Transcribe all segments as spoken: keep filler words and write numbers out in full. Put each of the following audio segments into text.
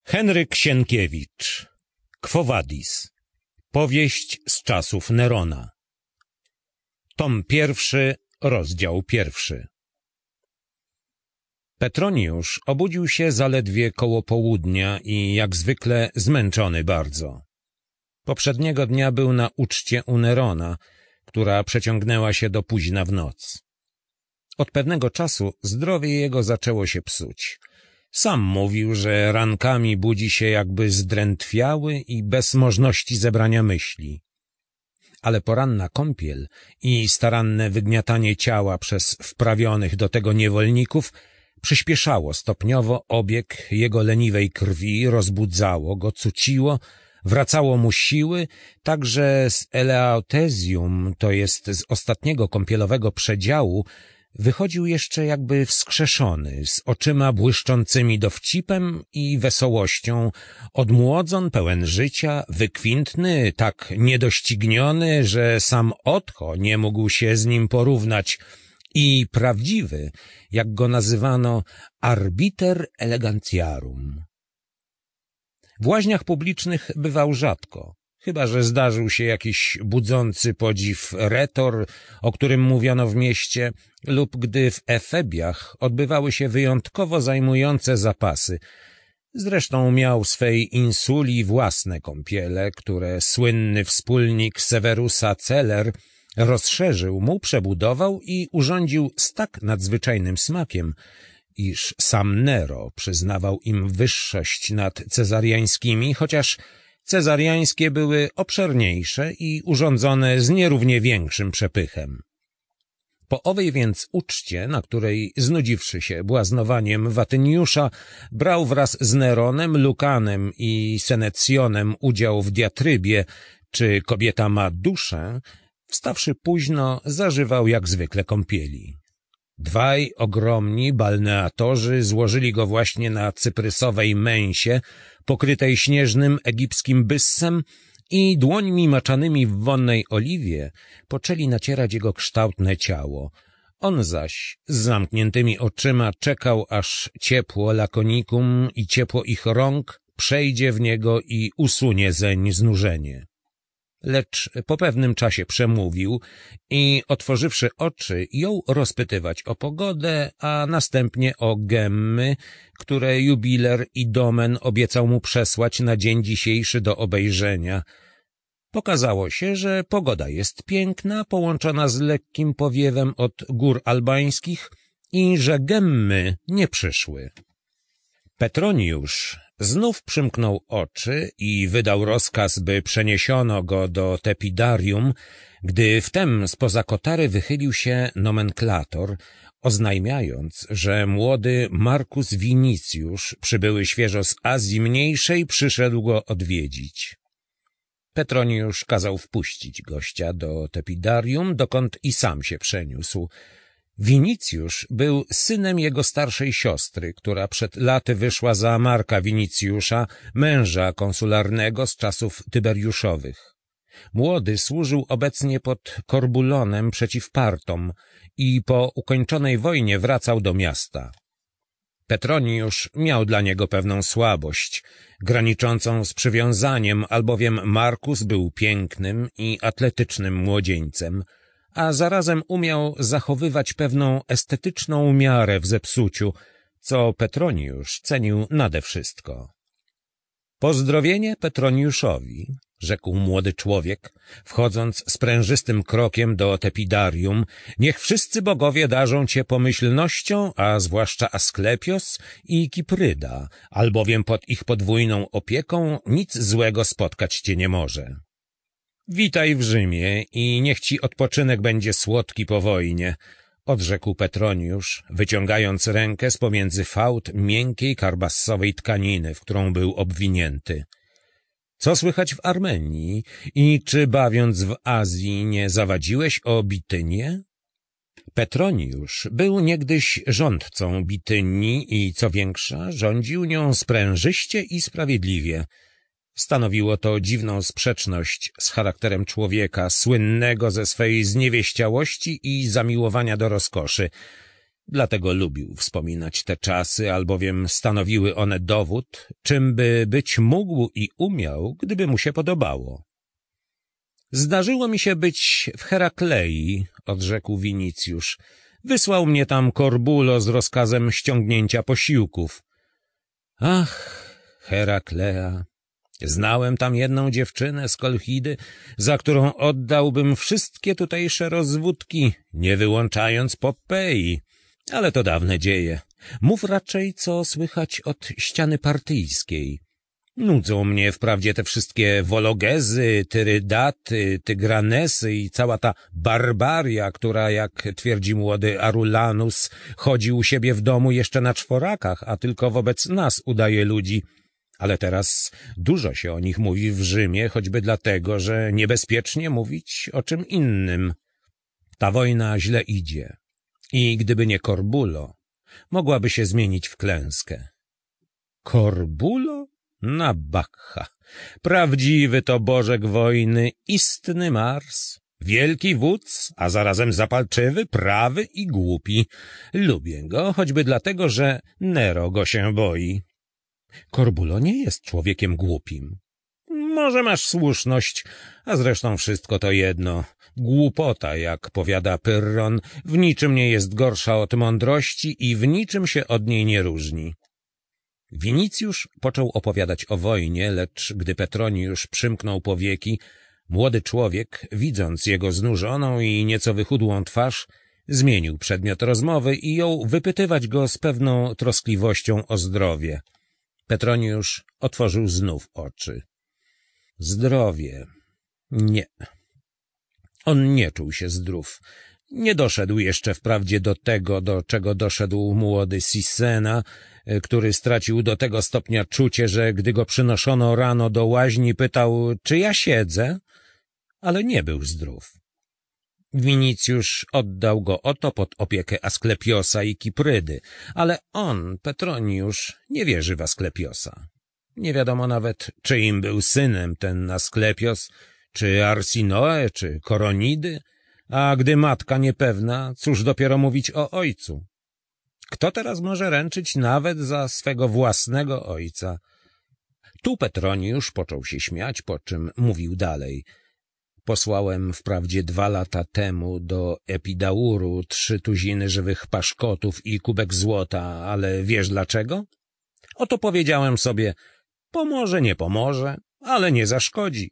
Henryk Sienkiewicz. Quo Vadis. Powieść z czasów Nerona. Tom pierwszy, rozdział pierwszy. Petroniusz obudził się zaledwie koło południa i jak zwykle zmęczony bardzo. Poprzedniego dnia był na uczcie u Nerona, która przeciągnęła się do późna w noc. Od pewnego czasu zdrowie jego zaczęło się psuć. Sam mówił, że rankami budzi się jakby zdrętwiały i bez możności zebrania myśli. Ale poranna kąpiel i staranne wygniatanie ciała przez wprawionych do tego niewolników przyspieszało stopniowo obieg jego leniwej krwi, rozbudzało go, cuciło, wracało mu siły, tak że z eleautezjum, to jest z ostatniego kąpielowego przedziału, wychodził jeszcze jakby wskrzeszony, z oczyma błyszczącymi dowcipem i wesołością, odmłodzon, pełen życia, wykwintny, tak niedościgniony, że sam Otho nie mógł się z nim porównać, i prawdziwy, jak go nazywano, arbiter elegantiarum. W łaźniach publicznych bywał rzadko, chyba że zdarzył się jakiś budzący podziw retor, o którym mówiono w mieście, lub gdy w Efebiach odbywały się wyjątkowo zajmujące zapasy. Zresztą miał swej insuli własne kąpiele, które słynny wspólnik Severusa Celer rozszerzył mu, przebudował i urządził z tak nadzwyczajnym smakiem, iż sam Nero przyznawał im wyższość nad cezariańskimi, chociaż cezariańskie były obszerniejsze i urządzone z nierównie większym przepychem. Po owej więc uczcie, na której, znudziwszy się błaznowaniem Watyniusza, brał wraz z Neronem, Lukanem i Senecjonem udział w diatrybie, czy kobieta ma duszę, wstawszy późno, zażywał jak zwykle kąpieli. Dwaj ogromni balneatorzy złożyli go właśnie na cyprysowej męsie, pokrytej śnieżnym egipskim byssem, i dłońmi maczanymi w wonnej oliwie poczęli nacierać jego kształtne ciało. On zaś z zamkniętymi oczyma czekał, aż ciepło lakonikum i ciepło ich rąk przejdzie w niego i usunie zeń znużenie. Lecz po pewnym czasie przemówił i, otworzywszy oczy, jął rozpytywać o pogodę, a następnie o gemmy, które jubiler i domen obiecał mu przesłać na dzień dzisiejszy do obejrzenia. Pokazało się, że pogoda jest piękna, połączona z lekkim powiewem od gór albańskich i że gemmy nie przyszły. Petroniusz znów przymknął oczy i wydał rozkaz, by przeniesiono go do tepidarium, gdy wtem spoza kotary wychylił się nomenklator, oznajmiając, że młody Marcus Vinicius, przybyły świeżo z Azji Mniejszej, przyszedł go odwiedzić. Petroniusz kazał wpuścić gościa do tepidarium, dokąd i sam się przeniósł. Winicjusz był synem jego starszej siostry, która przed laty wyszła za Marka Winicjusza, męża konsularnego z czasów Tyberiuszowych. Młody służył obecnie pod Korbulonem przeciw Partom i po ukończonej wojnie wracał do miasta. Petroniusz miał dla niego pewną słabość, graniczącą z przywiązaniem, albowiem Markus był pięknym i atletycznym młodzieńcem, a zarazem umiał zachowywać pewną estetyczną miarę w zepsuciu, co Petroniusz cenił nade wszystko. Pozdrowienie Petroniuszowi, rzekł młody człowiek, wchodząc sprężystym krokiem do tepidarium, niech wszyscy bogowie darzą cię pomyślnością, a zwłaszcza Asklepios i Kipryda, albowiem pod ich podwójną opieką nic złego spotkać cię nie może. Witaj w Rzymie i niech ci odpoczynek będzie słodki po wojnie, odrzekł Petroniusz, wyciągając rękę z pomiędzy fałd miękkiej karbassowej tkaniny, w którą był obwinięty. Co słychać w Armenii i czy bawiąc w Azji nie zawadziłeś o Bitynię? Petroniusz był niegdyś rządcą Bitynii i co większa rządził nią sprężyście i sprawiedliwie. Stanowiło to dziwną sprzeczność z charakterem człowieka, słynnego ze swej zniewieściałości i zamiłowania do rozkoszy. Dlatego lubił wspominać te czasy, albowiem stanowiły one dowód, czym by być mógł i umiał, gdyby mu się podobało. Zdarzyło mi się być w Heraklei, odrzekł Winicjusz. Wysłał mnie tam Korbulo z rozkazem ściągnięcia posiłków. Ach, Heraklea! Znałem tam jedną dziewczynę z Kolchidy, za którą oddałbym wszystkie tutejsze rozwódki, nie wyłączając Popei. Ale to dawne dzieje. Mów raczej, co słychać od ściany partyjskiej. Nudzą mnie wprawdzie te wszystkie Wologezy, Tyrydaty, Tygranesy i cała ta barbaria, która, jak twierdzi młody Arulanus, chodzi u siebie w domu jeszcze na czworakach, a tylko wobec nas udaje ludzi. Ale teraz dużo się o nich mówi w Rzymie, choćby dlatego, że niebezpiecznie mówić o czym innym. Ta wojna źle idzie i gdyby nie Korbulo, mogłaby się zmienić w klęskę. Korbulo? Na Bakcha! Prawdziwy to bożek wojny, istny Mars, wielki wódz, a zarazem zapalczywy, prawy i głupi. Lubię go, choćby dlatego, że Nero go się boi. Korbulo nie jest człowiekiem głupim. Może masz słuszność, a zresztą wszystko to jedno. Głupota, jak powiada Pyrron, w niczym nie jest gorsza od mądrości i w niczym się od niej nie różni. Winicjusz począł opowiadać o wojnie, lecz gdy Petroniusz przymknął powieki, młody człowiek, widząc jego znużoną i nieco wychudłą twarz, zmienił przedmiot rozmowy i jął wypytywać go z pewną troskliwością o zdrowie. Petroniusz otworzył znów oczy. Zdrowie. Nie. On nie czuł się zdrów. Nie doszedł jeszcze wprawdzie do tego, do czego doszedł młody Sisena, który stracił do tego stopnia czucie, że gdy go przynoszono rano do łaźni, pytał, czy ja siedzę, ale nie był zdrów. Winicjusz oddał go oto pod opiekę Asklepiosa i Kiprydy, ale on, Petroniusz, nie wierzy w Asklepiosa. Nie wiadomo nawet, czyim był synem ten Asklepios, czy Arsinoe, czy Koronidy, a gdy matka niepewna, cóż dopiero mówić o ojcu. Kto teraz może ręczyć nawet za swego własnego ojca? Tu Petroniusz począł się śmiać, po czym mówił dalej. Posłałem wprawdzie dwa lata temu do Epidauru trzy tuziny żywych paszkotów i kubek złota, ale wiesz dlaczego? Oto powiedziałem sobie, pomoże, nie pomoże, ale nie zaszkodzi.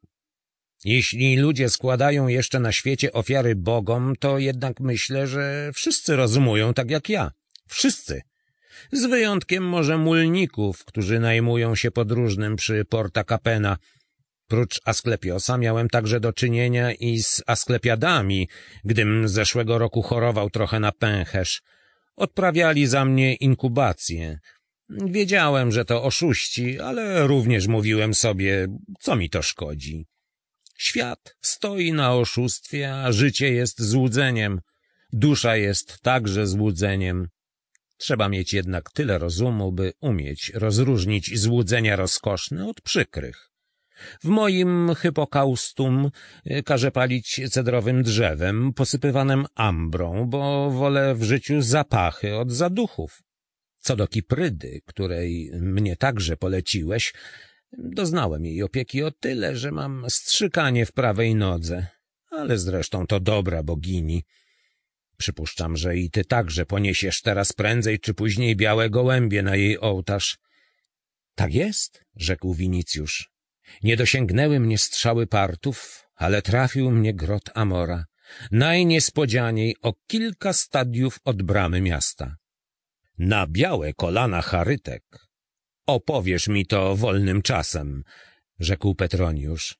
Jeśli ludzie składają jeszcze na świecie ofiary bogom, to jednak myślę, że wszyscy rozumują tak jak ja. Wszyscy. Z wyjątkiem może mulników, którzy najmują się podróżnym przy Porta Capena. Prócz Asklepiosa miałem także do czynienia i z Asklepiadami, gdym zeszłego roku chorował trochę na pęcherz. Odprawiali za mnie inkubację. Wiedziałem, że to oszuści, ale również mówiłem sobie, co mi to szkodzi. Świat stoi na oszustwie, a życie jest złudzeniem. Dusza jest także złudzeniem. Trzeba mieć jednak tyle rozumu, by umieć rozróżnić złudzenia rozkoszne od przykrych. W moim hypokaustum każę palić cedrowym drzewem posypywanym ambrą, bo wolę w życiu zapachy od zaduchów. Co do Kiprydy, której mnie także poleciłeś, doznałem jej opieki o tyle, że mam strzykanie w prawej nodze, ale zresztą to dobra bogini. Przypuszczam, że i ty także poniesiesz teraz prędzej czy później białe gołębie na jej ołtarz. Tak jest, rzekł Winicjusz. Nie dosięgnęły mnie strzały partów, ale trafił mnie grot Amora, najniespodzianiej o kilka stadiów od bramy miasta. Na białe kolana charytek. Opowiesz mi to wolnym czasem, rzekł Petroniusz.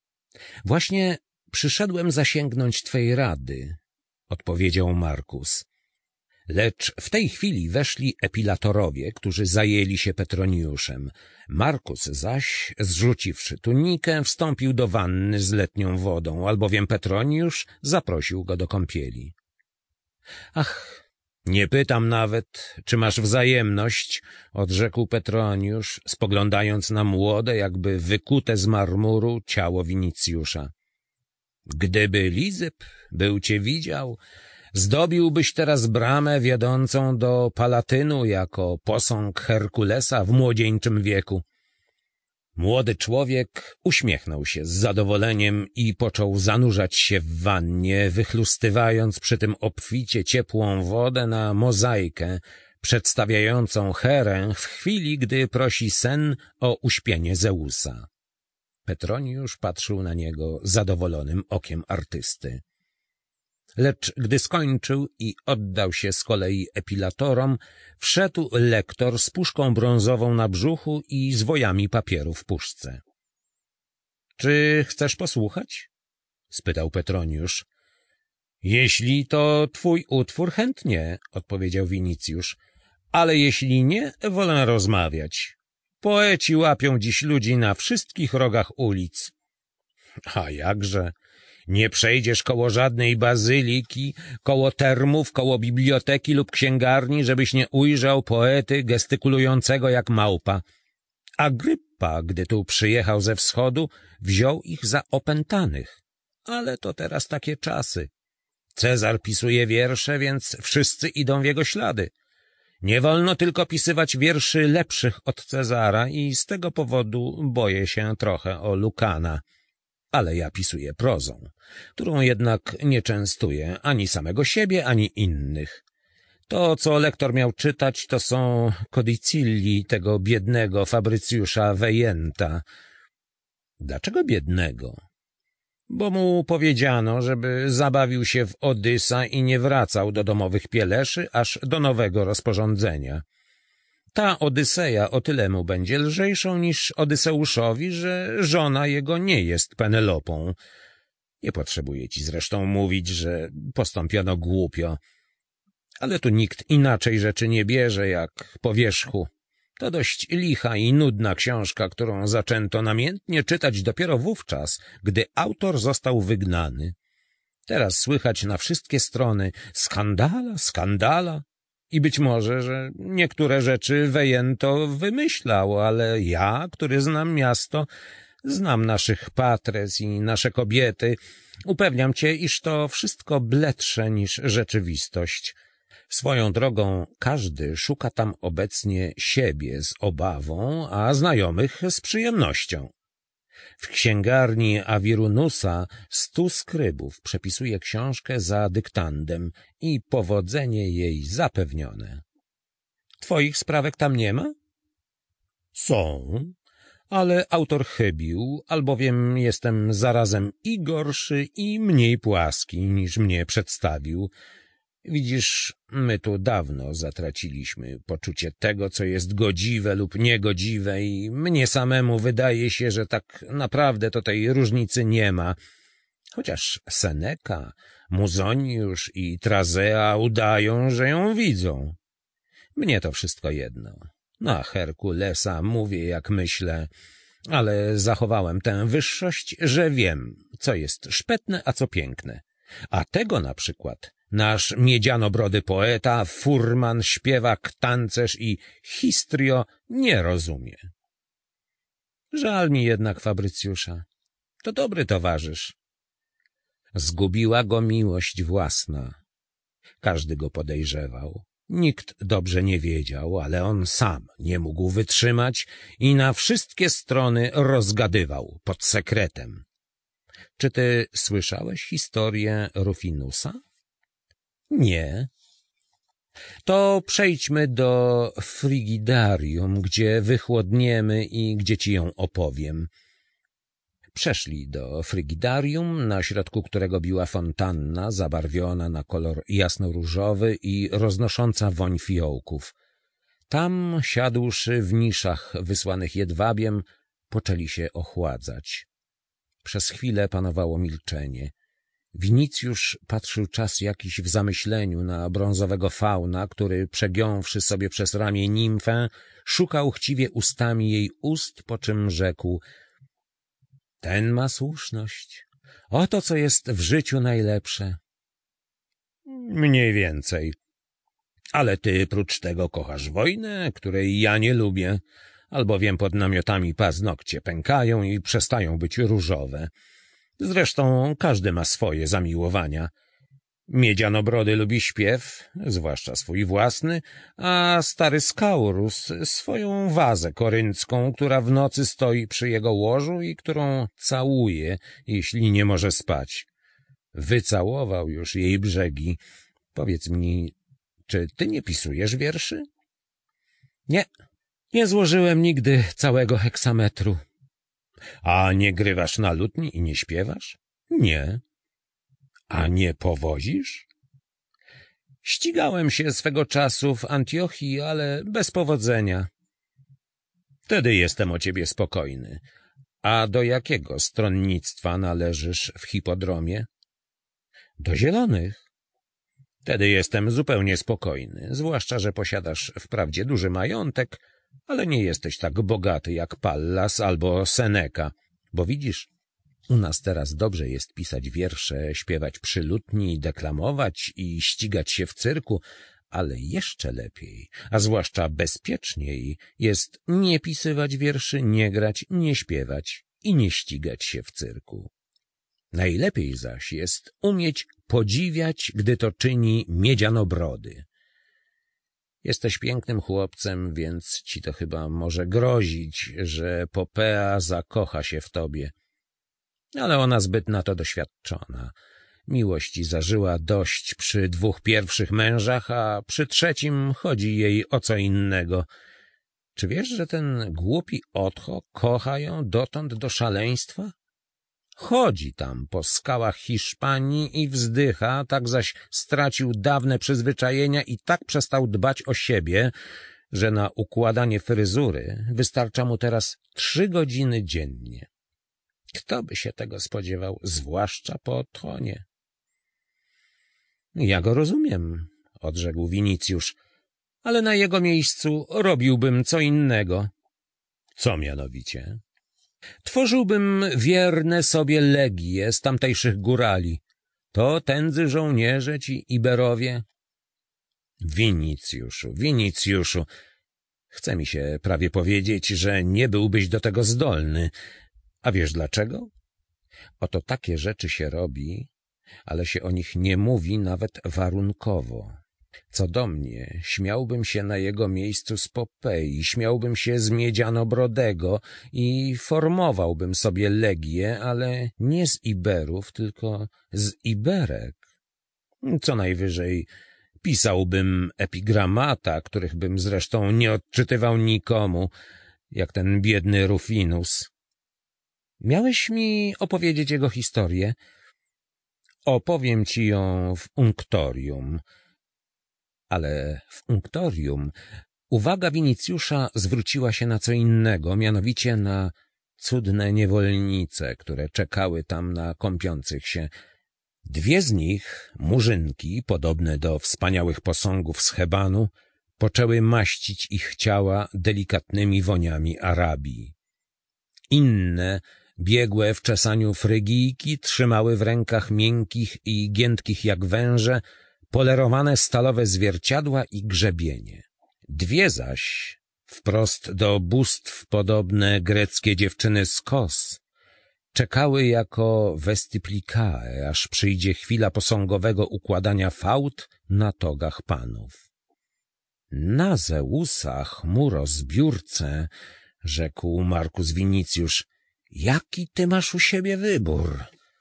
Właśnie przyszedłem zasięgnąć twej rady, odpowiedział Markus. Lecz w tej chwili weszli epilatorowie, którzy zajęli się Petroniuszem. Markus zaś, zrzuciwszy tunikę, wstąpił do wanny z letnią wodą, albowiem Petroniusz zaprosił go do kąpieli. Ach, nie pytam nawet, czy masz wzajemność, odrzekł Petroniusz, spoglądając na młode, jakby wykute z marmuru ciało Winicjusza. Gdyby Lizyp był cię widział, Zdobiłbyś teraz bramę wiodącą do Palatynu jako posąg Herkulesa w młodzieńczym wieku. Młody człowiek uśmiechnął się z zadowoleniem i począł zanurzać się w wannie, wychlustywając przy tym obficie ciepłą wodę na mozaikę przedstawiającą Herę w chwili, gdy prosi sen o uśpienie Zeusa. Petroniusz patrzył na niego zadowolonym okiem artysty. Lecz gdy skończył i oddał się z kolei epilatorom, wszedł lektor z puszką brązową na brzuchu i zwojami papieru w puszce. — Czy chcesz posłuchać? — spytał Petroniusz. — Jeśli to twój utwór, chętnie — odpowiedział Winicjusz. — Ale jeśli nie, wolę rozmawiać. Poeci łapią dziś ludzi na wszystkich rogach ulic. — A jakże? Nie przejdziesz koło żadnej bazyliki, koło termów, koło biblioteki lub księgarni, żebyś nie ujrzał poety gestykulującego jak małpa. Agryppa, gdy tu przyjechał ze wschodu, wziął ich za opętanych. Ale to teraz takie czasy. Cezar pisuje wiersze, więc wszyscy idą w jego ślady. Nie wolno tylko pisywać wierszy lepszych od Cezara i z tego powodu boję się trochę o Lukana. Ale ja pisuję prozą, którą jednak nie częstuję ani samego siebie, ani innych. To, co lektor miał czytać, to są kodicilli tego biednego Fabrycjusza Vejenta. Dlaczego biednego? Bo mu powiedziano, żeby zabawił się w Odysa i nie wracał do domowych pieleszy, aż do nowego rozporządzenia. Ta Odyseja o tyle mu będzie lżejszą niż Odyseuszowi, że żona jego nie jest Penelopą. Nie potrzebuję ci zresztą mówić, że postąpiono głupio. Ale tu nikt inaczej rzeczy nie bierze jak po wierzchu. To dość licha i nudna książka, którą zaczęto namiętnie czytać dopiero wówczas, gdy autor został wygnany. Teraz słychać na wszystkie strony skandala, skandala. I być może, że niektóre rzeczy Vejento wymyślał, ale ja, który znam miasto, znam naszych patres i nasze kobiety, upewniam cię, iż to wszystko bledsze niż rzeczywistość. Swoją drogą każdy szuka tam obecnie siebie z obawą, a znajomych z przyjemnością. W księgarni Awirunusa stu skrybów przepisuje książkę za dyktandem i powodzenie jej zapewnione. Twoich sprawek tam nie ma? Są, ale autor chybił, albowiem jestem zarazem i gorszy, i mniej płaski, niż mnie przedstawił. Widzisz, my tu dawno zatraciliśmy poczucie tego, co jest godziwe lub niegodziwe i mnie samemu wydaje się, że tak naprawdę to tej różnicy nie ma, chociaż Seneca, Muzoniusz i Trazea udają, że ją widzą. Mnie to wszystko jedno. Na Herkulesa mówię, jak myślę, ale zachowałem tę wyższość, że wiem, co jest szpetne, a co piękne. A tego na przykład nasz miedzianobrody poeta, furman, śpiewak, tancerz i histrio nie rozumie. Żal mi jednak Fabrycjusza. To dobry towarzysz. Zgubiła go miłość własna. Każdy go podejrzewał. Nikt dobrze nie wiedział, ale on sam nie mógł wytrzymać i na wszystkie strony rozgadywał pod sekretem. Czy ty słyszałeś historię Rufinusa? Nie. To przejdźmy do Frigidarium, gdzie wychłodniemy i gdzie ci ją opowiem. Przeszli do Frigidarium, na środku którego biła fontanna, zabarwiona na kolor jasnoróżowy i roznosząca woń fiołków. Tam, siadłszy w niszach wysłanych jedwabiem, poczęli się ochładzać. Przez chwilę panowało milczenie. Winicjusz patrzył czas jakiś w zamyśleniu na brązowego fauna, który, przegiąwszy sobie przez ramię nimfę, szukał chciwie ustami jej ust, po czym rzekł: ten ma słuszność. Oto, co jest w życiu najlepsze. Mniej więcej. Ale ty prócz tego kochasz wojnę, której ja nie lubię, albowiem pod namiotami paznokcie pękają i przestają być różowe. Zresztą każdy ma swoje zamiłowania. Miedzianobrody lubi śpiew, zwłaszcza swój własny, a stary Skaurus swoją wazę koryncką, która w nocy stoi przy jego łożu i którą całuje, jeśli nie może spać. Wycałował już jej brzegi. Powiedz mi, czy ty nie pisujesz wierszy? Nie, nie złożyłem nigdy całego heksametru. A nie grywasz na lutni i nie śpiewasz? Nie. A nie powozisz? Ścigałem się swego czasu w Antiochii, ale bez powodzenia. Wtedy jestem o ciebie spokojny. A do jakiego stronnictwa należysz w hipodromie? Do zielonych. Wtedy jestem zupełnie spokojny, zwłaszcza że posiadasz wprawdzie duży majątek, ale nie jesteś tak bogaty jak Pallas albo Seneca, bo widzisz, u nas teraz dobrze jest pisać wiersze, śpiewać przy lutni, deklamować i ścigać się w cyrku, ale jeszcze lepiej, a zwłaszcza bezpieczniej jest nie pisywać wierszy, nie grać, nie śpiewać i nie ścigać się w cyrku. Najlepiej zaś jest umieć podziwiać, gdy to czyni Miedzianobrody. Jesteś pięknym chłopcem, więc ci to chyba może grozić, że Popea zakocha się w tobie. Ale ona zbyt na to doświadczona. Miłości zażyła dość przy dwóch pierwszych mężach, a przy trzecim chodzi jej o co innego. Czy wiesz, że ten głupi Otho kocha ją dotąd do szaleństwa? Chodzi tam po skałach Hiszpanii i wzdycha, tak zaś stracił dawne przyzwyczajenia i tak przestał dbać o siebie, że na układanie fryzury wystarcza mu teraz trzy godziny dziennie. Kto by się tego spodziewał, zwłaszcza po Othonie? Ja go rozumiem, odrzekł Winicjusz, ale na jego miejscu robiłbym co innego. Co mianowicie? Tworzyłbym wierne sobie legie z tamtejszych górali. To tędzy żołnierze ci Iberowie. Winicjuszu, Winicjuszu, chce mi się prawie powiedzieć, że nie byłbyś do tego zdolny. A wiesz dlaczego? Oto takie rzeczy się robi, ale się o nich nie mówi nawet warunkowo. Co do mnie, śmiałbym się na jego miejscu z Popei, śmiałbym się z Miedzianobrodego i formowałbym sobie legię, ale nie z Iberów, tylko z Iberek. Co najwyżej pisałbym epigramata, których bym zresztą nie odczytywał nikomu, jak ten biedny Rufinus. Miałeś mi opowiedzieć jego historię? Opowiem ci ją w Unctorium. Ale w Unctorium uwaga Winicjusza zwróciła się na co innego, mianowicie na cudne niewolnice, które czekały tam na kąpiących się. Dwie z nich, murzynki, podobne do wspaniałych posągów z Hebanu, poczęły maścić ich ciała delikatnymi woniami Arabii. Inne, biegłe w czesaniu Frygijki, trzymały w rękach miękkich i giętkich jak węże polerowane stalowe zwierciadła i grzebienie. Dwie zaś, wprost do bóstw podobne greckie dziewczyny z Kos, czekały jako vestiplicae, aż przyjdzie chwila posągowego układania fałd na togach panów. Na Zeusa, chmuro zbiórce, rzekł Markus Winicjusz, jaki ty masz u siebie wybór?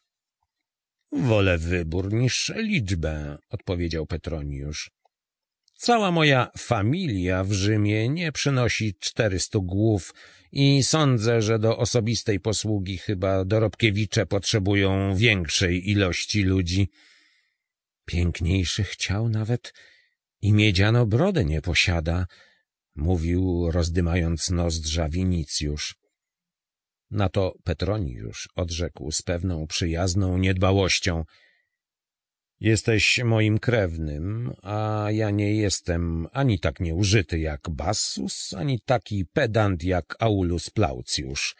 Wolę wybór niż liczbę, odpowiedział Petroniusz. Cała moja familia w Rzymie nie przynosi czterystu głów i sądzę, że do osobistej posługi chyba dorobkiewicze potrzebują większej ilości ludzi. Piękniejszych ciał nawet i Miedzianobrodę nie posiada, mówił, rozdymając nozdrza Winicjusz. Na to Petroniusz odrzekł z pewną przyjazną niedbałością. Jesteś moim krewnym, a ja nie jestem ani tak nieużyty jak Bassus, ani taki pedant jak Aulus Plaucjusz.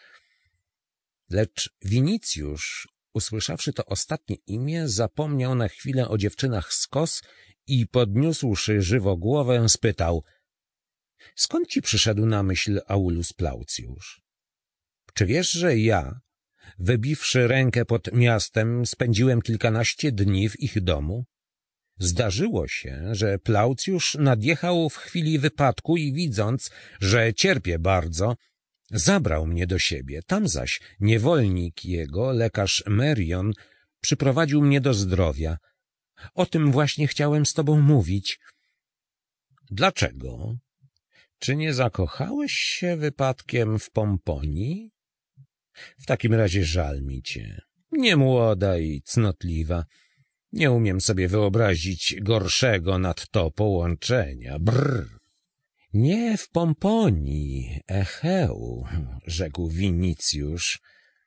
Lecz Winicjusz, usłyszawszy to ostatnie imię, zapomniał na chwilę o dziewczynach z Kos i podniósłszy żywo głowę, spytał — skąd ci przyszedł na myśl Aulus Plaucjusz? Czy wiesz, że ja, wybiwszy rękę pod miastem, spędziłem kilkanaście dni w ich domu? Zdarzyło się, że Plaucjusz nadjechał w chwili wypadku i widząc, że cierpię bardzo, zabrał mnie do siebie. Tam zaś niewolnik jego, lekarz Merion, przyprowadził mnie do zdrowia. O tym właśnie chciałem z tobą mówić. Dlaczego? Czy nie zakochałeś się wypadkiem w Pomponii? W takim razie żal mi cię. Niemłoda i cnotliwa. Nie umiem sobie wyobrazić gorszego nadto połączenia. Brr. Nie w Pomponii, Echeu, rzekł Winicjusz.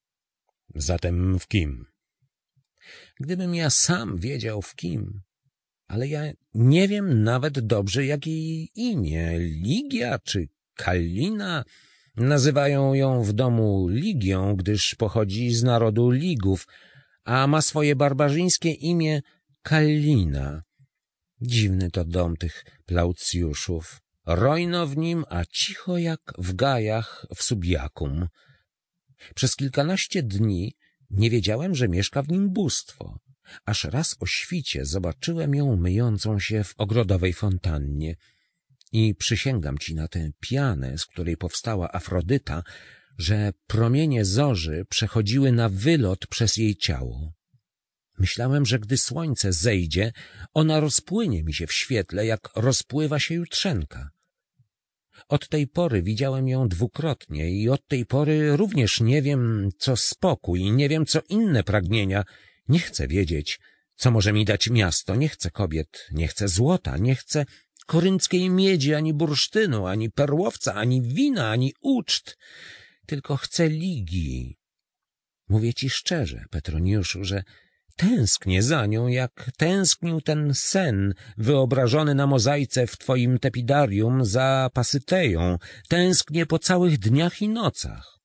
Zatem w kim? Gdybym ja sam wiedział w kim, ale ja nie wiem nawet dobrze, jak jej imię, Ligia czy Kallina. Nazywają ją w domu Ligią, gdyż pochodzi z narodu Ligów, a ma swoje barbarzyńskie imię Kallina. Dziwny to dom tych Plaucjuszów. Rojno w nim, a cicho jak w gajach w Subiacum. Przez kilkanaście dni nie wiedziałem, że mieszka w nim bóstwo. Aż raz o świcie zobaczyłem ją myjącą się w ogrodowej fontannie. I przysięgam ci na tę pianę, z której powstała Afrodyta, że promienie zorzy przechodziły na wylot przez jej ciało. Myślałem, że gdy słońce zejdzie, ona rozpłynie mi się w świetle, jak rozpływa się jutrzenka. Od tej pory widziałem ją dwukrotnie i od tej pory również nie wiem, co spokój, nie wiem, co inne pragnienia. Nie chcę wiedzieć, co może mi dać miasto. Nie chcę kobiet, nie chcę złota, nie chcę korynckiej miedzi, ani bursztynu, ani perłowca, ani wina, ani uczt. Tylko chcę Ligii. Mówię ci szczerze, Petroniuszu, że tęsknię za nią, jak tęsknił ten sen wyobrażony na mozaice w twoim tepidarium za Pasyteją. Tęsknię po całych dniach i nocach.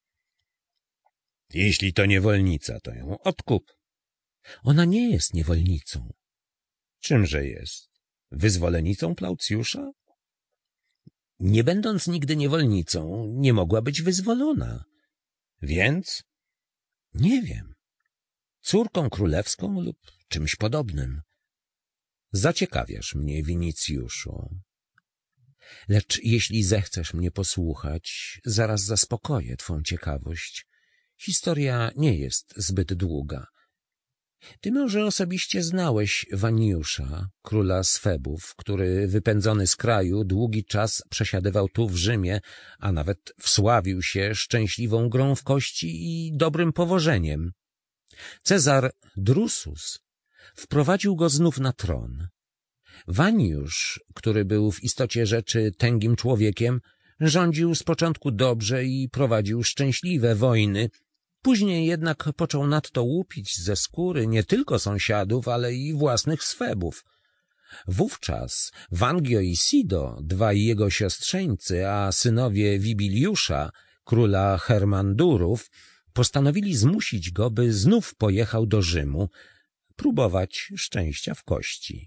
Jeśli to niewolnica, to ją odkup. Ona nie jest niewolnicą. Czymże jest? Wyzwolenicą Plaucjusza? Nie będąc nigdy niewolnicą, nie mogła być wyzwolona. Więc? Nie wiem. Córką królewską lub czymś podobnym. Zaciekawiasz mnie, Winicjuszu. Lecz jeśli zechcesz mnie posłuchać, zaraz zaspokoję twą ciekawość. Historia nie jest zbyt długa. Ty może osobiście znałeś Waniusza, króla Sfebów, który wypędzony z kraju długi czas przesiadywał tu w Rzymie, a nawet wsławił się szczęśliwą grą w kości i dobrym powożeniem. Cezar Drusus wprowadził go znów na tron. Waniusz, który był w istocie rzeczy tęgim człowiekiem, rządził z początku dobrze i prowadził szczęśliwe wojny. Później jednak począł nadto łupić ze skóry nie tylko sąsiadów, ale i własnych Sfebów. Wówczas Wangio i Sido, dwaj jego siostrzeńcy, a synowie Wibiliusza, króla Hermandurów, postanowili zmusić go, by znów pojechał do Rzymu, próbować szczęścia w kości.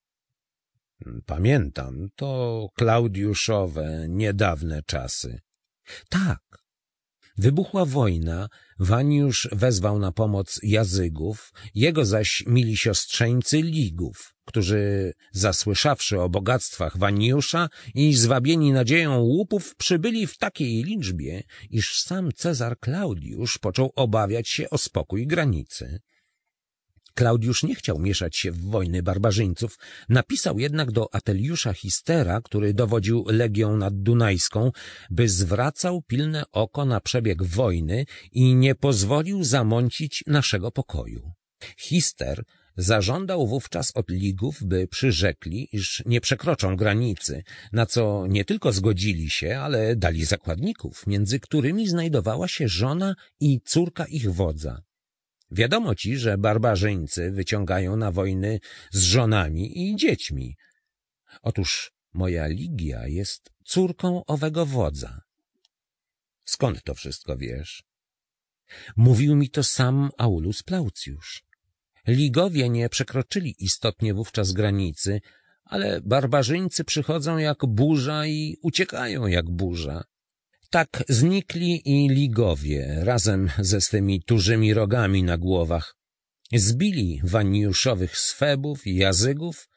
Pamiętam, to Klaudiuszowe, niedawne czasy. Tak. Wybuchła wojna, Waniusz wezwał na pomoc Jazygów, jego zaś mili siostrzeńcy Ligów, którzy, zasłyszawszy o bogactwach Waniusza i zwabieni nadzieją łupów, przybyli w takiej liczbie, iż sam Cezar Klaudiusz począł obawiać się o spokój granicy. Klaudiusz nie chciał mieszać się w wojny barbarzyńców, napisał jednak do Ateliusza Histera, który dowodził Legią Naddunajską, by zwracał pilne oko na przebieg wojny i nie pozwolił zamącić naszego pokoju. Hister zażądał wówczas od Ligów, by przyrzekli, iż nie przekroczą granicy, na co nie tylko zgodzili się, ale dali zakładników, między którymi znajdowała się żona i córka ich wodza. Wiadomo ci, że barbarzyńcy wyciągają na wojny z żonami i dziećmi. Otóż moja Ligia jest córką owego wodza. Skąd to wszystko wiesz? Mówił mi to sam Aulus Plaucjusz. Ligowie nie przekroczyli istotnie wówczas granicy, ale barbarzyńcy przychodzą jak burza i uciekają jak burza. Tak znikli i Ligowie razem ze swymi tużymi rogami na głowach. Zbili Waniuszowych Sfebów i Jazygów,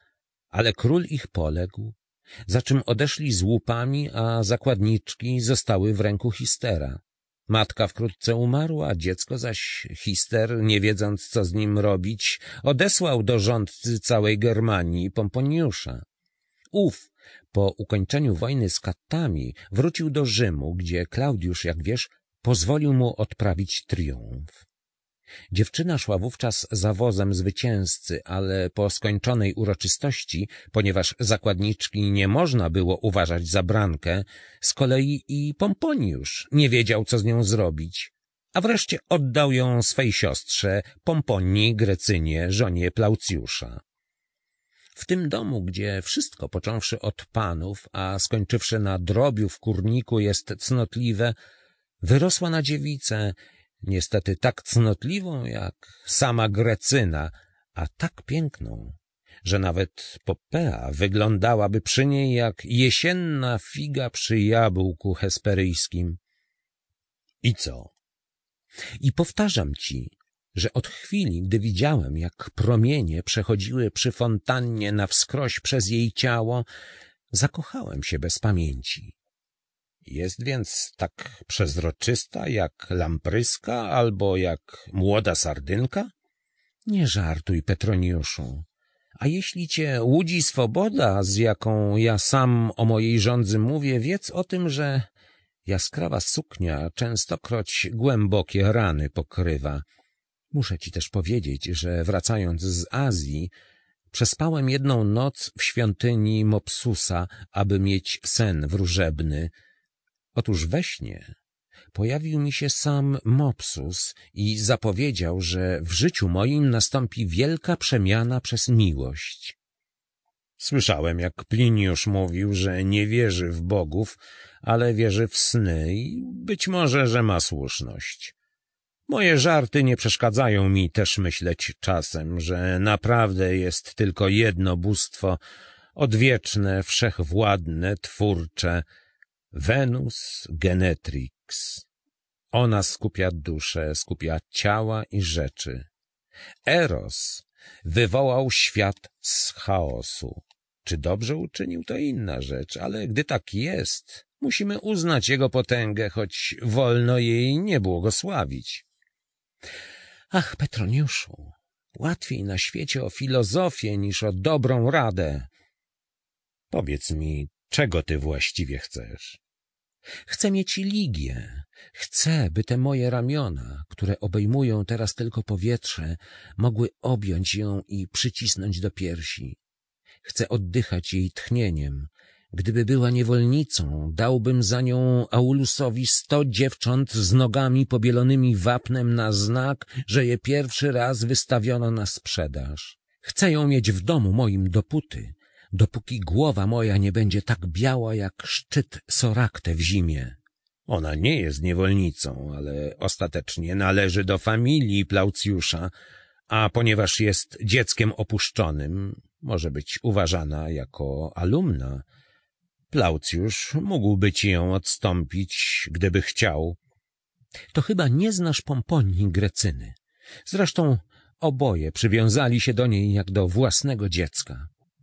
ale król ich poległ, za czym odeszli z łupami, a zakładniczki zostały w ręku Histera. Matka wkrótce umarła, dziecko zaś Hister, nie wiedząc, co z nim robić, odesłał do rządcy całej Germanii Pomponiusza. Ów, po ukończeniu wojny z Kattami, wrócił do Rzymu, gdzie Klaudiusz, jak wiesz, pozwolił mu odprawić triumf. Dziewczyna szła wówczas za wozem zwycięzcy, ale po skończonej uroczystości, ponieważ zakładniczki nie można było uważać za brankę, z kolei i Pomponiusz nie wiedział, co z nią zrobić, a wreszcie oddał ją swej siostrze Pomponii Grecynie, żonie Plaucjusza. W tym domu, gdzie wszystko, począwszy od panów, a skończywszy na drobiu w kurniku, jest cnotliwe, wyrosła na dziewicę, niestety tak cnotliwą jak sama Grecyna, a tak piękną, że nawet Popea wyglądałaby przy niej jak jesienna figa przy jabłku hesperyjskim. I co? I powtarzam ci, że od chwili, gdy widziałem, jak promienie przechodziły przy fontannie na wskroś przez jej ciało, zakochałem się bez pamięci. Jest więc tak przezroczysta jak lampryska albo jak młoda sardynka? Nie żartuj, Petroniuszu. A jeśli cię łudzi swoboda, z jaką ja sam o mojej żądzy mówię, wiedz o tym, że jaskrawa suknia częstokroć głębokie rany pokrywa. Muszę ci też powiedzieć, że wracając z Azji, przespałem jedną noc w świątyni Mopsusa, aby mieć sen wróżebny. Otóż we śnie pojawił mi się sam Mopsus i zapowiedział, że w życiu moim nastąpi wielka przemiana przez miłość. Słyszałem, jak Pliniusz mówił, że nie wierzy w bogów, ale wierzy w sny i być może, że ma słuszność. Moje żarty nie przeszkadzają mi też myśleć czasem, że naprawdę jest tylko jedno bóstwo, odwieczne, wszechwładne, twórcze, Venus Genetrix. Ona skupia duszę, skupia ciała i rzeczy. Eros wywołał świat z chaosu. Czy dobrze uczynił, to inna rzecz, ale gdy tak jest, musimy uznać jego potęgę, choć wolno jej nie błogosławić. Ach, Petroniuszu, łatwiej na świecie o filozofię niż o dobrą radę. Powiedz mi, czego ty właściwie chcesz? Chcę mieć Ligię. Chcę, by te moje ramiona, które obejmują teraz tylko powietrze, mogły objąć ją i przycisnąć do piersi. Chcę oddychać jej tchnieniem. Gdyby była niewolnicą, dałbym za nią Aulusowi sto dziewcząt z nogami pobielonymi wapnem na znak, że je pierwszy raz wystawiono na sprzedaż. Chcę ją mieć w domu moim dopóty, dopóki głowa moja nie będzie tak biała jak szczyt Sorakte w zimie. Ona nie jest niewolnicą, ale ostatecznie należy do familii Plaucjusza, a ponieważ jest dzieckiem opuszczonym, może być uważana jako alumna. Plaucjusz mógłby ci ją odstąpić, gdyby chciał. To chyba nie znasz Pomponii Grecyny. Zresztą oboje przywiązali się do niej jak do własnego dziecka.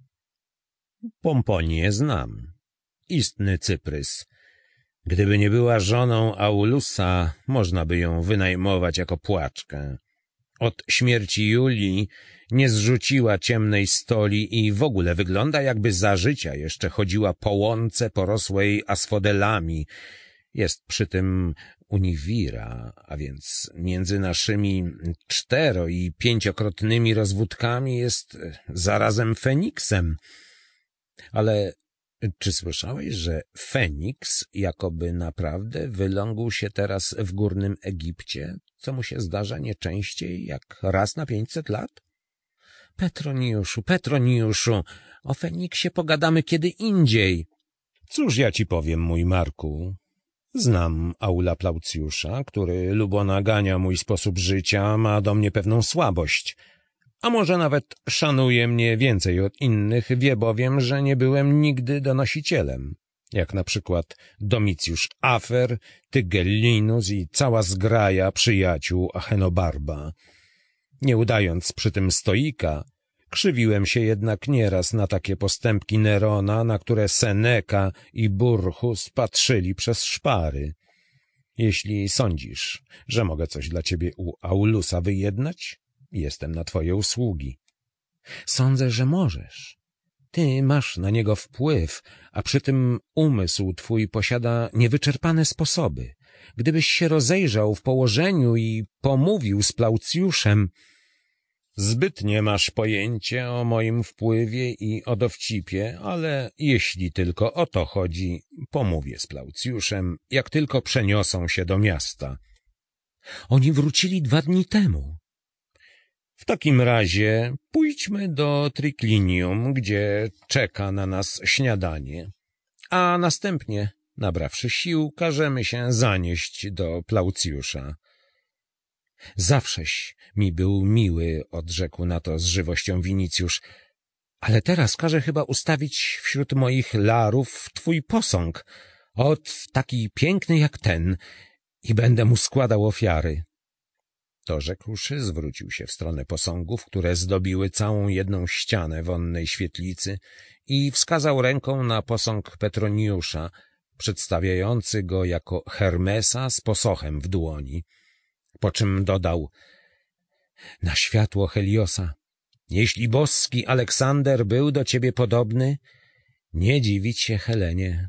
Pomponię znam. Istny cyprys. Gdyby nie była żoną Aulusa, można by ją wynajmować jako płaczkę. Od śmierci Julii nie zrzuciła ciemnej stoli i w ogóle wygląda, jakby za życia jeszcze chodziła po łące porosłej asfodelami. Jest przy tym uniwira, a więc między naszymi cztero- i pięciokrotnymi rozwódkami jest zarazem Feniksem. Ale czy słyszałeś, że Feniks jakoby naprawdę wylągł się teraz w Górnym Egipcie, co mu się zdarza nie częściej jak raz na pięćset lat? Petroniuszu, Petroniuszu, o Feniksie pogadamy kiedy indziej. Cóż ja ci powiem, mój Marku? Znam Aula Plaucjusza, który lubo nagania mój sposób życia, ma do mnie pewną słabość. A może nawet szanuje mnie więcej od innych, wie bowiem, że nie byłem nigdy donosicielem, jak na przykład Domicjusz Afer, Tygellinus i cała zgraja przyjaciół Achenobarba. Nie udając przy tym stoika, Krzywiłem się jednak nieraz na takie postępki Nerona, na które Seneca i Burchus patrzyli przez szpary. Jeśli sądzisz, że mogę coś dla ciebie u Aulusa wyjednać, jestem na twoje usługi. Sądzę, że możesz. Ty masz na niego wpływ, a przy tym umysł twój posiada niewyczerpane sposoby. Gdybyś się rozejrzał w położeniu i pomówił z Plaucjuszem, zbytnie masz pojęcie o moim wpływie i o dowcipie, ale jeśli tylko o to chodzi, pomówię z Plaucjuszem, jak tylko przeniosą się do miasta. Oni wrócili dwa dni temu. W takim razie pójdźmy do Triclinium, gdzie czeka na nas śniadanie, a następnie, nabrawszy sił, każemy się zanieść do Plaucjusza. Zawsześ mi był miły, odrzekł na to z żywością Winicjusz, ale teraz każę chyba ustawić wśród moich larów twój posąg, ot taki piękny jak ten, i będę mu składał ofiary. To rzekłszy, zwrócił się w stronę posągów, które zdobiły całą jedną ścianę wonnej świetlicy i wskazał ręką na posąg Petroniusza, przedstawiający go jako Hermesa z posochem w dłoni. Po czym dodał: na światło Heliosa, jeśli boski Aleksander był do ciebie podobny, nie dziwić się Helenie.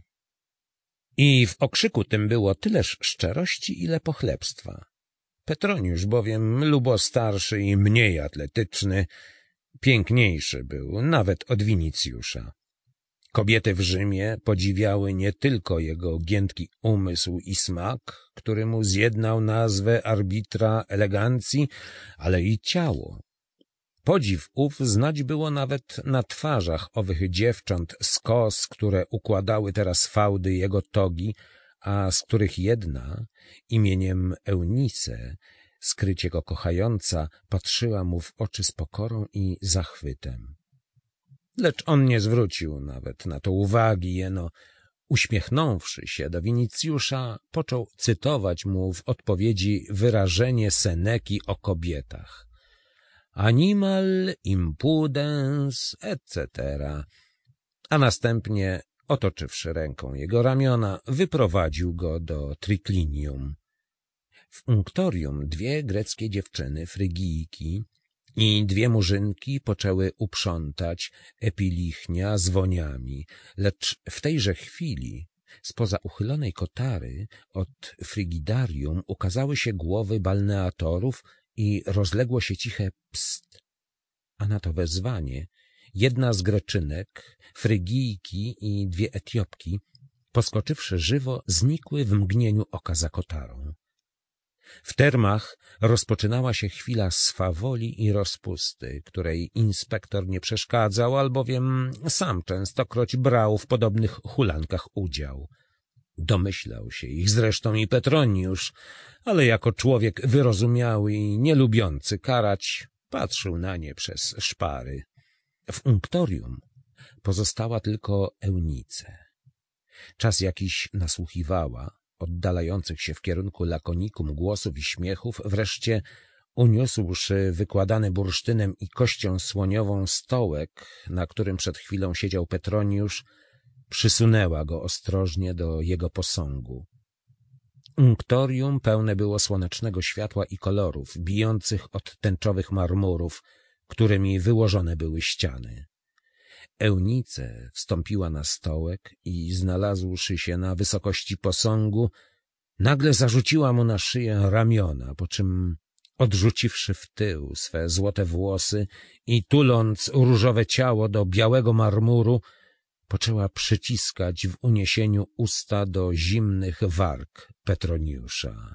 I w okrzyku tym było tyleż szczerości, ile pochlebstwa. Petroniusz bowiem, lubo starszy i mniej atletyczny, piękniejszy był nawet od Winicjusza. Kobiety w Rzymie podziwiały nie tylko jego giętki umysł i smak, który mu zjednał nazwę arbitra elegancji, ale i ciało. Podziw ów znać było nawet na twarzach owych dziewcząt z kos, które układały teraz fałdy jego togi, a z których jedna, imieniem Eunice, skrycie go kochająca, patrzyła mu w oczy z pokorą i zachwytem. Lecz on nie zwrócił nawet na to uwagi, jeno, uśmiechnąwszy się do Winicjusza, począł cytować mu w odpowiedzi wyrażenie Seneki o kobietach. Animal, impudens, et cetera. A następnie, otoczywszy ręką jego ramiona, wyprowadził go do Triclinium. W unktorium dwie greckie dziewczyny, Frygijki, i dwie murzynki poczęły uprzątać Epilichnia zwoniami, lecz w tejże chwili spoza uchylonej kotary od frigidarium ukazały się głowy balneatorów i rozległo się ciche pst. A na to wezwanie jedna z Greczynek, Frygijki i dwie Etiopki, poskoczywszy żywo, znikły w mgnieniu oka za kotarą. W termach rozpoczynała się chwila swawoli i rozpusty, której inspektor nie przeszkadzał, albowiem sam częstokroć brał w podobnych hulankach udział. Domyślał się ich zresztą i Petroniusz, ale jako człowiek wyrozumiały i nie lubiący karać, patrzył na nie przez szpary. W unktorium pozostała tylko Eunice. Czas jakiś nasłuchiwała oddalających się w kierunku lakonikum głosów i śmiechów, wreszcie uniósłszy wykładany bursztynem i kością słoniową stołek, na którym przed chwilą siedział Petroniusz, przysunęła go ostrożnie do jego posągu. Unktorium pełne było słonecznego światła i kolorów, bijących od tęczowych marmurów, którymi wyłożone były ściany. Eunice wstąpiła na stołek i, znalazłszy się na wysokości posągu, nagle zarzuciła mu na szyję ramiona, po czym, odrzuciwszy w tył swe złote włosy i tuląc różowe ciało do białego marmuru, poczęła przyciskać w uniesieniu usta do zimnych warg Petroniusza.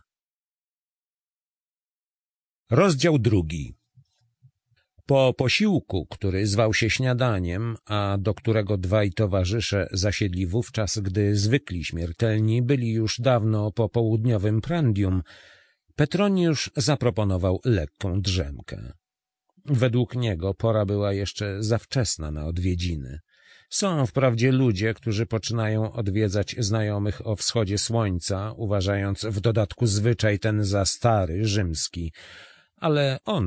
Rozdział drugi. Po posiłku, który zwał się śniadaniem, a do którego dwaj towarzysze zasiedli wówczas, gdy zwykli śmiertelni byli już dawno po południowym prandium, Petroniusz zaproponował lekką drzemkę. Według niego pora była jeszcze za wczesna na odwiedziny. Są wprawdzie ludzie, którzy poczynają odwiedzać znajomych o wschodzie słońca, uważając w dodatku zwyczaj ten za stary, rzymski, ale on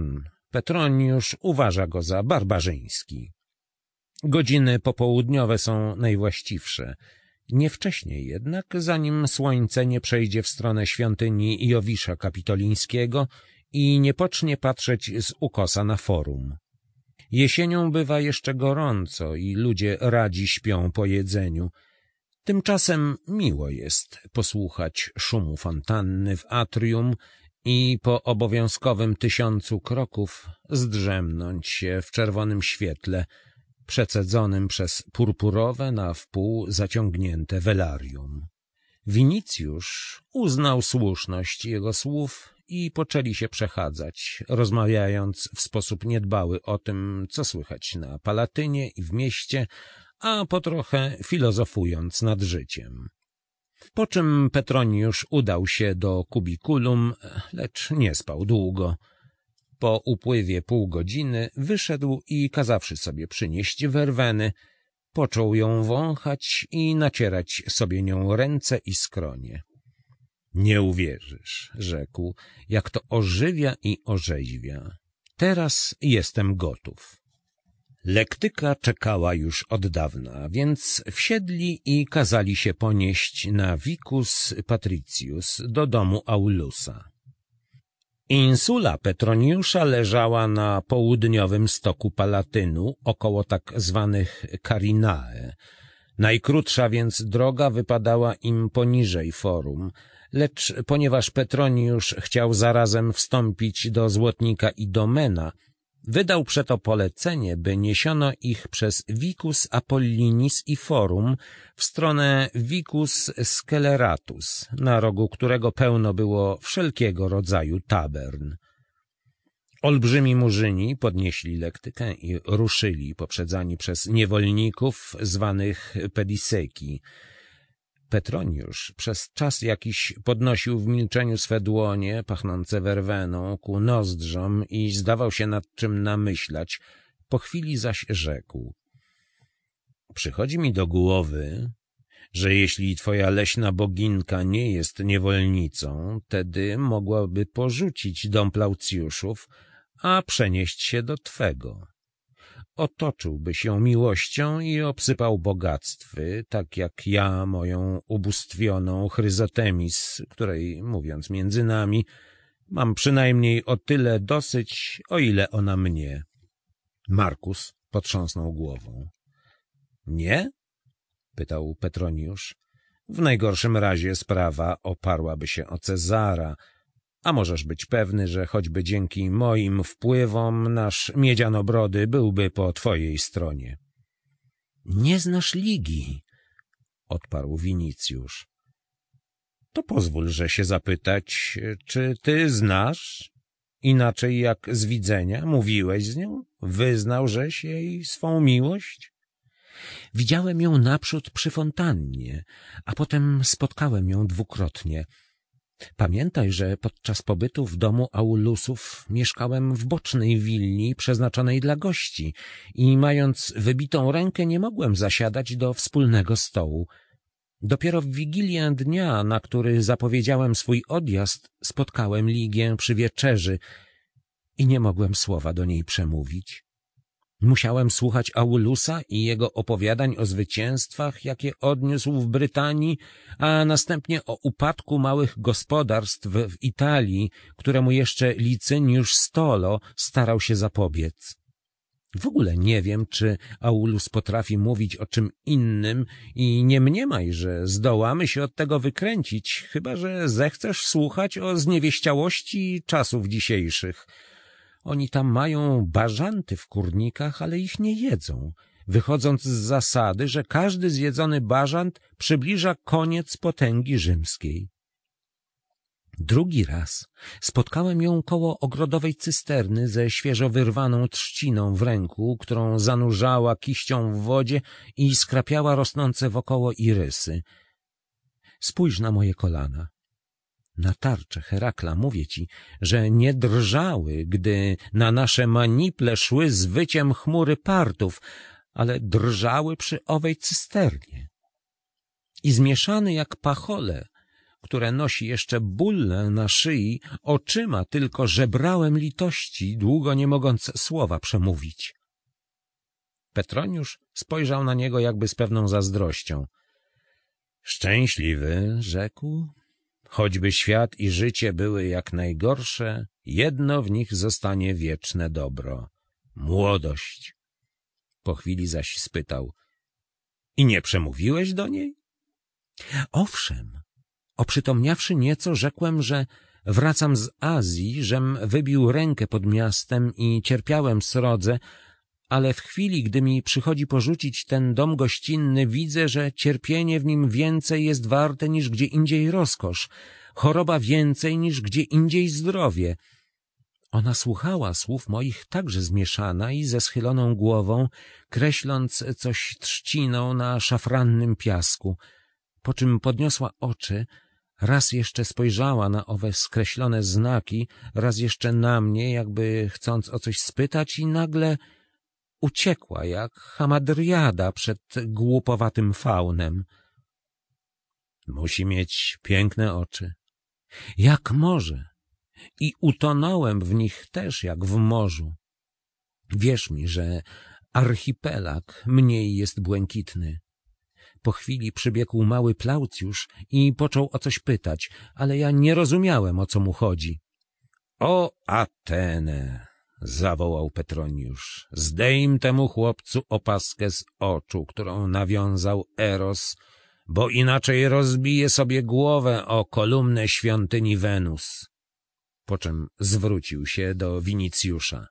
Petroniusz uważa go za barbarzyński. Godziny popołudniowe są najwłaściwsze. Nie wcześniej jednak, zanim słońce nie przejdzie w stronę świątyni Jowisza Kapitolińskiego i nie pocznie patrzeć z ukosa na forum. Jesienią bywa jeszcze gorąco i ludzie radzi śpią po jedzeniu. Tymczasem miło jest posłuchać szumu fontanny w atrium i po obowiązkowym tysiącu kroków zdrzemnąć się w czerwonym świetle, przecedzonym przez purpurowe na wpół zaciągnięte velarium. Winicjusz uznał słuszność jego słów i poczęli się przechadzać, rozmawiając w sposób niedbały o tym, co słychać na Palatynie i w mieście, a po trochę filozofując nad życiem. Po czym Petroniusz udał się do kubikulum, lecz nie spał długo. Po upływie pół godziny wyszedł i, kazawszy sobie przynieść werweny, począł ją wąchać i nacierać sobie nią ręce i skronie. Nie uwierzysz, rzekł, jak to ożywia i orzeźwia. Teraz jestem gotów. Lektyka czekała już od dawna, więc wsiedli i kazali się ponieść na Vicus Patricius do domu Aulusa. Insula Petroniusza leżała na południowym stoku Palatynu, około tak zwanych Carinae. Najkrótsza więc droga wypadała im poniżej forum, lecz ponieważ Petroniusz chciał zarazem wstąpić do Złotnika i Domena, wydał przeto polecenie, by niesiono ich przez Vicus Apollinis i Forum w stronę Vicus Sceleratus, na rogu którego pełno było wszelkiego rodzaju tabern. Olbrzymi murzyni podnieśli lektykę i ruszyli, poprzedzani przez niewolników zwanych pediseki. Petroniusz przez czas jakiś podnosił w milczeniu swe dłonie, pachnące werweną, ku nozdrzom i zdawał się nad czym namyślać. Po chwili zaś rzekł: przychodzi mi do głowy, że jeśli twoja leśna boginka nie jest niewolnicą, tedy mogłaby porzucić dom Plaucjuszów, a przenieść się do twego. Otoczyłby się miłością i obsypał bogactwy, tak jak ja moją ubóstwioną Chryzotemis, której, mówiąc między nami, mam przynajmniej o tyle dosyć, o ile ona mnie. Markus potrząsnął głową. Nie? Pytał Petroniusz. W najgorszym razie sprawa oparłaby się o Cezara, a możesz być pewny, że choćby dzięki moim wpływom nasz Miedzianobrody byłby po twojej stronie. Nie znasz Ligi, odparł Winicjusz. To pozwól, że się zapytać, czy ty znasz? Inaczej jak z widzenia mówiłeś z nią? Wyznałżeś jej swą miłość? Widziałem ją naprzód przy fontannie, a potem spotkałem ją dwukrotnie. Pamiętaj, że podczas pobytu w domu Aulusów mieszkałem w bocznej willi przeznaczonej dla gości i mając wybitą rękę nie mogłem zasiadać do wspólnego stołu. Dopiero w wigilię dnia, na który zapowiedziałem swój odjazd, spotkałem Ligię przy wieczerzy i nie mogłem słowa do niej przemówić. Musiałem słuchać Aulusa i jego opowiadań o zwycięstwach, jakie odniósł w Brytanii, a następnie o upadku małych gospodarstw w Italii, któremu jeszcze Licyniusz Stolo starał się zapobiec. W ogóle nie wiem, czy Aulus potrafi mówić o czym innym i nie mniemaj, że zdołamy się od tego wykręcić, chyba że zechcesz słuchać o zniewieściałości czasów dzisiejszych. Oni tam mają bażanty w kurnikach, ale ich nie jedzą, wychodząc z zasady, że każdy zjedzony bażant przybliża koniec potęgi rzymskiej. Drugi raz spotkałem ją koło ogrodowej cysterny ze świeżo wyrwaną trzciną w ręku, którą zanurzała kiścią w wodzie i skrapiała rosnące wokoło irysy. Spójrz na moje kolana. Na tarcze Herakla mówię ci, że nie drżały, gdy na nasze maniple szły z wyciem chmury Partów, ale drżały przy owej cysternie. I zmieszany jak pachole, które nosi jeszcze bulle na szyi, oczyma tylko żebrałem litości, długo nie mogąc słowa przemówić. Petroniusz spojrzał na niego jakby z pewną zazdrością. Szczęśliwy, rzekł, choćby świat i życie były jak najgorsze, jedno w nich zostanie wieczne dobro — młodość. Po chwili zaś spytał — i nie przemówiłeś do niej? Owszem, oprzytomniawszy nieco, rzekłem, że wracam z Azji, żem wybił rękę pod miastem i cierpiałem srodze, ale w chwili, gdy mi przychodzi porzucić ten dom gościnny, widzę, że cierpienie w nim więcej jest warte niż gdzie indziej rozkosz, choroba więcej niż gdzie indziej zdrowie. Ona słuchała słów moich także zmieszana i ze schyloną głową, kreśląc coś trzciną na szafrannym piasku, po czym podniosła oczy, raz jeszcze spojrzała na owe skreślone znaki, raz jeszcze na mnie, jakby chcąc o coś spytać, i nagle uciekła jak hamadryada przed głupowatym faunem. Musi mieć piękne oczy. Jak morze. I utonąłem w nich też jak w morzu. Wierz mi, że archipelag mniej jest błękitny. Po chwili przybiegł mały Plaucjusz i począł o coś pytać, ale ja nie rozumiałem, o co mu chodzi. — O Atene! — zawołał Petroniusz. — Zdejm temu chłopcu opaskę z oczu, którą nawiązał Eros, bo inaczej rozbije sobie głowę o kolumnę świątyni Wenus. Po czym zwrócił się do Winicjusza.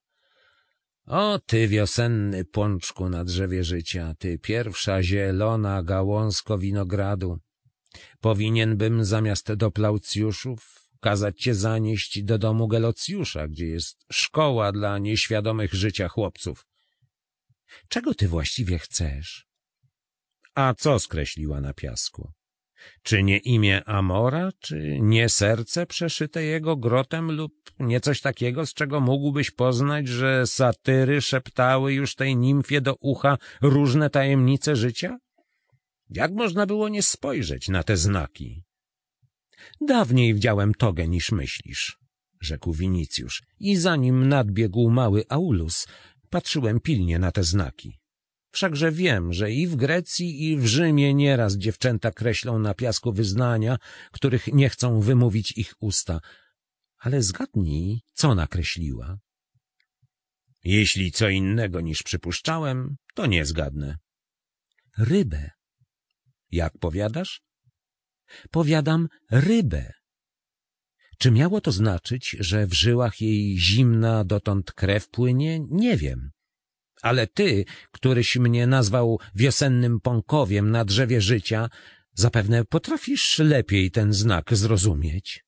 O ty wiosenny pączku na drzewie życia, ty pierwsza zielona gałązko winogradu, powinien bym zamiast do Plaucjuszów kazać cię zanieść do domu Gelocjusza, gdzie jest szkoła dla nieświadomych życia chłopców. Czego ty właściwie chcesz? A co skreśliła na piasku? Czy nie imię Amora, czy nie serce przeszyte jego grotem lub nie coś takiego, z czego mógłbyś poznać, że satyry szeptały już tej nimfie do ucha różne tajemnice życia? Jak można było nie spojrzeć na te znaki? Dawniej widziałem togę niż myślisz, rzekł Winicjusz, i zanim nadbiegł mały Aulus, patrzyłem pilnie na te znaki. Wszakże wiem, że i w Grecji, i w Rzymie nieraz dziewczęta kreślą na piasku wyznania, których nie chcą wymówić ich usta. Ale zgadnij, co nakreśliła. Jeśli co innego niż przypuszczałem, to nie zgadnę. Rybę. Jak powiadasz? Powiadam rybę. Czy miało to znaczyć, że w żyłach jej zimna dotąd krew płynie? Nie wiem. Ale ty, któryś mnie nazwał wiosennym pąkowiem na drzewie życia, zapewne potrafisz lepiej ten znak zrozumieć.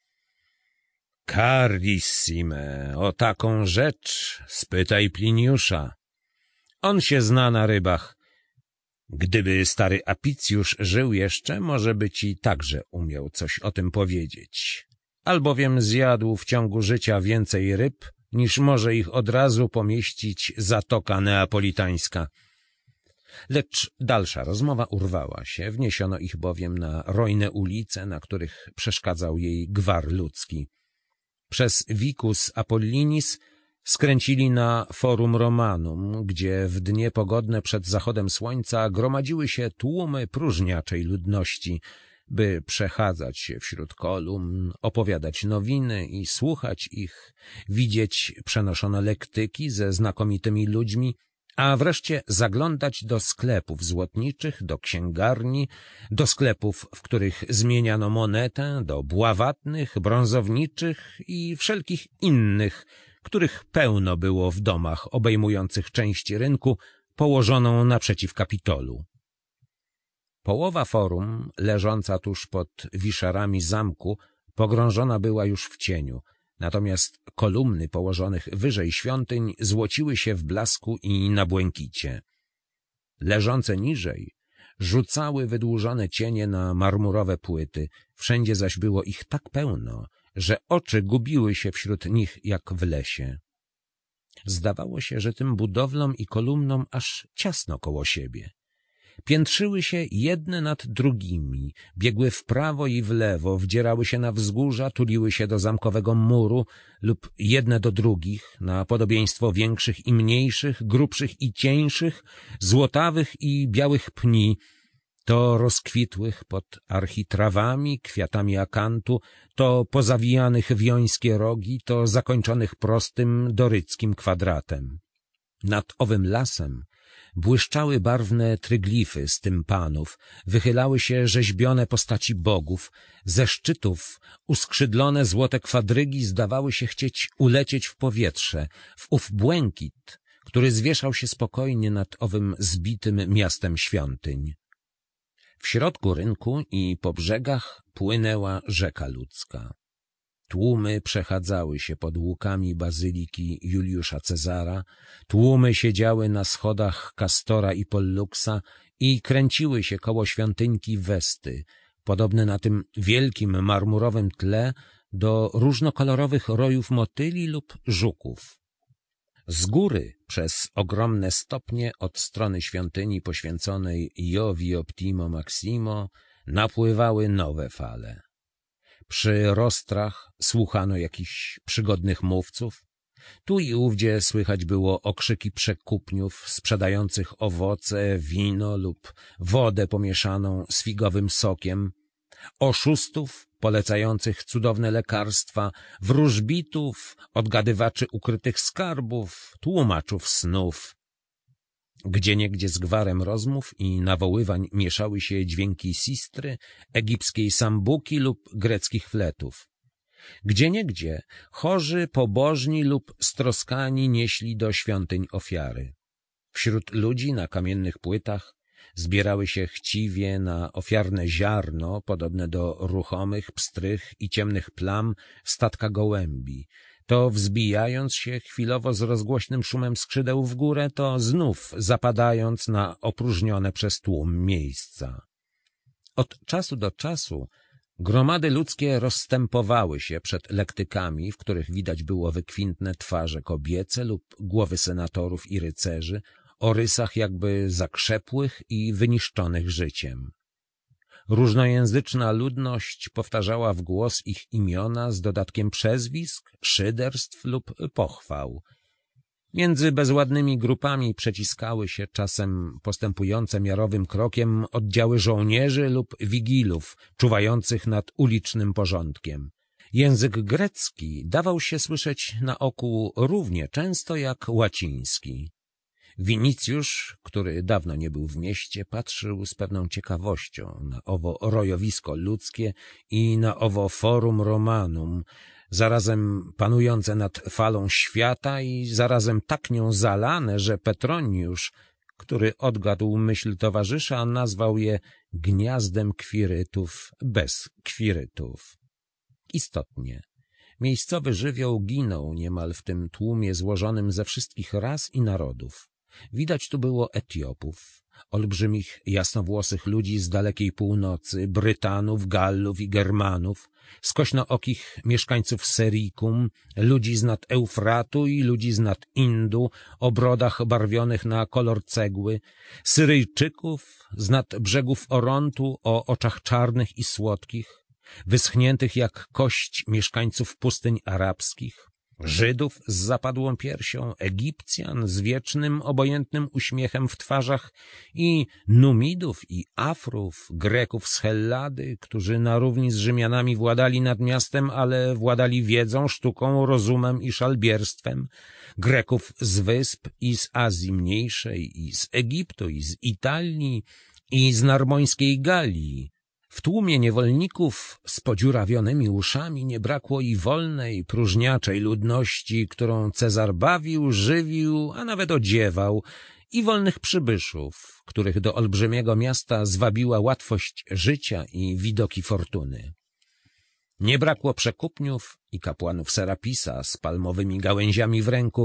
Carissime, o taką rzecz spytaj Pliniusza. On się zna na rybach. Gdyby stary Apicjusz żył jeszcze, może by ci także umiał coś o tym powiedzieć. Albowiem zjadł w ciągu życia więcej ryb, niż może ich od razu pomieścić zatoka neapolitańska. Lecz dalsza rozmowa urwała się, wniesiono ich bowiem na rojne ulice, na których przeszkadzał jej gwar ludzki. Przez Vicus Apollinis skręcili na Forum Romanum, gdzie w dnie pogodne przed zachodem słońca gromadziły się tłumy próżniaczej ludności, by przechadzać się wśród kolumn, opowiadać nowiny i słuchać ich, widzieć przenoszone lektyki ze znakomitymi ludźmi, a wreszcie zaglądać do sklepów złotniczych, do księgarni, do sklepów, w których zmieniano monetę, do bławatnych, brązowniczych i wszelkich innych, których pełno było w domach obejmujących część rynku położoną naprzeciw Kapitolu. Połowa forum, leżąca tuż pod wiszarami zamku, pogrążona była już w cieniu, natomiast kolumny położonych wyżej świątyń złociły się w blasku i na błękicie. Leżące niżej rzucały wydłużone cienie na marmurowe płyty, wszędzie zaś było ich tak pełno, że oczy gubiły się wśród nich jak w lesie. Zdawało się, że tym budowlom i kolumnom aż ciasno koło siebie. piętrzyły się jedne nad drugimi, biegły w prawo i w lewo, wdzierały się na wzgórza, tuliły się do zamkowego muru lub jedne do drugich, na podobieństwo większych i mniejszych, grubszych i cieńszych, złotawych i białych pni, to rozkwitłych pod architrawami, kwiatami akantu, to pozawijanych w jońskie rogi, to zakończonych prostym, doryckim kwadratem. Nad owym lasem błyszczały barwne tryglify z tympanów, wychylały się rzeźbione postaci bogów, ze szczytów uskrzydlone złote kwadrygi zdawały się chcieć ulecieć w powietrze, w ów błękit, który zwieszał się spokojnie nad owym zbitym miastem świątyń. W środku rynku i po brzegach płynęła rzeka ludzka. Tłumy przechadzały się pod łukami bazyliki Juliusza Cezara, tłumy siedziały na schodach Kastora i Polluksa i kręciły się koło świątyńki Westy, podobne na tym wielkim marmurowym tle do różnokolorowych rojów motyli lub żuków. Z góry przez ogromne stopnie od strony świątyni poświęconej Jovi Optimo Maximo napływały nowe fale. Przy rostrach słuchano jakichś przygodnych mówców. Tu i ówdzie słychać było okrzyki przekupniów sprzedających owoce, wino lub wodę pomieszaną z figowym sokiem, oszustów polecających cudowne lekarstwa, wróżbitów, odgadywaczy ukrytych skarbów, tłumaczów snów. Gdzieniegdzie z gwarem rozmów i nawoływań mieszały się dźwięki sistry, egipskiej sambuki lub greckich fletów. Gdzieniegdzie chorzy, pobożni lub stroskani nieśli do świątyń ofiary. Wśród ludzi na kamiennych płytach zbierały się chciwie na ofiarne ziarno, podobne do ruchomych, pstrych i ciemnych plam w statkach gołębi, to wzbijając się chwilowo z rozgłośnym szumem skrzydeł w górę, to znów zapadając na opróżnione przez tłum miejsca. Od czasu do czasu gromady ludzkie rozstępowały się przed lektykami, w których widać było wykwintne twarze kobiece lub głowy senatorów i rycerzy, o rysach jakby zakrzepłych i wyniszczonych życiem. Różnojęzyczna ludność powtarzała w głos ich imiona z dodatkiem przezwisk, szyderstw lub pochwał. Między bezładnymi grupami przeciskały się czasem postępujące miarowym krokiem oddziały żołnierzy lub wigilów czuwających nad ulicznym porządkiem. Język grecki dawał się słyszeć na oku równie często jak łaciński. Winicjusz, który dawno nie był w mieście, patrzył z pewną ciekawością na owo rojowisko ludzkie i na owo forum romanum, zarazem panujące nad falą świata i zarazem tak nią zalane, że Petroniusz, który odgadł myśl towarzysza, nazwał je gniazdem kwirytów bez kwirytów. Istotnie, miejscowy żywioł ginął niemal w tym tłumie złożonym ze wszystkich ras i narodów. Widać tu było Etiopów, olbrzymich, jasnowłosych ludzi z dalekiej północy, Brytanów, Gallów i Germanów, skośnookich mieszkańców Serikum, ludzi z nad Eufratu i ludzi z nad Indu, o brodach barwionych na kolor cegły, Syryjczyków z nad brzegów Orontu o oczach czarnych i słodkich, wyschniętych jak kość mieszkańców pustyń arabskich, Żydów z zapadłą piersią, Egipcjan z wiecznym, obojętnym uśmiechem w twarzach i Numidów i Afrów, Greków z Hellady, którzy na równi z Rzymianami władali nad miastem, ale władali wiedzą, sztuką, rozumem i szalbierstwem, Greków z wysp i z Azji Mniejszej, i z Egiptu, i z Italii, i z narmońskiej Galii. W tłumie niewolników z podziurawionymi uszami nie brakło i wolnej, próżniaczej ludności, którą Cezar bawił, żywił, a nawet odziewał, i wolnych przybyszów, których do olbrzymiego miasta zwabiła łatwość życia i widoki fortuny. Nie brakło przekupniów i kapłanów Serapisa z palmowymi gałęziami w ręku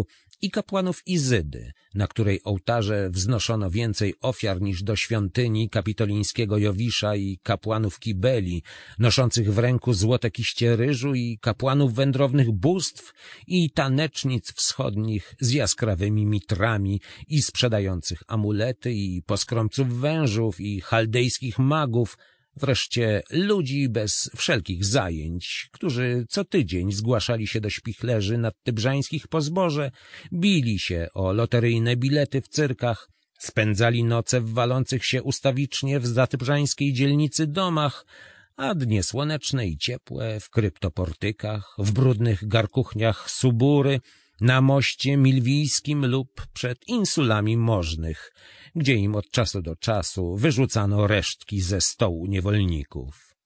i kapłanów Izydy, na której ołtarze wznoszono więcej ofiar niż do świątyni kapitolińskiego Jowisza, i kapłanów Kibeli, noszących w ręku złote kiście ryżu, i kapłanów wędrownych bóstw i tanecznic wschodnich z jaskrawymi mitrami i sprzedających amulety, i poskromców wężów i chaldejskich magów, wreszcie ludzi bez wszelkich zajęć, którzy co tydzień zgłaszali się do śpichlerzy nadtybrzańskich po zboże, bili się o loteryjne bilety w cyrkach, spędzali noce w walących się ustawicznie w zatybrzańskiej dzielnicy domach, a dnie słoneczne i ciepłe w kryptoportykach, w brudnych garkuchniach Subury, na moście milwijskim lub przed insulami możnych, gdzie im od czasu do czasu wyrzucano resztki ze stołu niewolników.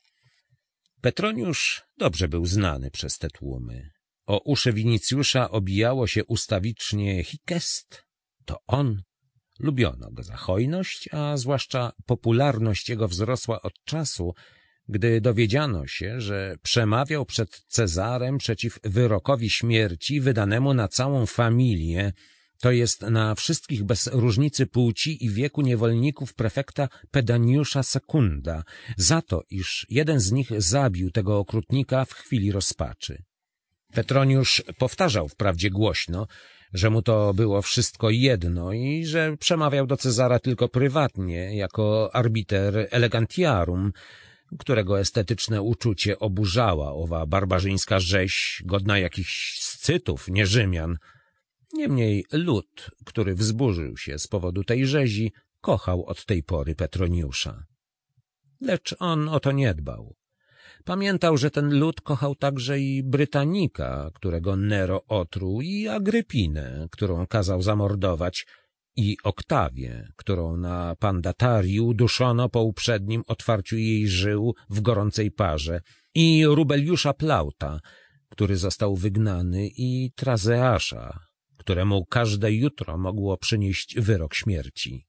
Petroniusz dobrze był znany przez te tłumy. O uszy Winicjusza obijało się ustawicznie Hikest. To on. Lubiono go za hojność, a zwłaszcza popularność jego wzrosła od czasu, gdy dowiedziano się, że przemawiał przed Cezarem przeciw wyrokowi śmierci wydanemu na całą familię, to jest na wszystkich bez różnicy płci i wieku niewolników prefekta Pedaniusza Sekunda, za to, iż jeden z nich zabił tego okrutnika w chwili rozpaczy. Petroniusz powtarzał wprawdzie głośno, że mu to było wszystko jedno i że przemawiał do Cezara tylko prywatnie, jako arbiter elegantiarum, którego estetyczne uczucie oburzała owa barbarzyńska rzeź, godna jakichś Scytów, nie Rzymian. Niemniej lud, który wzburzył się z powodu tej rzezi, kochał od tej pory Petroniusza. Lecz on o to nie dbał. Pamiętał, że ten lud kochał także i Brytanika, którego Nero otruł, i Agrypinę, którą kazał zamordować, i Oktawię, którą na Pandatarii uduszono po uprzednim otwarciu jej żył w gorącej parze, i Rubeliusza Plauta, który został wygnany, i Trazeasza, któremu każde jutro mogło przynieść wyrok śmierci.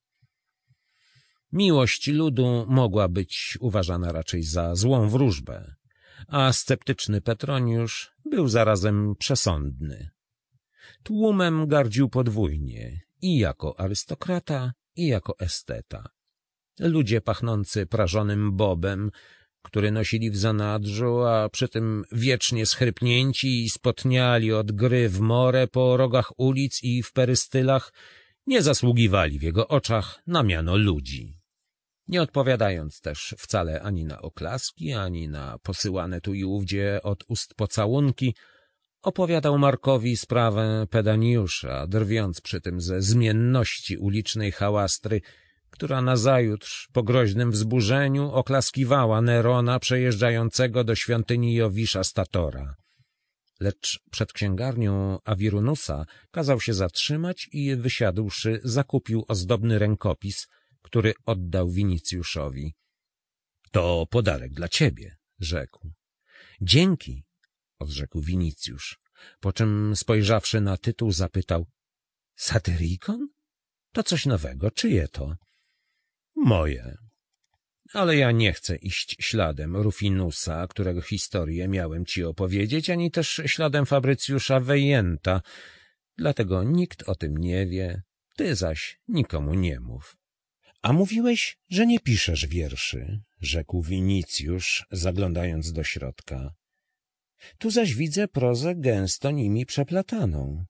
Miłość ludu mogła być uważana raczej za złą wróżbę, a sceptyczny Petroniusz był zarazem przesądny. Tłumem gardził podwójnie, i jako arystokrata, i jako esteta. Ludzie pachnący prażonym bobem, który nosili w zanadrzu, a przy tym wiecznie schrypnięci i spotniali od gry w morę po rogach ulic i w perystylach, nie zasługiwali w jego oczach na miano ludzi. Nie odpowiadając też wcale ani na oklaski, ani na posyłane tu i ówdzie od ust pocałunki, opowiadał Markowi sprawę Pedaniusza, drwiąc przy tym ze zmienności ulicznej hałastry, która nazajutrz po groźnym wzburzeniu oklaskiwała Nerona przejeżdżającego do świątyni Jowisza Statora. Lecz przed księgarnią Awirunusa kazał się zatrzymać i wysiadłszy zakupił ozdobny rękopis, który oddał Winicjuszowi. — To podarek dla ciebie — rzekł. — Dzięki — odrzekł Winicjusz, po czym spojrzawszy na tytuł zapytał — Satyrikon? To coś nowego, czyje to? — Moje. Ale ja nie chcę iść śladem Rufinusa, którego historię miałem ci opowiedzieć, ani też śladem Fabrycjusza Vejenta, dlatego nikt o tym nie wie, ty zaś nikomu nie mów. — A mówiłeś, że nie piszesz wierszy — rzekł Winicjusz, zaglądając do środka. — Tu zaś widzę prozę gęsto nimi przeplataną.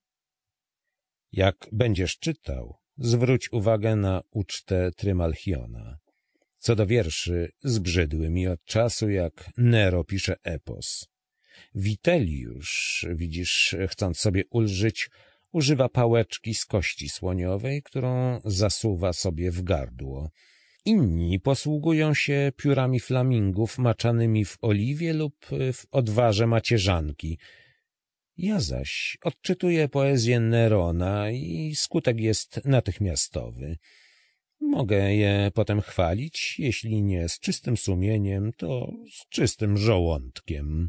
— Jak będziesz czytał, zwróć uwagę na ucztę Trymalchiona. Co do wierszy, zbrzydły mi od czasu, jak Nero pisze epos. Witelliusz, widzisz, chcąc sobie ulżyć, używa pałeczki z kości słoniowej, którą zasuwa sobie w gardło. Inni posługują się piórami flamingów maczanymi w oliwie lub w odwarze macierzanki. Ja zaś odczytuję poezję Nerona i skutek jest natychmiastowy. Mogę je potem chwalić, jeśli nie z czystym sumieniem, to z czystym żołądkiem.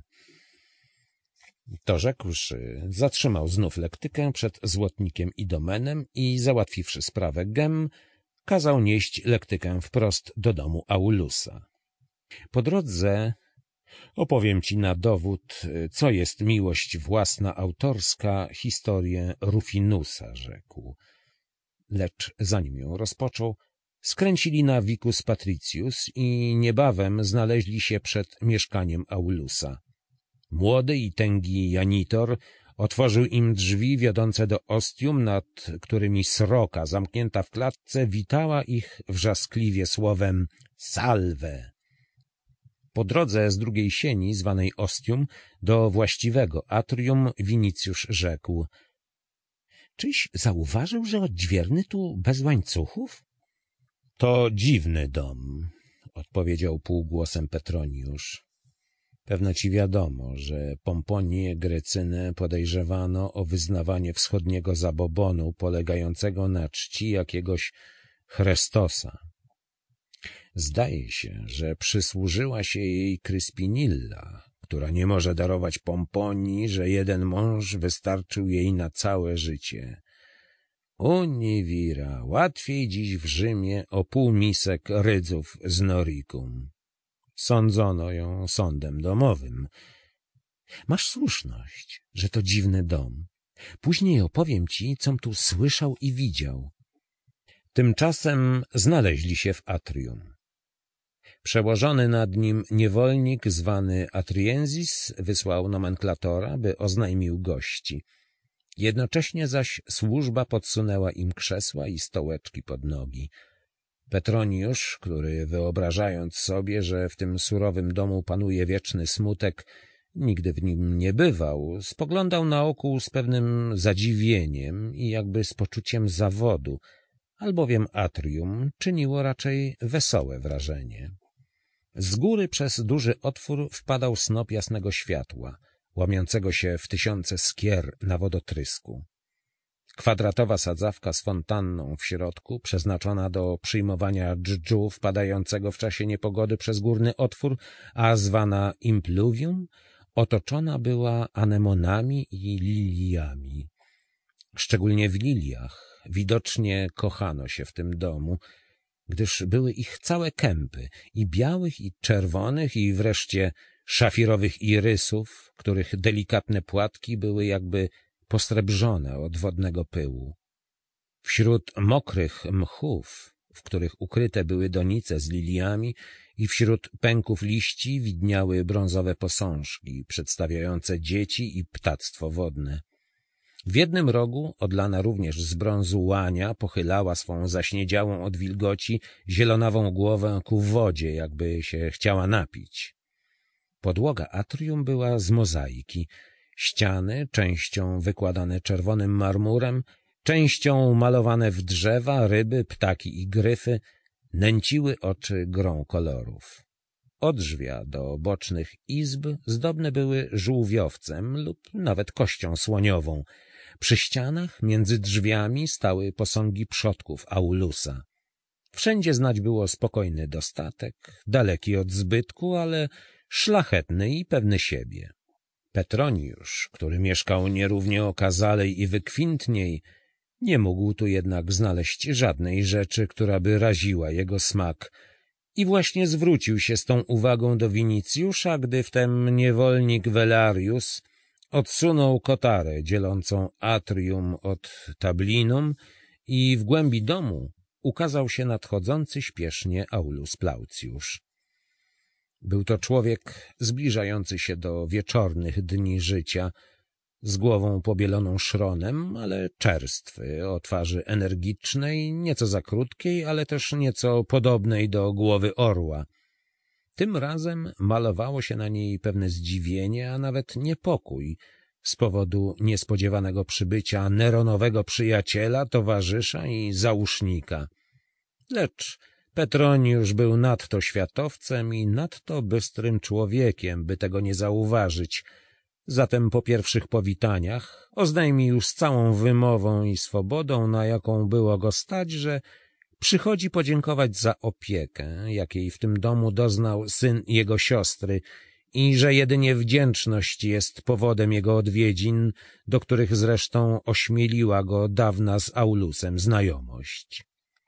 To rzekłszy, zatrzymał znów lektykę przed złotnikiem Idomenem i, załatwiwszy sprawę gem, kazał nieść lektykę wprost do domu Aulusa. Po drodze Opowiem ci na dowód, co jest miłość własna autorska, historię Rufinusa, rzekł. Lecz zanim ją rozpoczął, skręcili na Vicus Patricius i niebawem znaleźli się przed mieszkaniem Aulusa. Młody i tęgi Janitor otworzył im drzwi wiodące do ostium, nad którymi sroka zamknięta w klatce witała ich wrzaskliwie słowem salve. Po drodze z drugiej sieni, zwanej ostium, do właściwego atrium Winicjusz rzekł: Czyś zauważył, że odźwierny tu bez łańcuchów? To dziwny dom, odpowiedział półgłosem Petroniusz. Pewno ci wiadomo, że Pomponię Grecynę podejrzewano o wyznawanie wschodniego zabobonu polegającego na czci jakiegoś Chrestosa. Zdaje się, że przysłużyła się jej Kryspinilla, która nie może darować Pomponii, że jeden mąż wystarczył jej na całe życie. Univira, łatwiej dziś w Rzymie o półmisek rydzów z Noricum. Sądzono ją sądem domowym. Masz słuszność, że to dziwny dom. Później opowiem ci, com tu słyszał i widział. Tymczasem znaleźli się w atrium. Przełożony nad nim niewolnik zwany Atriensis wysłał nomenklatora, by oznajmił gości. Jednocześnie zaś służba podsunęła im krzesła i stołeczki pod nogi. Petroniusz, który wyobrażając sobie, że w tym surowym domu panuje wieczny smutek, nigdy w nim nie bywał, spoglądał naokół z pewnym zadziwieniem i jakby z poczuciem zawodu, albowiem atrium czyniło raczej wesołe wrażenie. Z góry przez duży otwór wpadał snop jasnego światła, łamiącego się w tysiące skier na wodotrysku. Kwadratowa sadzawka z fontanną w środku, przeznaczona do przyjmowania dżdżu wpadającego w czasie niepogody przez górny otwór, a zwana impluvium, otoczona była anemonami i liliami. Szczególnie w liliach widocznie kochano się w tym domu, gdyż były ich całe kępy, i białych, i czerwonych, i wreszcie szafirowych irysów, których delikatne płatki były jakby posrebrzone od wodnego pyłu. Wśród mokrych mchów, w których ukryte były donice z liliami, i wśród pęków liści widniały brązowe posążki przedstawiające dzieci i ptactwo wodne. W jednym rogu, odlana również z brązu łania, pochylała swą zaśniedziałą od wilgoci zielonawą głowę ku wodzie, jakby się chciała napić. Podłoga atrium była z mozaiki. Ściany, częścią wykładane czerwonym marmurem, częścią malowane w drzewa, ryby, ptaki i gryfy, nęciły oczy grą kolorów. Odrzwia do bocznych izb zdobne były żółwiowcem lub nawet kością słoniową. Przy ścianach, między drzwiami, stały posągi przodków Aulusa. Wszędzie znać było spokojny dostatek, daleki od zbytku, ale szlachetny i pewny siebie. Petroniusz, który mieszkał nierównie okazalej i wykwintniej, nie mógł tu jednak znaleźć żadnej rzeczy, która by raziła jego smak, i właśnie zwrócił się z tą uwagą do Winicjusza, gdy wtem niewolnik Velarius odsunął kotarę dzielącą atrium od tablinum i w głębi domu ukazał się nadchodzący śpiesznie Aulus Plaucjusz. Był to człowiek zbliżający się do wieczornych dni życia, z głową pobieloną szronem, ale czerstwy, o twarzy energicznej, nieco za krótkiej, ale też nieco podobnej do głowy orła. Tym razem malowało się na niej pewne zdziwienie, a nawet niepokój z powodu niespodziewanego przybycia Neronowego przyjaciela, towarzysza i zausznika. Lecz Petroniusz był nadto światowcem i nadto bystrym człowiekiem, by tego nie zauważyć. Zatem po pierwszych powitaniach oznajmił z całą wymową i swobodą, na jaką było go stać, że przychodzi podziękować za opiekę, jakiej w tym domu doznał syn jego siostry, i że jedynie wdzięczność jest powodem jego odwiedzin, do których zresztą ośmieliła go dawna z Aulusem znajomość.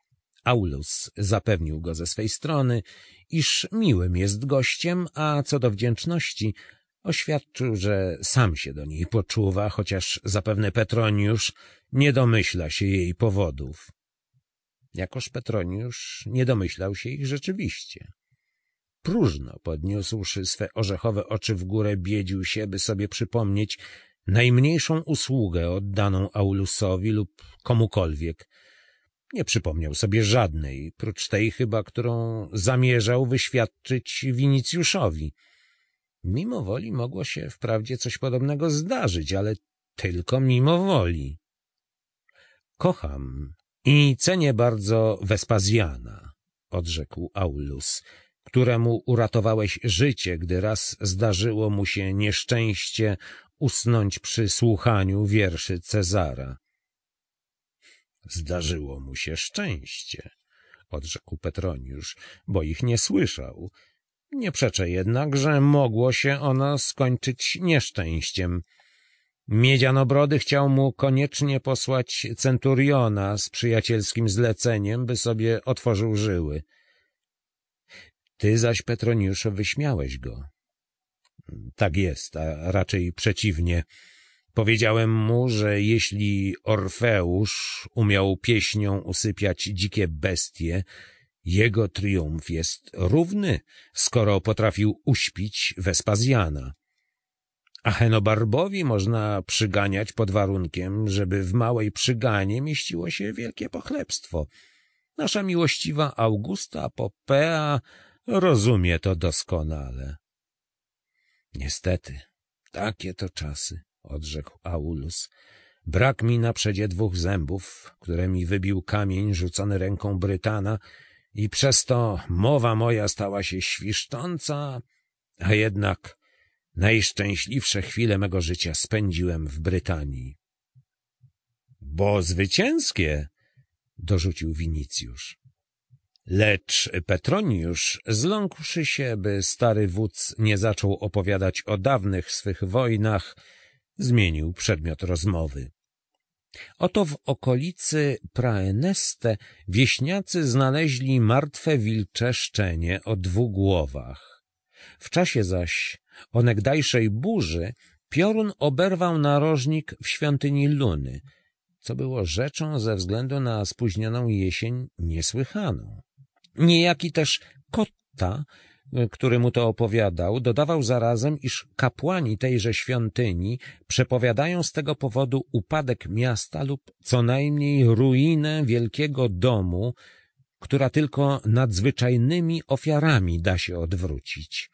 Aulus zapewnił go ze swej strony, iż miłym jest gościem, a co do wdzięczności oświadczył, że sam się do niej poczuwa, chociaż zapewne Petroniusz nie domyśla się jej powodów. Jakoż Petroniusz nie domyślał się ich rzeczywiście. Próżno podniósłszy swe orzechowe oczy w górę, biedził się, by sobie przypomnieć najmniejszą usługę oddaną Aulusowi lub komukolwiek. Nie przypomniał sobie żadnej, prócz tej chyba, którą zamierzał wyświadczyć Winicjuszowi. Mimo woli mogło się wprawdzie coś podobnego zdarzyć, ale tylko mimo woli. Kocham i cenię bardzo Wespazjana, odrzekł Aulus, któremu uratowałeś życie, gdy raz zdarzyło mu się nieszczęście usnąć przy słuchaniu wierszy Cezara. Zdarzyło mu się szczęście, odrzekł Petroniusz, bo ich nie słyszał. Nie przeczę jednak, że mogło się ono skończyć nieszczęściem. Miedzianobrody chciał mu koniecznie posłać centuriona z przyjacielskim zleceniem, by sobie otworzył żyły. Ty zaś, Petroniuszu, wyśmiałeś go. Tak jest, a raczej przeciwnie. Powiedziałem mu, że jeśli Orfeusz umiał pieśnią usypiać dzikie bestie, jego triumf jest równy, skoro potrafił uśpić Wespazjana. A Henobarbowi można przyganiać pod warunkiem, żeby w małej przyganie mieściło się wielkie pochlebstwo. Nasza miłościwa Augusta Popea rozumie to doskonale. Niestety, takie to czasy, odrzekł Aulus. Brak mi na przedzie dwóch zębów, które mi wybił kamień rzucony ręką Brytana i przez to mowa moja stała się świszcząca, a jednak najszczęśliwsze chwile mego życia spędziłem w Brytanii. — Bo zwycięskie! — dorzucił Winicjusz. Lecz Petroniusz, zląkłszy się, by stary wódz nie zaczął opowiadać o dawnych swych wojnach, zmienił przedmiot rozmowy. Oto w okolicy Praeneste wieśniacy znaleźli martwe wilcze szczenie o dwóch głowach. W czasie zaś onegdajszej burzy piorun oberwał narożnik w świątyni Luny, co było rzeczą ze względu na spóźnioną jesień niesłychaną. Niejaki też Kotta, który mu to opowiadał, dodawał zarazem, iż kapłani tejże świątyni przepowiadają z tego powodu upadek miasta lub co najmniej ruinę wielkiego domu, która tylko nadzwyczajnymi ofiarami da się odwrócić.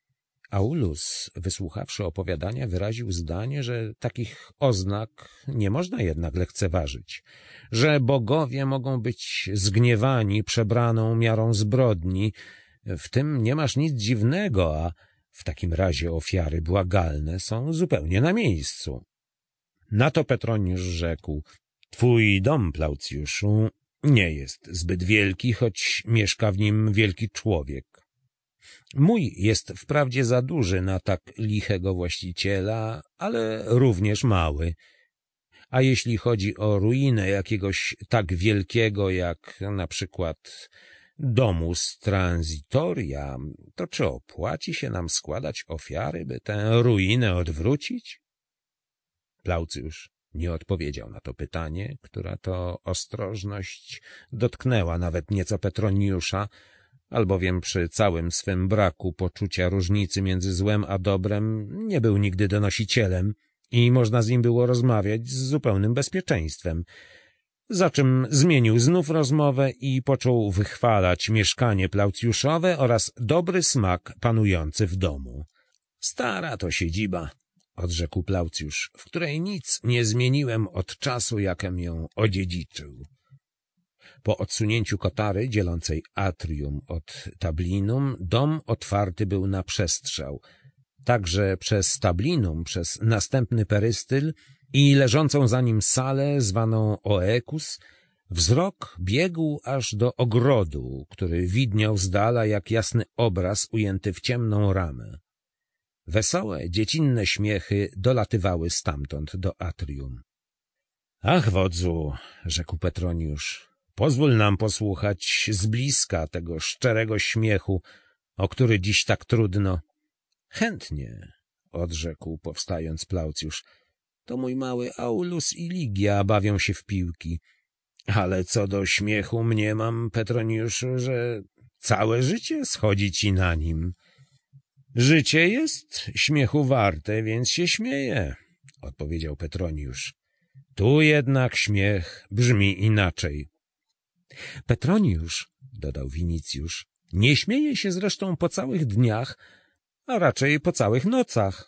Aulus, wysłuchawszy opowiadania, wyraził zdanie, że takich oznak nie można jednak lekceważyć, że bogowie mogą być zgniewani przebraną miarą zbrodni. W tym nie masz nic dziwnego, a w takim razie ofiary błagalne są zupełnie na miejscu. Na to Petroniusz rzekł: twój dom, Plaucjuszu, nie jest zbyt wielki, choć mieszka w nim wielki człowiek. Mój jest wprawdzie za duży na tak lichego właściciela, ale również mały. A jeśli chodzi o ruinę jakiegoś tak wielkiego jak na przykład domus transitoria, to czy opłaci się nam składać ofiary, by tę ruinę odwrócić? Plaucjusz nie odpowiedział na to pytanie, która to ostrożność dotknęła nawet nieco Petroniusza, albowiem przy całym swym braku poczucia różnicy między złem a dobrem nie był nigdy donosicielem i można z nim było rozmawiać z zupełnym bezpieczeństwem. Za czym zmienił znów rozmowę i począł wychwalać mieszkanie Plaucjuszowe oraz dobry smak panujący w domu. Stara to siedziba, odrzekł Plaucjusz, w której nic nie zmieniłem od czasu, jakem ją odziedziczył. Po odsunięciu kotary dzielącej atrium od tablinum, dom otwarty był na przestrzał, także przez tablinum, przez następny perystyl i leżącą za nim salę zwaną Oekus, wzrok biegł aż do ogrodu, który widniał z dala jak jasny obraz ujęty w ciemną ramę. Wesołe, dziecinne śmiechy dolatywały stamtąd do atrium. — Ach, wodzu — rzekł Petroniusz Pozwól nam posłuchać z bliska tego szczerego śmiechu, o który dziś tak trudno. Chętnie, odrzekł powstając Plaucjusz. To mój mały Aulus i Ligia bawią się w piłki. Ale co do śmiechu mniemam, Petroniuszu, że całe życie schodzi ci na nim. Życie jest śmiechu warte, więc się śmieje, odpowiedział Petroniusz. Tu jednak śmiech brzmi inaczej. Petroniusz, dodał Winicjusz, nie śmieje się zresztą po całych dniach, a raczej po całych nocach.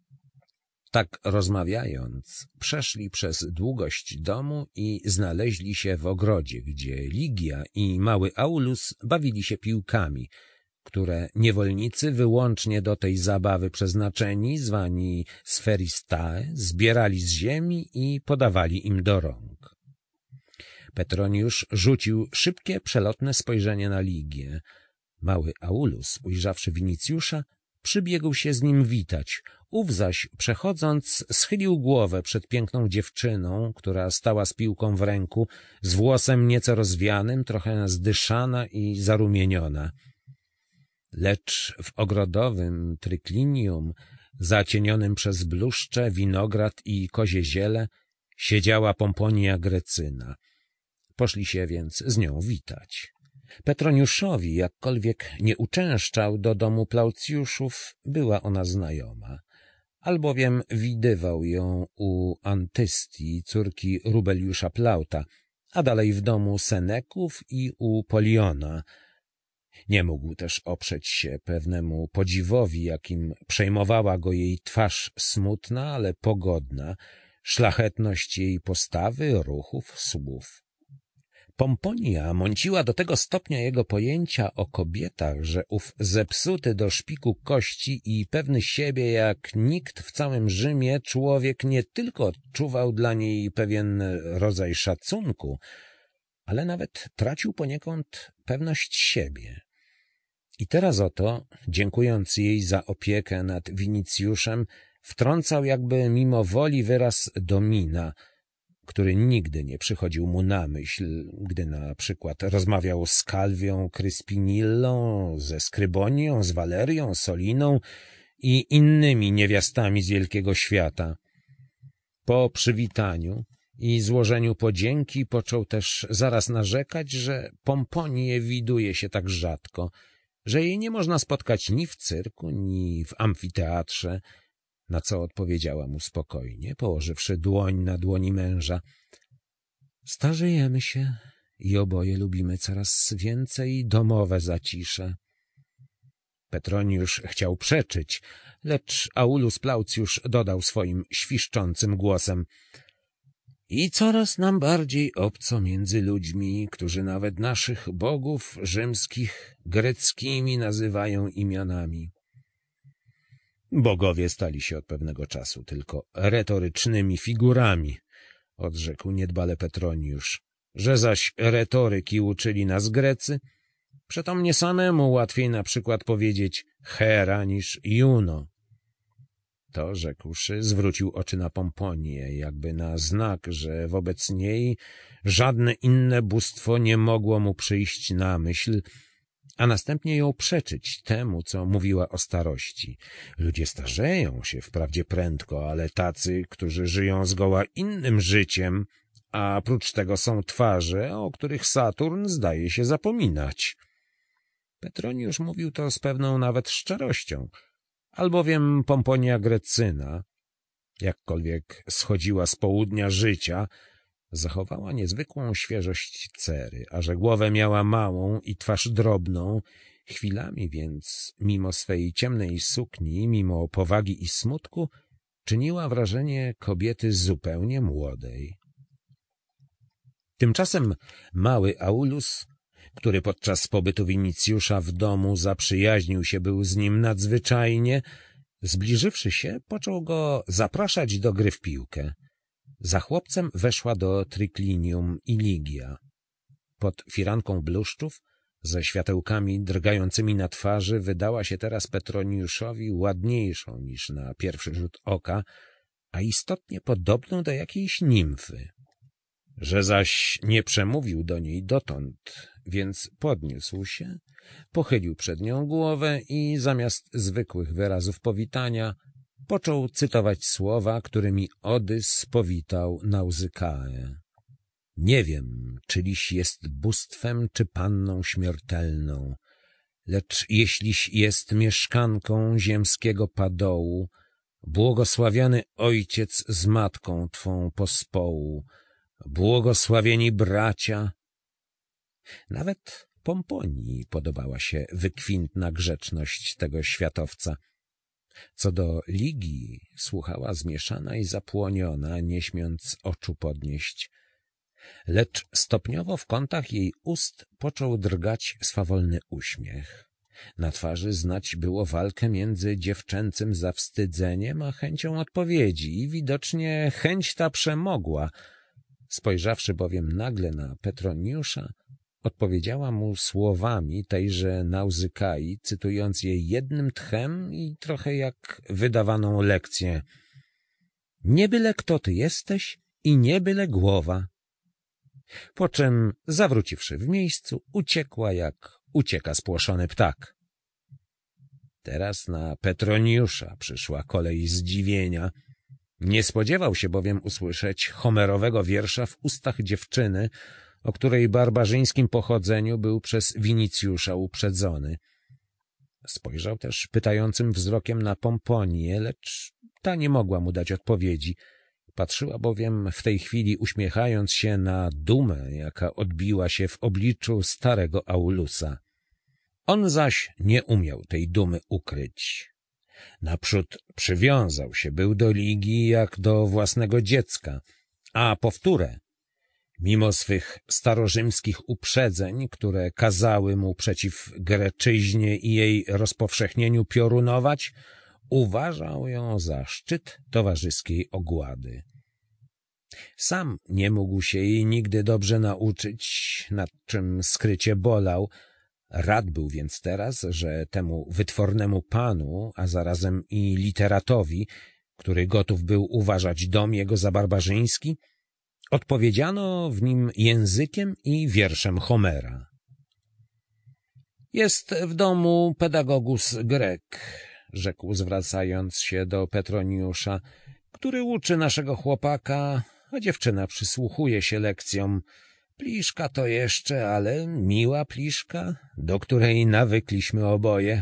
Tak rozmawiając, przeszli przez długość domu i znaleźli się w ogrodzie, gdzie Ligia i mały Aulus bawili się piłkami, które niewolnicy wyłącznie do tej zabawy przeznaczeni, zwani sferistae, zbierali z ziemi i podawali im do rąk. Petroniusz rzucił szybkie, przelotne spojrzenie na Ligię. Mały Aulus, ujrzawszy Winicjusza, przybiegł się z nim witać. Ów zaś, przechodząc, schylił głowę przed piękną dziewczyną, która stała z piłką w ręku, z włosem nieco rozwianym, trochę zdyszana i zarumieniona. Lecz w ogrodowym tryklinium, zacienionym przez bluszcze, winograd i kozie ziele, siedziała Pomponia Grecyna. Poszli się więc z nią witać. Petroniuszowi, jakkolwiek nie uczęszczał do domu Plaucjuszów, była ona znajoma, albowiem widywał ją u Antystii, córki Rubeliusza Plauta, a dalej w domu Seneków i u Poliona. Nie mógł też oprzeć się pewnemu podziwowi, jakim przejmowała go jej twarz smutna, ale pogodna, szlachetność jej postawy, ruchów, słów. Pomponia mąciła do tego stopnia jego pojęcia o kobietach, że ów zepsuty do szpiku kości i pewny siebie jak nikt w całym Rzymie człowiek nie tylko odczuwał dla niej pewien rodzaj szacunku, ale nawet tracił poniekąd pewność siebie. I teraz oto, dziękując jej za opiekę nad Winicjuszem, wtrącał jakby mimo woli wyraz domina, który nigdy nie przychodził mu na myśl, gdy na przykład rozmawiał z Kalwią Kryspinillą, ze Skrybonią, z Walerią, Soliną i innymi niewiastami z wielkiego świata. Po przywitaniu i złożeniu podzięki począł też zaraz narzekać, że Pomponię widuje się tak rzadko, że jej nie można spotkać ni w cyrku, ni w amfiteatrze, na co odpowiedziała mu spokojnie, położywszy dłoń na dłoni męża. Starzejemy się i oboje lubimy coraz więcej domowe zacisze. Petroniusz chciał przeczyć, lecz Aulus Plaucjusz dodał swoim świszczącym głosem: i coraz nam bardziej obco między ludźmi, którzy nawet naszych bogów rzymskich greckimi nazywają imionami. Bogowie stali się od pewnego czasu tylko retorycznymi figurami, odrzekł niedbale Petroniusz. Że zaś retoryki uczyli nas Grecy, przeto mnie samemu łatwiej na przykład powiedzieć Hera niż Juno. To rzekłszy, zwrócił oczy na Pomponię, jakby na znak, że wobec niej żadne inne bóstwo nie mogło mu przyjść na myśl, a następnie ją przeczyć temu, co mówiła o starości. Ludzie starzeją się wprawdzie prędko, ale tacy, którzy żyją zgoła innym życiem, a prócz tego są twarze, o których Saturn zdaje się zapominać. Petroniusz mówił to z pewną nawet szczerością, albowiem Pomponia Grecyna, jakkolwiek schodziła z południa życia, zachowała niezwykłą świeżość cery, a że głowę miała małą i twarz drobną, chwilami więc, mimo swej ciemnej sukni, mimo powagi i smutku, czyniła wrażenie kobiety zupełnie młodej. Tymczasem mały Aulus, który podczas pobytu Winicjusza w domu zaprzyjaźnił się był z nim nadzwyczajnie, zbliżywszy się, począł go zapraszać do gry w piłkę. Za chłopcem weszła do tryklinium i Ligia. Pod firanką bluszczów, ze światełkami drgającymi na twarzy, wydała się teraz Petroniuszowi ładniejszą niż na pierwszy rzut oka, a istotnie podobną do jakiejś nimfy. że zaś nie przemówił do niej dotąd, więc podniósł się, pochylił przed nią głowę i zamiast zwykłych wyrazów powitania począł cytować słowa, którymi Odys powitał Nauzykaę. Nie wiem, czyliś jest bóstwem czy panną śmiertelną, lecz jeśliś jest mieszkanką ziemskiego padołu, błogosławiony ojciec z matką twą pospołu, błogosławieni bracia. Nawet Pomponii podobała się wykwintna grzeczność tego światowca. Co do Ligii, słuchała zmieszana i zapłoniona, nie śmiąc oczu podnieść. Lecz stopniowo w kątach jej ust począł drgać swawolny uśmiech. Na twarzy znać było walkę między dziewczęcym zawstydzeniem a chęcią odpowiedzi i widocznie chęć ta przemogła. Spojrzawszy bowiem nagle na Petroniusza, odpowiedziała mu słowami tejże Nauzykai, cytując je jednym tchem i trochę jak wydawaną lekcję. Nie byle kto ty jesteś i nie byle głowa. Po czym, zawróciwszy w miejscu, uciekła jak ucieka spłoszony ptak. Teraz na Petroniusza przyszła kolej zdziwienia. Nie spodziewał się bowiem usłyszeć homerowego wiersza w ustach dziewczyny, o której barbarzyńskim pochodzeniu był przez Winicjusza uprzedzony. Spojrzał też pytającym wzrokiem na Pomponię, lecz ta nie mogła mu dać odpowiedzi. Patrzyła bowiem w tej chwili, uśmiechając się, na dumę, jaka odbiła się w obliczu starego Aulusa. On zaś nie umiał tej dumy ukryć. Naprzód przywiązał się był do Ligii jak do własnego dziecka, a powtórę, mimo swych starorzymskich uprzedzeń, które kazały mu przeciw Greczyźnie i jej rozpowszechnieniu piorunować, uważał ją za szczyt towarzyskiej ogłady. Sam nie mógł się jej nigdy dobrze nauczyć, nad czym skrycie bolał. Rad był więc teraz, że temu wytwornemu panu, a zarazem i literatowi, który gotów był uważać dom jego za barbarzyński, odpowiedziano w nim językiem i wierszem Homera. Jest w domu pedagogus Grek, rzekł zwracając się do Petroniusza, który uczy naszego chłopaka, a dziewczyna przysłuchuje się lekcjom. Pliszka to jeszcze, ale miła pliszka, do której nawykliśmy oboje.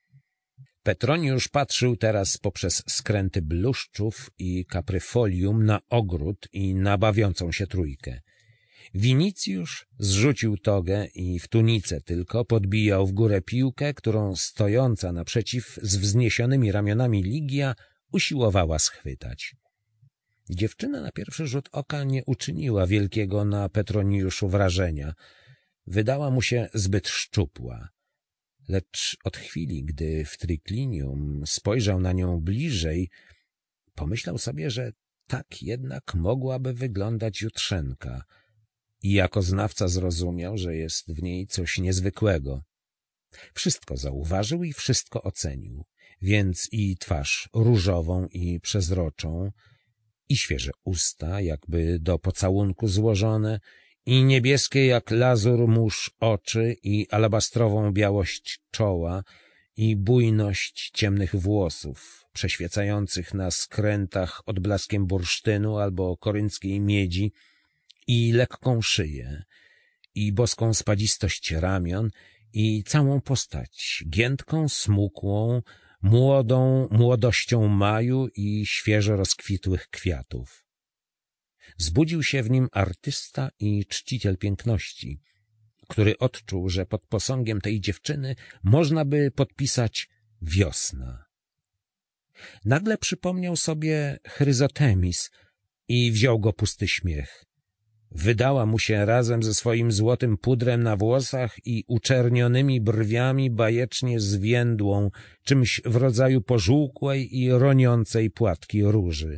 Petroniusz patrzył teraz poprzez skręty bluszczów i kapryfolium na ogród i na bawiącą się trójkę. Winicjusz zrzucił togę i w tunice tylko podbijał w górę piłkę, którą stojąca naprzeciw z wzniesionymi ramionami Ligia usiłowała schwytać. Dziewczyna na pierwszy rzut oka nie uczyniła wielkiego na Petroniuszu wrażenia. Wydała mu się zbyt szczupła. Lecz od chwili, gdy w triklinium spojrzał na nią bliżej, pomyślał sobie, że tak jednak mogłaby wyglądać Jutrzenka i jako znawca zrozumiał, że jest w niej coś niezwykłego. Wszystko zauważył i wszystko ocenił, więc i twarz różową i przezroczą, i świeże usta, jakby do pocałunku złożone, i niebieskie jak lazur mórz oczy, i alabastrową białość czoła, i bujność ciemnych włosów, przeświecających na skrętach odblaskiem bursztynu albo korynckiej miedzi, i lekką szyję, i boską spadzistość ramion, i całą postać, giętką, smukłą, młodą młodością maju i świeżo rozkwitłych kwiatów. Zbudził się w nim artysta i czciciel piękności, który odczuł, że pod posągiem tej dziewczyny można by podpisać wiosna. Nagle przypomniał sobie Chryzotemis i wziął go pusty śmiech. Wydała mu się razem ze swoim złotym pudrem na włosach i uczernionymi brwiami bajecznie zwiędłą, czymś w rodzaju pożółkłej i roniącej płatki róży.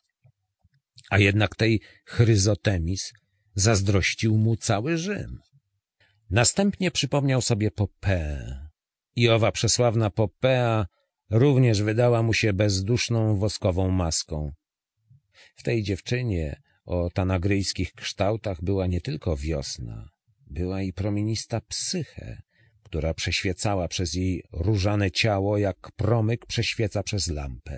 A jednak tej Chryzotemis zazdrościł mu cały Rzym. Następnie przypomniał sobie Popeę. I owa przesławna Popea również wydała mu się bezduszną woskową maską. W tej dziewczynie o tanagryjskich kształtach była nie tylko wiosna, była i promienista psyche, która przeświecała przez jej różane ciało, jak promyk prześwieca przez lampę.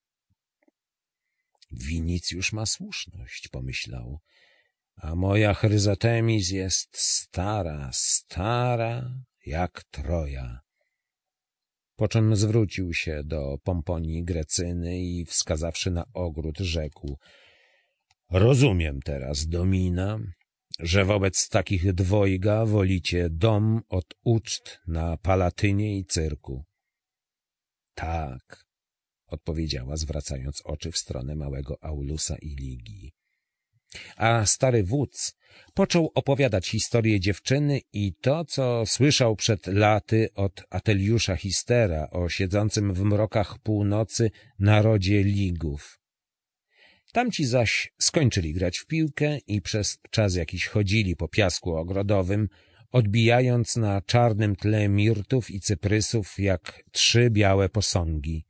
Winicjusz ma słuszność, pomyślał, a moja Chryzotemis jest stara, stara jak Troja. Po czym zwrócił się do Pomponii Grecyny i wskazawszy na ogród, rzekł: rozumiem teraz, Domina, że wobec takich dwojga wolicie dom od uczt na Palatynie i cyrku. Tak, odpowiedziała, zwracając oczy w stronę małego Aulusa i Ligii. A stary wódz począł opowiadać historię dziewczyny i to, co słyszał przed laty od Ateliusza Histera o siedzącym w mrokach północy narodzie Ligów. Tamci zaś skończyli grać w piłkę i przez czas jakiś chodzili po piasku ogrodowym, odbijając na czarnym tle mirtów i cyprysów jak trzy białe posągi.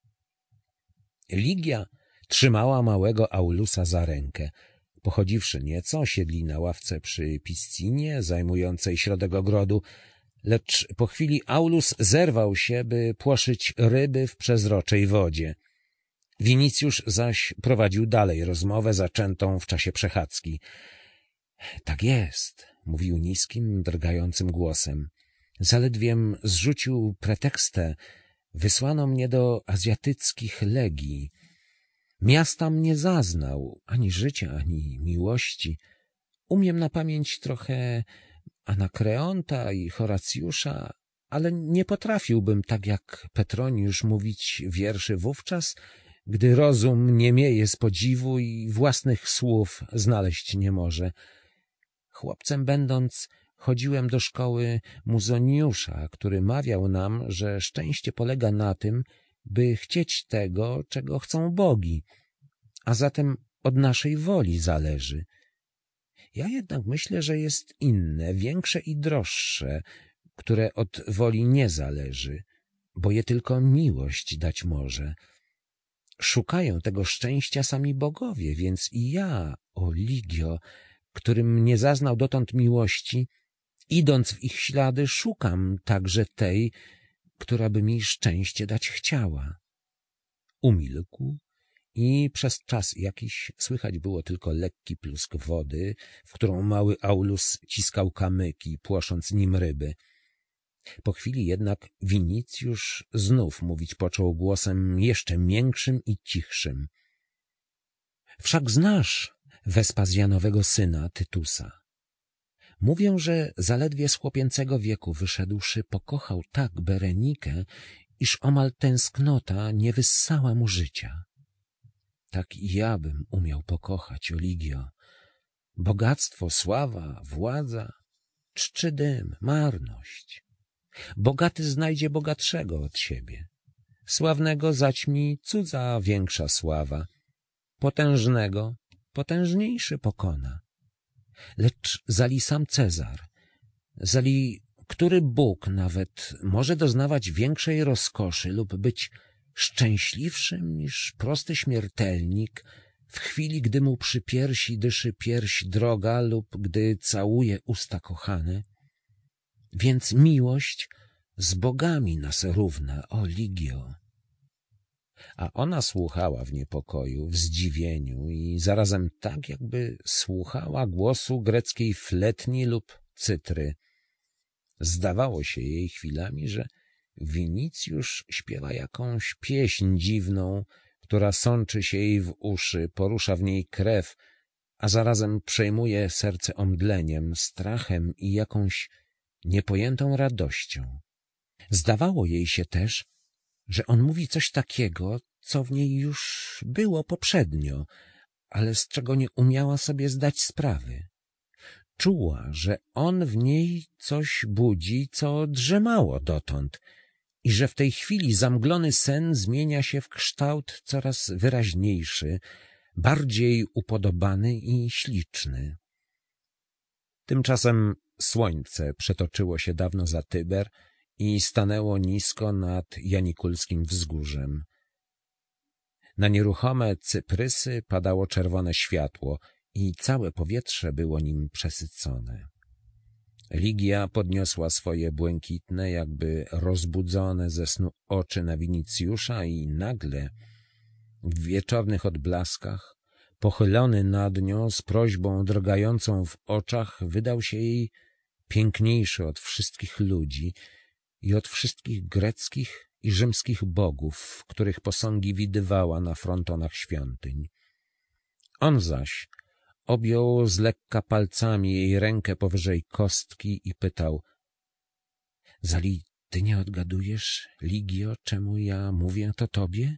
Ligia trzymała małego Aulusa za rękę. Pochodziwszy nieco, siedli na ławce przy piscinie zajmującej środek ogrodu, lecz po chwili Aulus zerwał się, by płoszyć ryby w przezroczej wodzie. Winicjusz zaś prowadził dalej rozmowę zaczętą w czasie przechadzki. — Tak jest — mówił niskim, drgającym głosem. — Zaledwiem zrzucił pretekstę. Wysłano mnie do azjatyckich legii. Miastam nie zaznał, ani życia, ani miłości. Umiem na pamięć trochę Anakreonta i Horacjusza, ale nie potrafiłbym, tak jak Petroniusz, mówić wierszy wówczas, gdy rozum niemieje z podziwu i własnych słów znaleźć nie może. Chłopcem będąc, chodziłem do szkoły Muzoniusza, który mawiał nam, że szczęście polega na tym, by chcieć tego, czego chcą bogi, a zatem od naszej woli zależy. Ja jednak myślę, że jest inne, większe i droższe, które od woli nie zależy, bo je tylko miłość dać może. Szukają tego szczęścia sami bogowie, więc i ja, o Ligio, którym nie zaznał dotąd miłości, idąc w ich ślady, szukam także tej, która by mi szczęście dać chciała. Umilkł i przez czas jakiś słychać było tylko lekki plusk wody, w którą mały Aulus ciskał kamyki, płosząc nim ryby. Po chwili jednak Winicjusz znów mówić począł głosem jeszcze miększym i cichszym. Wszak znasz Wespazjanowego syna Tytusa. Mówią, że zaledwie z chłopięcego wieku wyszedłszy pokochał tak Berenikę, iż omal tęsknota nie wyssała mu życia. Tak i ja bym umiał pokochać, o Ligio. Bogactwo, sława, władza, czczy dym, marność. Bogaty znajdzie bogatszego od siebie. Sławnego zaćmi cudza większa sława. Potężnego potężniejszy pokona. Lecz zali sam Cezar, zali który Bóg nawet może doznawać większej rozkoszy lub być szczęśliwszym niż prosty śmiertelnik w chwili, gdy mu przy piersi dyszy pierś droga lub gdy całuje usta kochane. Więc miłość z bogami nas równa, o Ligio. A ona słuchała w niepokoju, w zdziwieniu i zarazem tak, jakby słuchała głosu greckiej fletni lub cytry. Zdawało się jej chwilami, że Winicjusz śpiewa jakąś pieśń dziwną, która sączy się jej w uszy, porusza w niej krew, a zarazem przejmuje serce omdleniem, strachem i jakąś niepojętą radością. Zdawało jej się też, że on mówi coś takiego, co w niej już było poprzednio, ale z czego nie umiała sobie zdać sprawy. Czuła, że on w niej coś budzi, co drzemało dotąd i że w tej chwili zamglony sen zmienia się w kształt coraz wyraźniejszy, bardziej upodobany i śliczny. Tymczasem słońce przetoczyło się dawno za Tyber i stanęło nisko nad Janikulskim wzgórzem. Na nieruchome cyprysy padało czerwone światło i całe powietrze było nim przesycone. Ligia podniosła swoje błękitne, jakby rozbudzone ze snu oczy na Winicjusza i nagle w wieczornych odblaskach, pochylony nad nią z prośbą drgającą w oczach, wydał się jej piękniejszy od wszystkich ludzi i od wszystkich greckich i rzymskich bogów, których posągi widywała na frontonach świątyń. On zaś objął z lekka palcami jej rękę powyżej kostki i pytał: — Zali ty nie odgadujesz, Ligio, czemu ja mówię to tobie?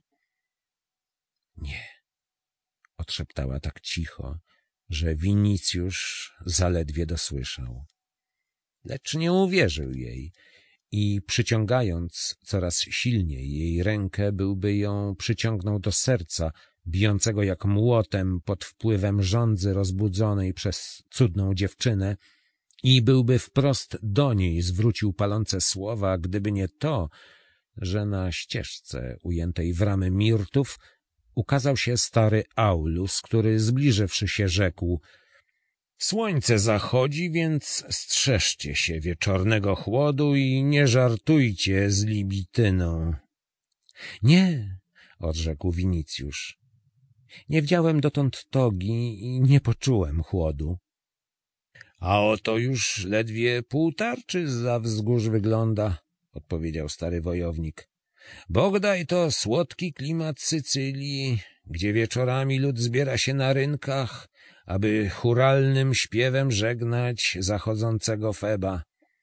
— Nie — odszeptała tak cicho, że Winicjusz zaledwie dosłyszał. Lecz nie uwierzył jej i przyciągając coraz silniej jej rękę, byłby ją przyciągnął do serca, bijącego jak młotem pod wpływem żądzy rozbudzonej przez cudną dziewczynę, i byłby wprost do niej zwrócił palące słowa, gdyby nie to, że na ścieżce ujętej w ramy mirtów ukazał się stary Aulus, który zbliżywszy się rzekł: — Słońce zachodzi, więc strzeżcie się wieczornego chłodu i nie żartujcie z Libityną. — Nie — odrzekł Winicjusz. — Nie wdziałem dotąd togi i nie poczułem chłodu. — A oto już ledwie pół tarczy zza wzgórz wygląda — odpowiedział stary wojownik. — Bogdaj to słodki klimat Sycylii, gdzie wieczorami lud zbiera się na rynkach, aby chóralnym śpiewem żegnać zachodzącego Feba.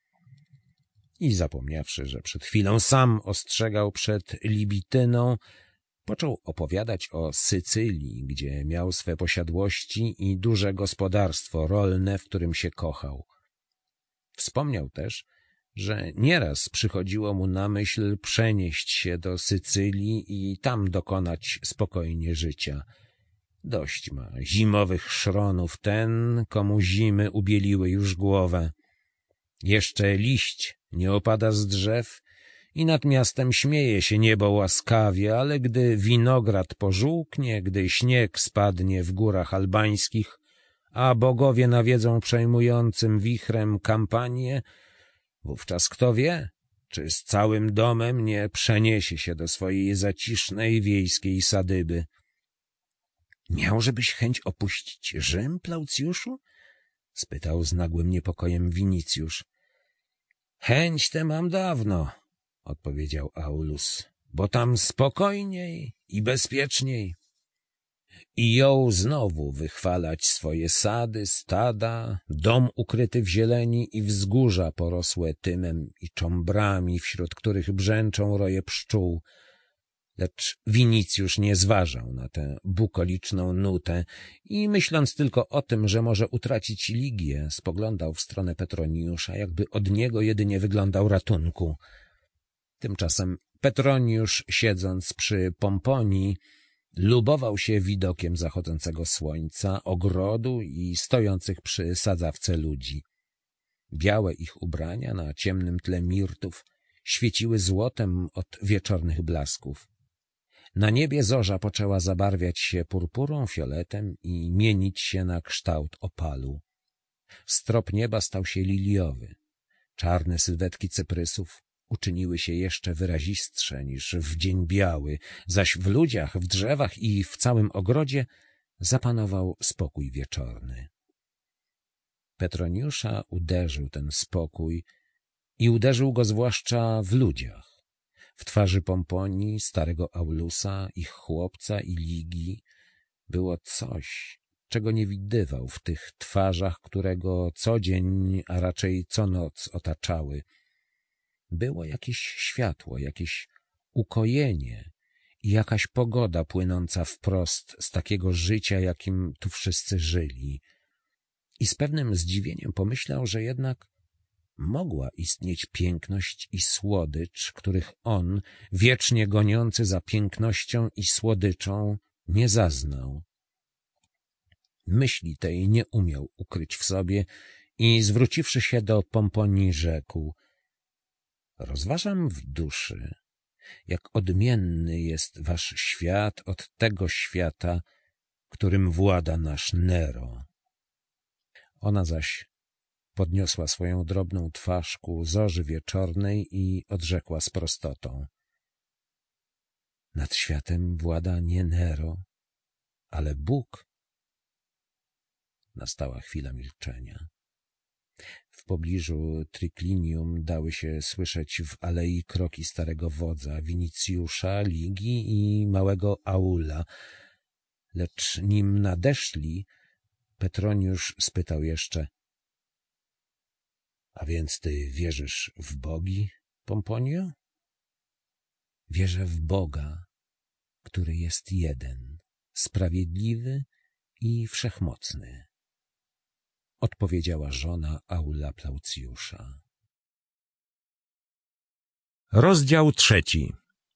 I zapomniawszy, że przed chwilą sam ostrzegał przed Libityną, począł opowiadać o Sycylii, gdzie miał swe posiadłości i duże gospodarstwo rolne, w którym się kochał. Wspomniał też, że nieraz przychodziło mu na myśl przenieść się do Sycylii i tam dokonać spokojnie życia. Dość ma zimowych szronów ten, komu zimy ubieliły już głowę. Jeszcze liść nie opada z drzew i nad miastem śmieje się niebo łaskawie, ale gdy winograd pożółknie, gdy śnieg spadnie w górach albańskich, a bogowie nawiedzą przejmującym wichrem kampanię, wówczas kto wie, czy z całym domem nie przeniesie się do swojej zacisznej wiejskiej sadyby. — Miałżebyś chęć opuścić Rzym, Plaucjuszu? — spytał z nagłym niepokojem Winicjusz. — Chęć tę mam dawno — odpowiedział Aulus, — bo tam spokojniej i bezpieczniej. I jął znowu wychwalać swoje sady, stada, dom ukryty w zieleni i wzgórza porosłe tymem i cząbrami, wśród których brzęczą roje pszczół. Lecz Winicjusz nie zważał na tę bukoliczną nutę i myśląc tylko o tym, że może utracić Ligię, spoglądał w stronę Petroniusza, jakby od niego jedynie wyglądał ratunku. Tymczasem Petroniusz, siedząc przy Pomponii, lubował się widokiem zachodzącego słońca, ogrodu i stojących przy sadzawce ludzi. Białe ich ubrania na ciemnym tle mirtów świeciły złotem od wieczornych blasków. Na niebie zorza poczęła zabarwiać się purpurą, fioletem i mienić się na kształt opalu. Strop nieba stał się liliowy. Czarne sylwetki cyprysów uczyniły się jeszcze wyrazistsze niż w dzień biały, zaś w ludziach, w drzewach i w całym ogrodzie zapanował spokój wieczorny. Petroniusza uderzył ten spokój i uderzył go zwłaszcza w ludziach. W twarzy Pomponii, starego Aulusa, ich chłopca i Ligii było coś, czego nie widywał w tych twarzach, które go co dzień, a raczej co noc otaczały. Było jakieś światło, jakieś ukojenie i jakaś pogoda płynąca wprost z takiego życia, jakim tu wszyscy żyli. I z pewnym zdziwieniem pomyślał, że jednak mogła istnieć piękność i słodycz, których on, wiecznie goniący za pięknością i słodyczą, nie zaznał. Myśli tej nie umiał ukryć w sobie i zwróciwszy się do Pomponii rzekł: rozważam w duszy, jak odmienny jest wasz świat od tego świata, którym włada nasz Nero. Ona zaś podniosła swoją drobną twarz ku zorzy wieczornej i odrzekła z prostotą: nad światem włada nie Nero, ale Bóg. Nastała chwila milczenia. W pobliżu triklinium dały się słyszeć w alei kroki starego wodza, Winicjusza, Ligi i małego Aula, lecz nim nadeszli, Petroniusz spytał jeszcze: a więc ty wierzysz w bogi, Pomponio? Wierzę w Boga, który jest jeden, sprawiedliwy i wszechmocny, odpowiedziała żona Aula Plaucjusza. Rozdział trzeci.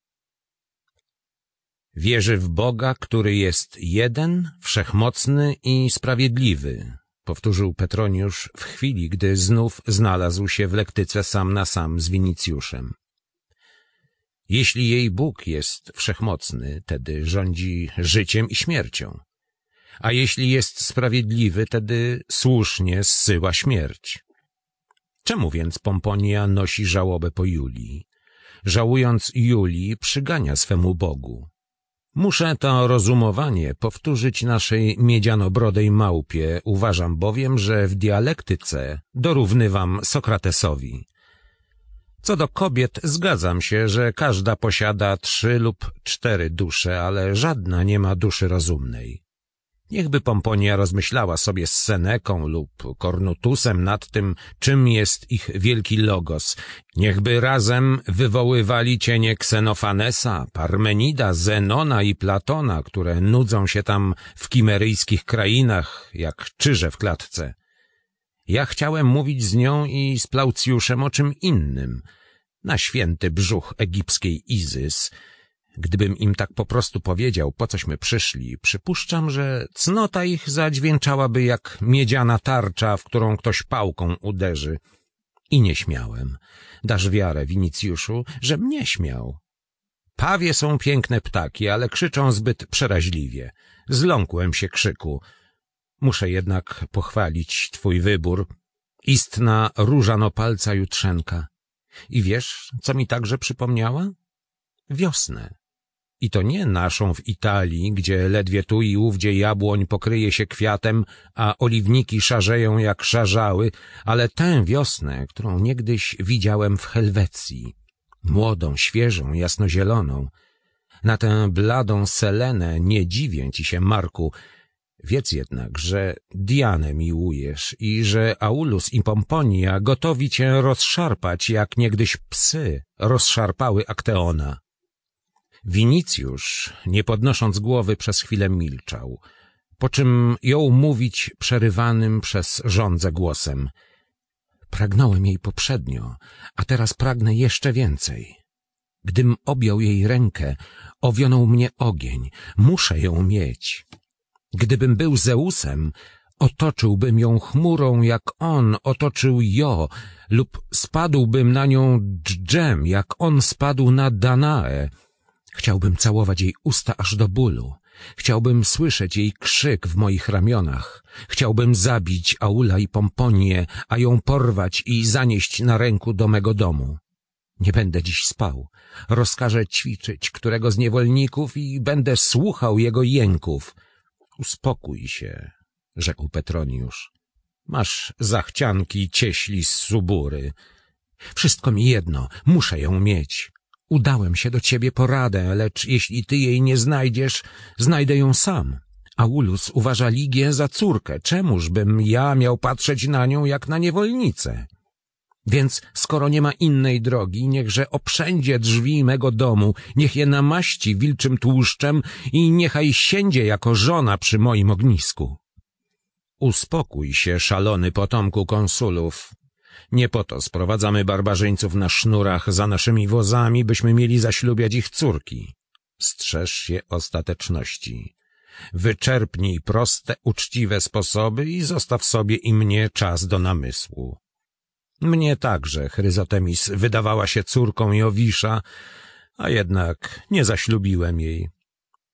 Wierzy w Boga, który jest jeden, wszechmocny i sprawiedliwy, powtórzył Petroniusz w chwili, gdy znów znalazł się w lektyce sam na sam z Winicjuszem. Jeśli jej Bóg jest wszechmocny, tedy rządzi życiem i śmiercią, a jeśli jest sprawiedliwy, tedy słusznie zsyła śmierć. Czemu więc Pomponia nosi żałobę po Julii? Żałując Julii, przygania swemu Bogu. Muszę to rozumowanie powtórzyć naszej miedzianobrodej małpie, uważam bowiem, że w dialektyce dorównywam Sokratesowi. Co do kobiet, zgadzam się, że każda posiada trzy lub cztery dusze, ale żadna nie ma duszy rozumnej. Niechby Pomponia rozmyślała sobie z Seneką lub Kornutusem nad tym, czym jest ich wielki logos. Niechby razem wywoływali cienie Ksenofanesa, Parmenida, Zenona i Platona, które nudzą się tam w kimeryjskich krainach, jak czyże w klatce. Ja chciałem mówić z nią i z Plaucjuszem o czym innym, na święty brzuch egipskiej Izys. Gdybym im tak po prostu powiedział, po cośmy przyszli, przypuszczam, że cnota ich zadźwięczałaby jak miedziana tarcza, w którą ktoś pałką uderzy. I nie śmiałem. Dasz wiarę, Winicjuszu, że mnie śmiał. Pawie są piękne ptaki, ale krzyczą zbyt przeraźliwie. Zląkłem się krzyku. Muszę jednak pochwalić twój wybór. Istna różanopalca jutrzenka. I wiesz, co mi także przypomniała? Wiosnę. I to nie naszą w Italii, gdzie ledwie tu i ówdzie jabłoń pokryje się kwiatem, a oliwniki szarzeją jak szarzały, ale tę wiosnę, którą niegdyś widziałem w Helwecji. Młodą, świeżą, jasnozieloną. Na tę bladą Selenę nie dziwię ci się, Marku. Wiedz jednak, że Dianę miłujesz i że Aulus i Pomponia gotowi cię rozszarpać, jak niegdyś psy rozszarpały Akteona. Winicjusz, nie podnosząc głowy, przez chwilę milczał, po czym jął mówić przerywanym przez żądzę głosem. Pragnąłem jej poprzednio, a teraz pragnę jeszcze więcej. Gdym objął jej rękę, owionął mnie ogień. Muszę ją mieć. Gdybym był Zeusem, otoczyłbym ją chmurą, jak on otoczył Jo, lub spadłbym na nią dżdżem, jak on spadł na Danae. Chciałbym całować jej usta aż do bólu. Chciałbym słyszeć jej krzyk w moich ramionach. Chciałbym zabić Aula i Pomponię, a ją porwać i zanieść na ręku do mego domu. Nie będę dziś spał. Rozkażę ćwiczyć którego z niewolników i będę słuchał jego jęków. Uspokój się, rzekł Petroniusz. Masz zachcianki cieśli z Subury. Wszystko mi jedno, muszę ją mieć. Udałem się do ciebie po radę, lecz jeśli ty jej nie znajdziesz, znajdę ją sam. Aulus uważa Ligię za córkę. Czemuż bym ja miał patrzeć na nią jak na niewolnicę? Więc skoro nie ma innej drogi, niechże oprzędzie drzwi mego domu, niech je namaści wilczym tłuszczem i niechaj siędzie jako żona przy moim ognisku. Uspokój się, szalony potomku konsulów. Nie po to sprowadzamy barbarzyńców na sznurach za naszymi wozami, byśmy mieli zaślubiać ich córki. Strzeż się ostateczności. Wyczerpnij proste, uczciwe sposoby i zostaw sobie i mnie czas do namysłu. Mnie także Chryzotemis wydawała się córką Jowisza, a jednak nie zaślubiłem jej.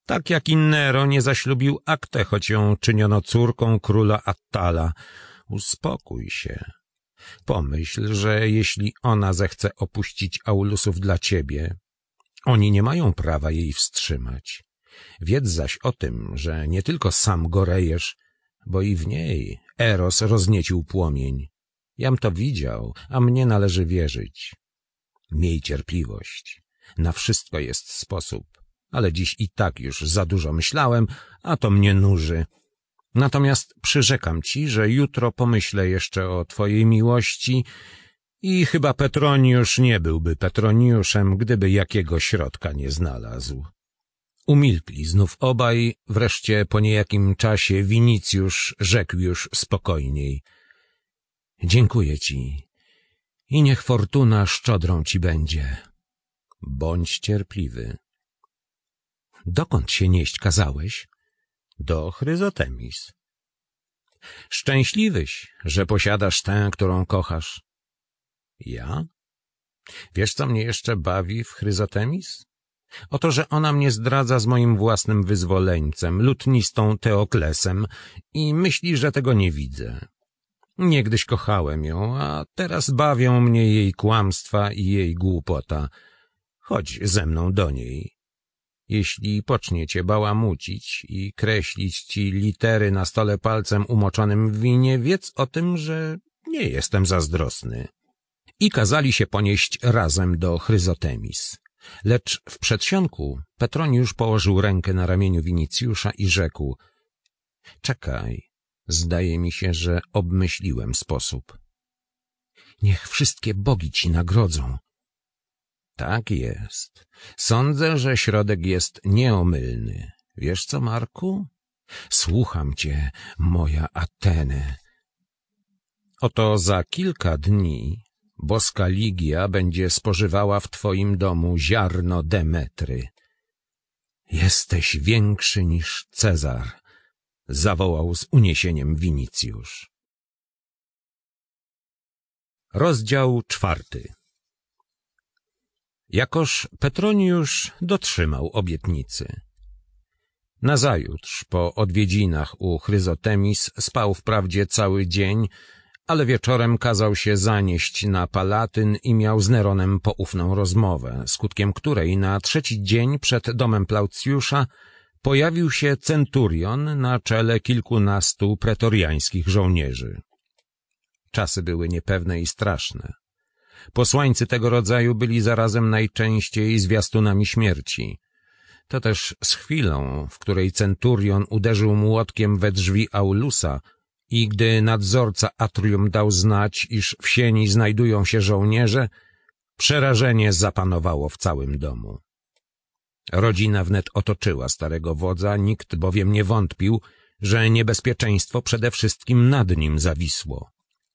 Tak jak i Nero nie zaślubił Aktę, choć ją czyniono córką króla Attala. Uspokój się. Pomyśl, że jeśli ona zechce opuścić Aulusów dla ciebie, oni nie mają prawa jej wstrzymać. Wiedz zaś o tym, że nie tylko sam gorejesz, bo i w niej Eros rozniecił płomień. Jam to widział, a mnie należy wierzyć. Miej cierpliwość. Na wszystko jest sposób, ale dziś i tak już za dużo myślałem, a to mnie nuży. Natomiast przyrzekam ci, że jutro pomyślę jeszcze o twojej miłości i chyba Petroniusz nie byłby Petroniuszem, gdyby jakiego środka nie znalazł. Umilkli znów obaj, wreszcie po niejakim czasie Winicjusz rzekł już spokojniej. Dziękuję ci i niech fortuna szczodrą ci będzie. Bądź cierpliwy. Dokąd się nieść kazałeś? Do Chryzotemis. Szczęśliwyś, że posiadasz tę, którą kochasz. Ja? Wiesz, co mnie jeszcze bawi w Chryzotemis? Oto, że ona mnie zdradza z moim własnym wyzwoleńcem, lutnistą Teoklesem i myśli, że tego nie widzę. Niegdyś kochałem ją, a teraz bawią mnie jej kłamstwa i jej głupota. Chodź ze mną do niej. Jeśli pocznie cię bałamucić i kreślić ci litery na stole palcem umoczonym w winie, wiedz o tym, że nie jestem zazdrosny. I kazali się ponieść razem do Chryzotemis. Lecz w przedsionku Petroniusz położył rękę na ramieniu Winicjusza i rzekł — Czekaj, zdaje mi się, że obmyśliłem sposób. Niech wszystkie bogi ci nagrodzą. Tak jest. Sądzę, że środek jest nieomylny. Wiesz co, Marku? Słucham cię, moja Ateny. Oto za kilka dni boska Ligia będzie spożywała w twoim domu ziarno Demetry. Jesteś większy niż Cezar, zawołał z uniesieniem Winicjusz. Rozdział czwarty. Jakoż Petroniusz dotrzymał obietnicy. Nazajutrz, po odwiedzinach u Chryzotemis, spał wprawdzie cały dzień, ale wieczorem kazał się zanieść na Palatyn i miał z Neronem poufną rozmowę, skutkiem której na trzeci dzień przed domem Plaucjusza pojawił się centurion na czele kilkunastu pretoriańskich żołnierzy. Czasy były niepewne i straszne. Posłańcy tego rodzaju byli zarazem najczęściej zwiastunami śmierci. To też z chwilą, w której centurion uderzył młotkiem we drzwi Aulusa i gdy nadzorca atrium dał znać, iż w sieni znajdują się żołnierze, przerażenie zapanowało w całym domu. Rodzina wnet otoczyła starego wodza, nikt bowiem nie wątpił, że niebezpieczeństwo przede wszystkim nad nim zawisło.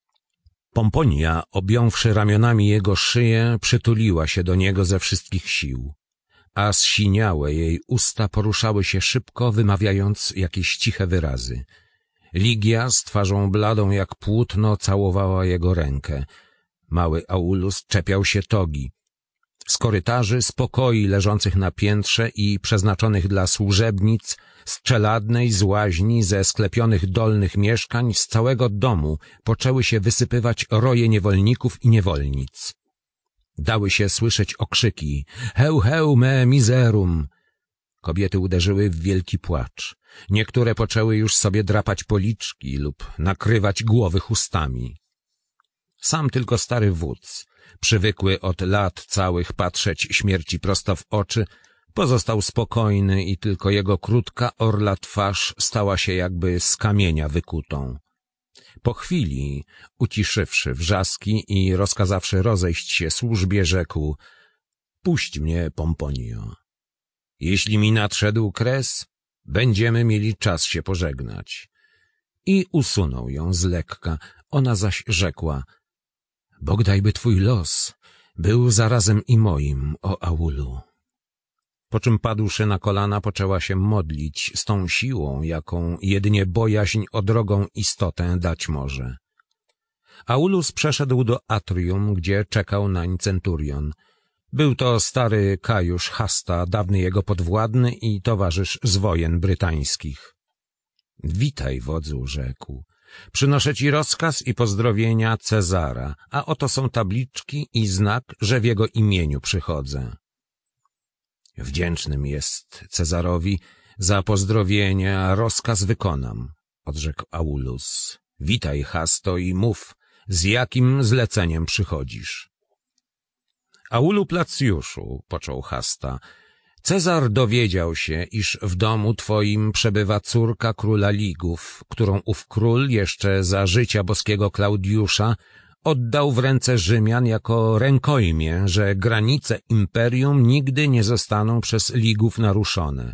Pomponia, objąwszy ramionami jego szyję, przytuliła się do niego ze wszystkich sił, a zsiniałe jej usta poruszały się szybko, wymawiając jakieś ciche wyrazy. Ligia z twarzą bladą jak płótno całowała jego rękę. Mały Aulus czepiał się togi. Z korytarzy, z pokoi leżących na piętrze i przeznaczonych dla służebnic, z czeladnej, z łaźni, ze sklepionych dolnych mieszkań, z całego domu poczęły się wysypywać roje niewolników i niewolnic. Dały się słyszeć okrzyki — heu, heu, me miserum! Kobiety uderzyły w wielki płacz. Niektóre poczęły już sobie drapać policzki lub nakrywać głowy chustami. Sam tylko stary wódz, przywykły od lat całych patrzeć śmierci prosto w oczy, pozostał spokojny i tylko jego krótka, orla twarz stała się jakby z kamienia wykutą. Po chwili, uciszywszy wrzaski i rozkazawszy rozejść się służbie, rzekł — Puść mnie, Pomponio. Jeśli mi nadszedł kres, będziemy mieli czas się pożegnać. I usunął ją z lekka. Ona zaś rzekła — Bogdajby twój los był zarazem i moim, o Aulu. Po czym padłszy na kolana, poczęła się modlić z tą siłą, jaką jedynie bojaźń o drogą istotę dać może. Aulus przeszedł do atrium, gdzie czekał nań centurion. Był to stary Kajusz Hasta, dawny jego podwładny i towarzysz z wojen brytańskich. Witaj, wodzu, rzekł. Przynoszę ci rozkaz i pozdrowienia Cezara, a oto są tabliczki i znak, że w jego imieniu przychodzę. Wdzięcznym jest Cezarowi za pozdrowienia, a rozkaz wykonam, odrzekł Aulus. Witaj, Hasto, i mów, z jakim zleceniem przychodzisz. Aulu Placjuszu, począł Hasta, Cezar dowiedział się, iż w domu twoim przebywa córka króla Ligów, którą ów król jeszcze za życia boskiego Klaudiusza oddał w ręce Rzymian jako rękojmię, że granice imperium nigdy nie zostaną przez Ligów naruszone.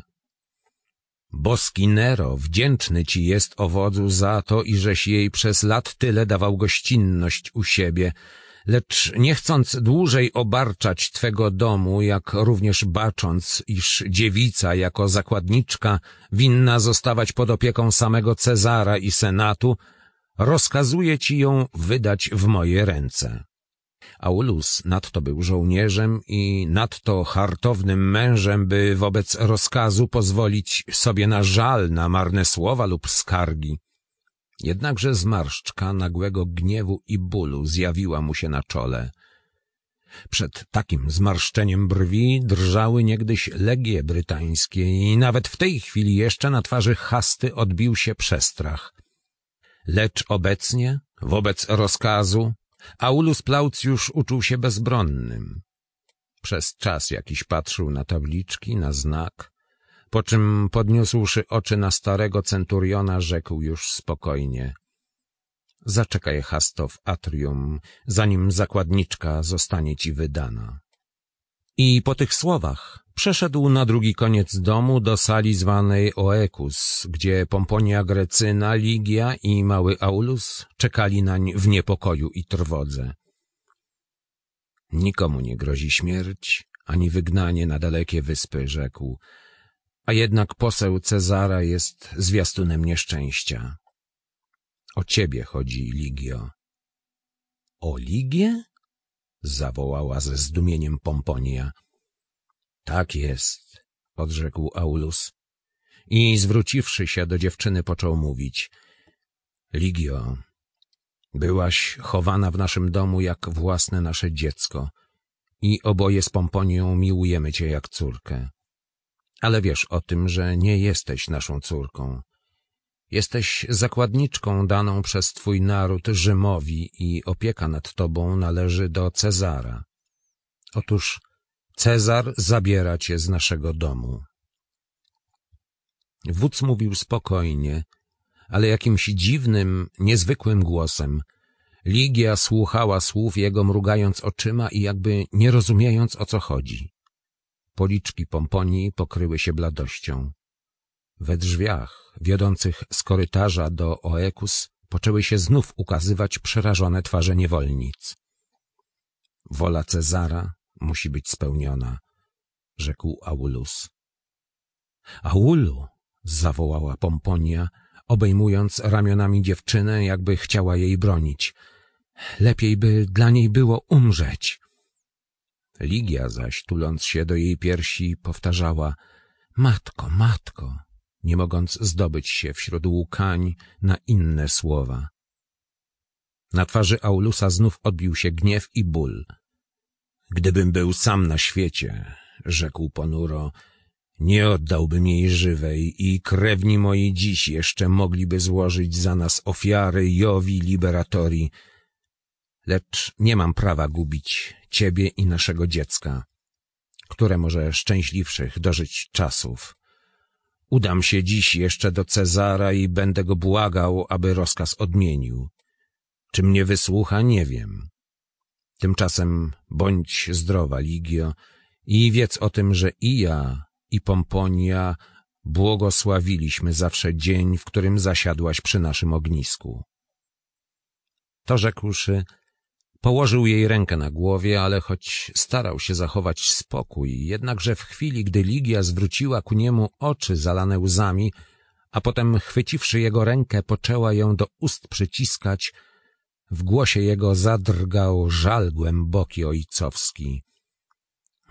Boski Nero wdzięczny ci jest, o wodzu, za to, iżeś jej przez lat tyle dawał gościnność u siebie, lecz nie chcąc dłużej obarczać twego domu, jak również bacząc, iż dziewica jako zakładniczka winna zostawać pod opieką samego Cezara i senatu, rozkazuję ci ją wydać w moje ręce. Aulus nadto był żołnierzem i nadto hartownym mężem, by wobec rozkazu pozwolić sobie na żal, na marne słowa lub skargi. Jednakże zmarszczka nagłego gniewu i bólu zjawiła mu się na czole. Przed takim zmarszczeniem brwi drżały niegdyś legie brytańskie i nawet w tej chwili jeszcze na twarzy Hasty odbił się przestrach. Lecz obecnie, wobec rozkazu, Aulus Plaucjusz uczuł się bezbronnym. Przez czas jakiś patrzył na tabliczki, na znak, po czym podniósłszy oczy na starego centuriona, rzekł już spokojnie. Zaczekaj, Hasto, w atrium, zanim zakładniczka zostanie ci wydana. I po tych słowach przeszedł na drugi koniec domu do sali zwanej Oekus, gdzie Pomponia Grecyna, Ligia i mały Aulus czekali nań w niepokoju i trwodze. Nikomu nie grozi śmierć, ani wygnanie na dalekie wyspy, rzekł, a jednak poseł Cezara jest zwiastunem nieszczęścia. O ciebie chodzi, Ligio. O Ligię? Zawołała ze zdumieniem Pomponia. Tak jest, odrzekł Aulus i zwróciwszy się do dziewczyny począł mówić. Ligio, byłaś chowana w naszym domu jak własne nasze dziecko i oboje z Pomponią miłujemy cię jak córkę. Ale wiesz o tym, że nie jesteś naszą córką. Jesteś zakładniczką daną przez twój naród Rzymowi i opieka nad tobą należy do Cezara. Otóż Cezar zabiera cię z naszego domu. Wódz mówił spokojnie, ale jakimś dziwnym, niezwykłym głosem. Ligia słuchała słów jego, mrugając oczyma i jakby nie rozumiejąc, o co chodzi. Policzki Pomponii pokryły się bladością. We drzwiach, wiodących z korytarza do Oekus, poczęły się znów ukazywać przerażone twarze niewolnic. Wola Cezara musi być spełniona, rzekł Aulus. Aulu, zawołała Pomponia, obejmując ramionami dziewczynę, jakby chciała jej bronić. Lepiej by dla niej było umrzeć. Ligia zaś, tuląc się do jej piersi, powtarzała — Matko, matko, nie mogąc zdobyć się wśród łkań na inne słowa. Na twarzy Aulusa znów odbił się gniew i ból. Gdybym był sam na świecie, rzekł ponuro, nie oddałbym jej żywej i krewni moi dziś jeszcze mogliby złożyć za nas ofiary Jowi Liberatori, lecz nie mam prawa gubić ciebie i naszego dziecka, które może szczęśliwszych dożyć czasów. Udam się dziś jeszcze do Cezara i będę go błagał, aby rozkaz odmienił. Czy mnie wysłucha, nie wiem. Tymczasem bądź zdrowa, Ligio, i wiedz o tym, że i ja, i Pomponia błogosławiliśmy zawsze dzień, w którym zasiadłaś przy naszym ognisku. To rzekłszy, położył jej rękę na głowie, ale choć starał się zachować spokój, jednakże w chwili, gdy Ligia zwróciła ku niemu oczy zalane łzami, a potem chwyciwszy jego rękę, poczęła ją do ust przyciskać, w głosie jego zadrgał żal głęboki ojcowski.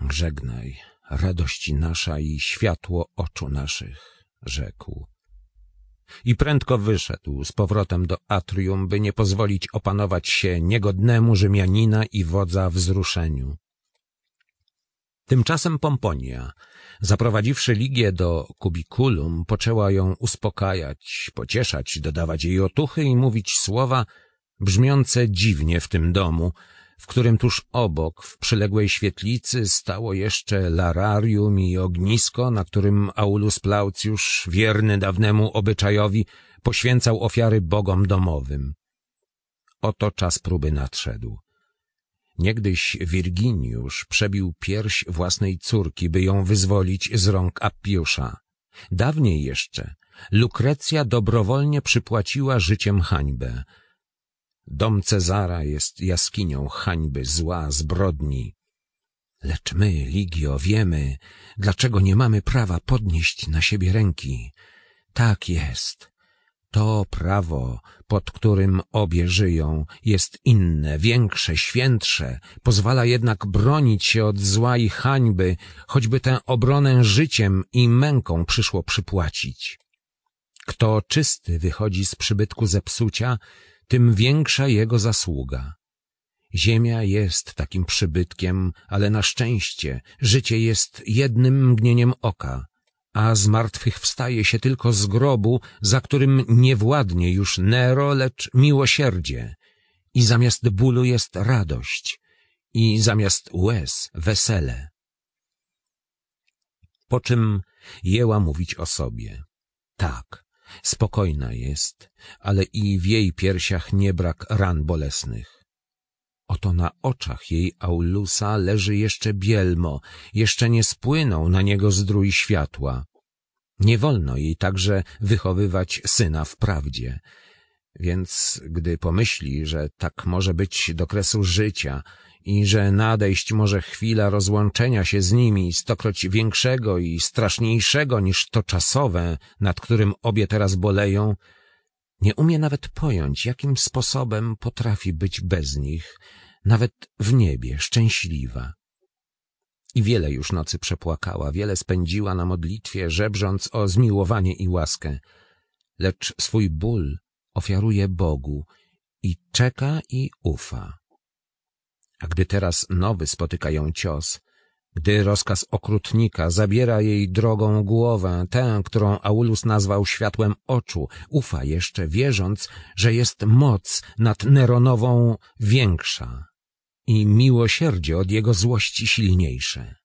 Żegnaj, radości nasza i światło oczu naszych, rzekł. I prędko wyszedł z powrotem do atrium, by nie pozwolić opanować się niegodnemu Rzymianina i wodza wzruszeniu. Tymczasem Pomponia, zaprowadziwszy Ligię do kubikulum, poczęła ją uspokajać, pocieszać, dodawać jej otuchy i mówić słowa brzmiące dziwnie w tym domu, w którym tuż obok, w przyległej świetlicy, stało jeszcze lararium i ognisko, na którym Aulus Plaucjusz, wierny dawnemu obyczajowi, poświęcał ofiary bogom domowym. Oto czas próby nadszedł. Niegdyś Wirginiusz przebił pierś własnej córki, by ją wyzwolić z rąk Appiusza. Dawniej jeszcze Lukrecja dobrowolnie przypłaciła życiem hańbę. Dom Cezara jest jaskinią hańby, zła, zbrodni. Lecz my, Ligio, wiemy, dlaczego nie mamy prawa podnieść na siebie ręki. Tak jest. To prawo, pod którym obie żyją, jest inne, większe, świętsze, pozwala jednak bronić się od zła i hańby, choćby tę obronę życiem i męką przyszło przypłacić. Kto czysty wychodzi z przybytku zepsucia, tym większa jego zasługa. Ziemia jest takim przybytkiem, ale na szczęście życie jest jednym mgnieniem oka, a zmartwychwstaje się tylko z grobu, za którym nie władnie już Nero, lecz miłosierdzie. I zamiast bólu jest radość, i zamiast łez wesele. Po czym jęła mówić o sobie. Tak, spokojna jest, ale i w jej piersiach nie brak ran bolesnych. Oto na oczach jej Aulusa leży jeszcze bielmo, jeszcze nie spłynął na niego zdrój światła. Nie wolno jej także wychowywać syna w prawdzie. Więc gdy pomyśli, że tak może być do kresu życia i że nadejść może chwila rozłączenia się z nimi, stokroć większego i straszniejszego niż to czasowe, nad którym obie teraz boleją, nie umie nawet pojąć, jakim sposobem potrafi być bez nich, nawet w niebie, szczęśliwa. I wiele już nocy przepłakała, wiele spędziła na modlitwie, żebrząc o zmiłowanie i łaskę, lecz swój ból ofiaruje Bogu i czeka i ufa. A gdy teraz nowy spotyka ją cios, gdy rozkaz okrutnika zabiera jej drogą głowę, tę, którą Aulus nazwał światłem oczu, ufa jeszcze, wierząc, że jest moc nad Neronową większa i miłosierdzie od jego złości silniejsze.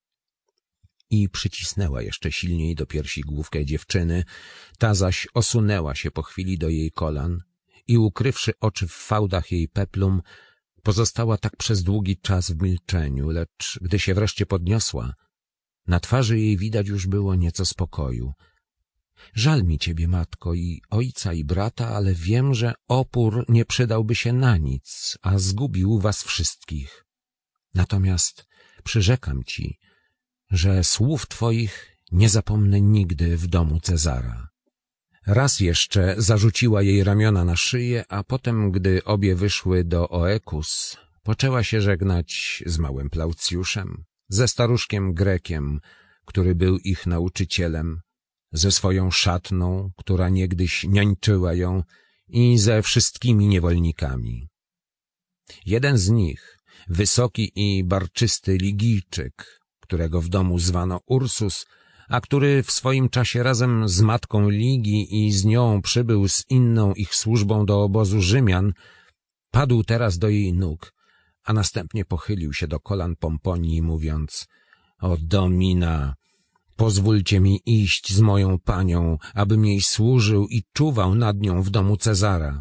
I przycisnęła jeszcze silniej do piersi główkę dziewczyny, ta zaś osunęła się po chwili do jej kolan i ukrywszy oczy w fałdach jej peplum, pozostała tak przez długi czas w milczeniu, lecz gdy się wreszcie podniosła, na twarzy jej widać już było nieco spokoju. Żal mi ciebie, matko, i ojca, i brata, ale wiem, że opór nie przydałby się na nic, a zgubił was wszystkich. Natomiast przyrzekam ci, że słów twoich nie zapomnę nigdy w domu Cezara. Raz jeszcze zarzuciła jej ramiona na szyję, a potem, gdy obie wyszły do Oekus, poczęła się żegnać z małym Plaucjuszem, ze staruszkiem Grekiem, który był ich nauczycielem, ze swoją szatną, która niegdyś niańczyła ją, i ze wszystkimi niewolnikami. Jeden z nich, wysoki i barczysty Ligijczyk, którego w domu zwano Ursus, a który w swoim czasie razem z matką Ligii i z nią przybył z inną ich służbą do obozu Rzymian, padł teraz do jej nóg, a następnie pochylił się do kolan Pomponii, mówiąc: o Domina, pozwólcie mi iść z moją panią, abym jej służył i czuwał nad nią w domu Cezara.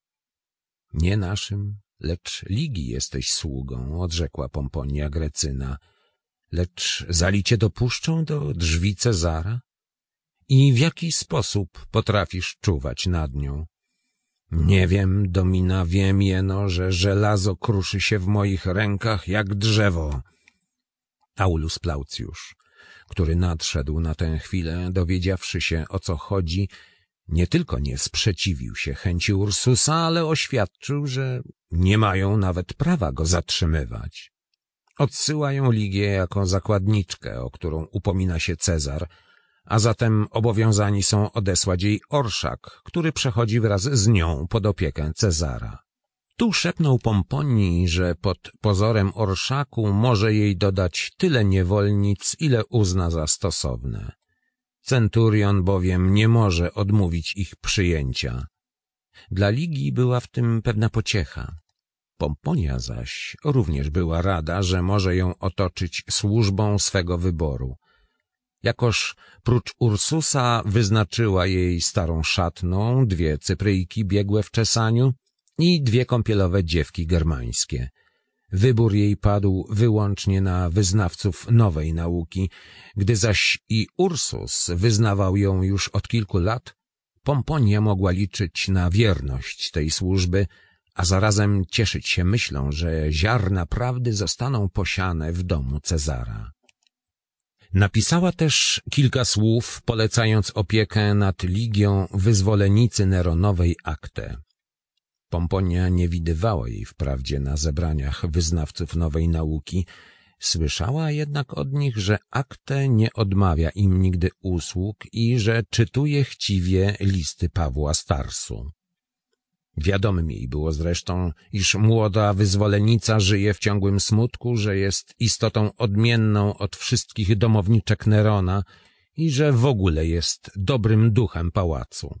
Nie naszym, lecz Ligii jesteś sługą, odrzekła Pomponia Grecyna. Lecz zali cię dopuszczą do drzwi Cezara? I w jaki sposób potrafisz czuwać nad nią? Nie wiem, Domina, wiem jeno, że żelazo kruszy się w moich rękach jak drzewo. Aulus Plaucjusz, który nadszedł na tę chwilę, dowiedziawszy się, o co chodzi, nie tylko nie sprzeciwił się chęci Ursusa, ale oświadczył, że nie mają nawet prawa go zatrzymywać. Odsyła ją Ligię jako zakładniczkę, o którą upomina się Cezar, a zatem obowiązani są odesłać jej orszak, który przechodzi wraz z nią pod opiekę Cezara. Tu szepnął Pomponii, że pod pozorem orszaku może jej dodać tyle niewolnic, ile uzna za stosowne. Centurion bowiem nie może odmówić ich przyjęcia. Dla Ligii była w tym pewna pociecha. Pomponia zaś również była rada, że może ją otoczyć służbą swego wyboru. Jakoż prócz Ursusa wyznaczyła jej starą szatną, dwie Cypryjki biegłe w czesaniu i dwie kąpielowe dziewki germańskie. Wybór jej padł wyłącznie na wyznawców nowej nauki, gdy zaś i Ursus wyznawał ją już od kilku lat, Pomponia mogła liczyć na wierność tej służby, a zarazem cieszyć się myślą, że ziarna prawdy zostaną posiane w domu Cezara. Napisała też kilka słów, polecając opiekę nad Ligią wyzwolenicy Neronowej Aktę. Pomponia nie widywała jej wprawdzie na zebraniach wyznawców nowej nauki, słyszała jednak od nich, że Aktę nie odmawia im nigdy usług i że czytuje chciwie listy Pawła z Tarsu. Wiadomym jej było zresztą, iż młoda wyzwolenica żyje w ciągłym smutku, że jest istotą odmienną od wszystkich domowniczek Nerona i że w ogóle jest dobrym duchem pałacu.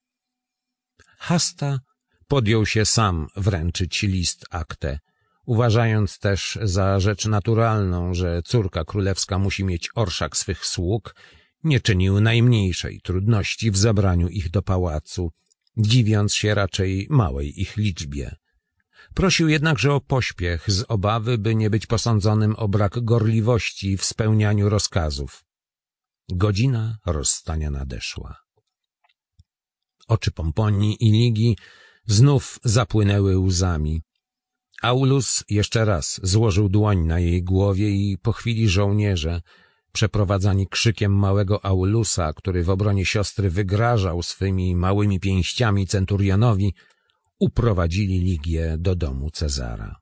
Hasta podjął się sam wręczyć list Aktę, uważając też za rzecz naturalną, że córka królewska musi mieć orszak swych sług, nie czynił najmniejszej trudności w zabraniu ich do pałacu, dziwiąc się raczej małej ich liczbie. Prosił jednakże o pośpiech z obawy, by nie być posądzonym o brak gorliwości w spełnianiu rozkazów. Godzina rozstania nadeszła. Oczy Pomponii i Ligii znów zapłynęły łzami. Aulus jeszcze raz złożył dłoń na jej głowie i po chwili żołnierze, przeprowadzani krzykiem małego Aulusa, który w obronie siostry wygrażał swymi małymi pięściami centurionowi, uprowadzili Ligię do domu Cezara.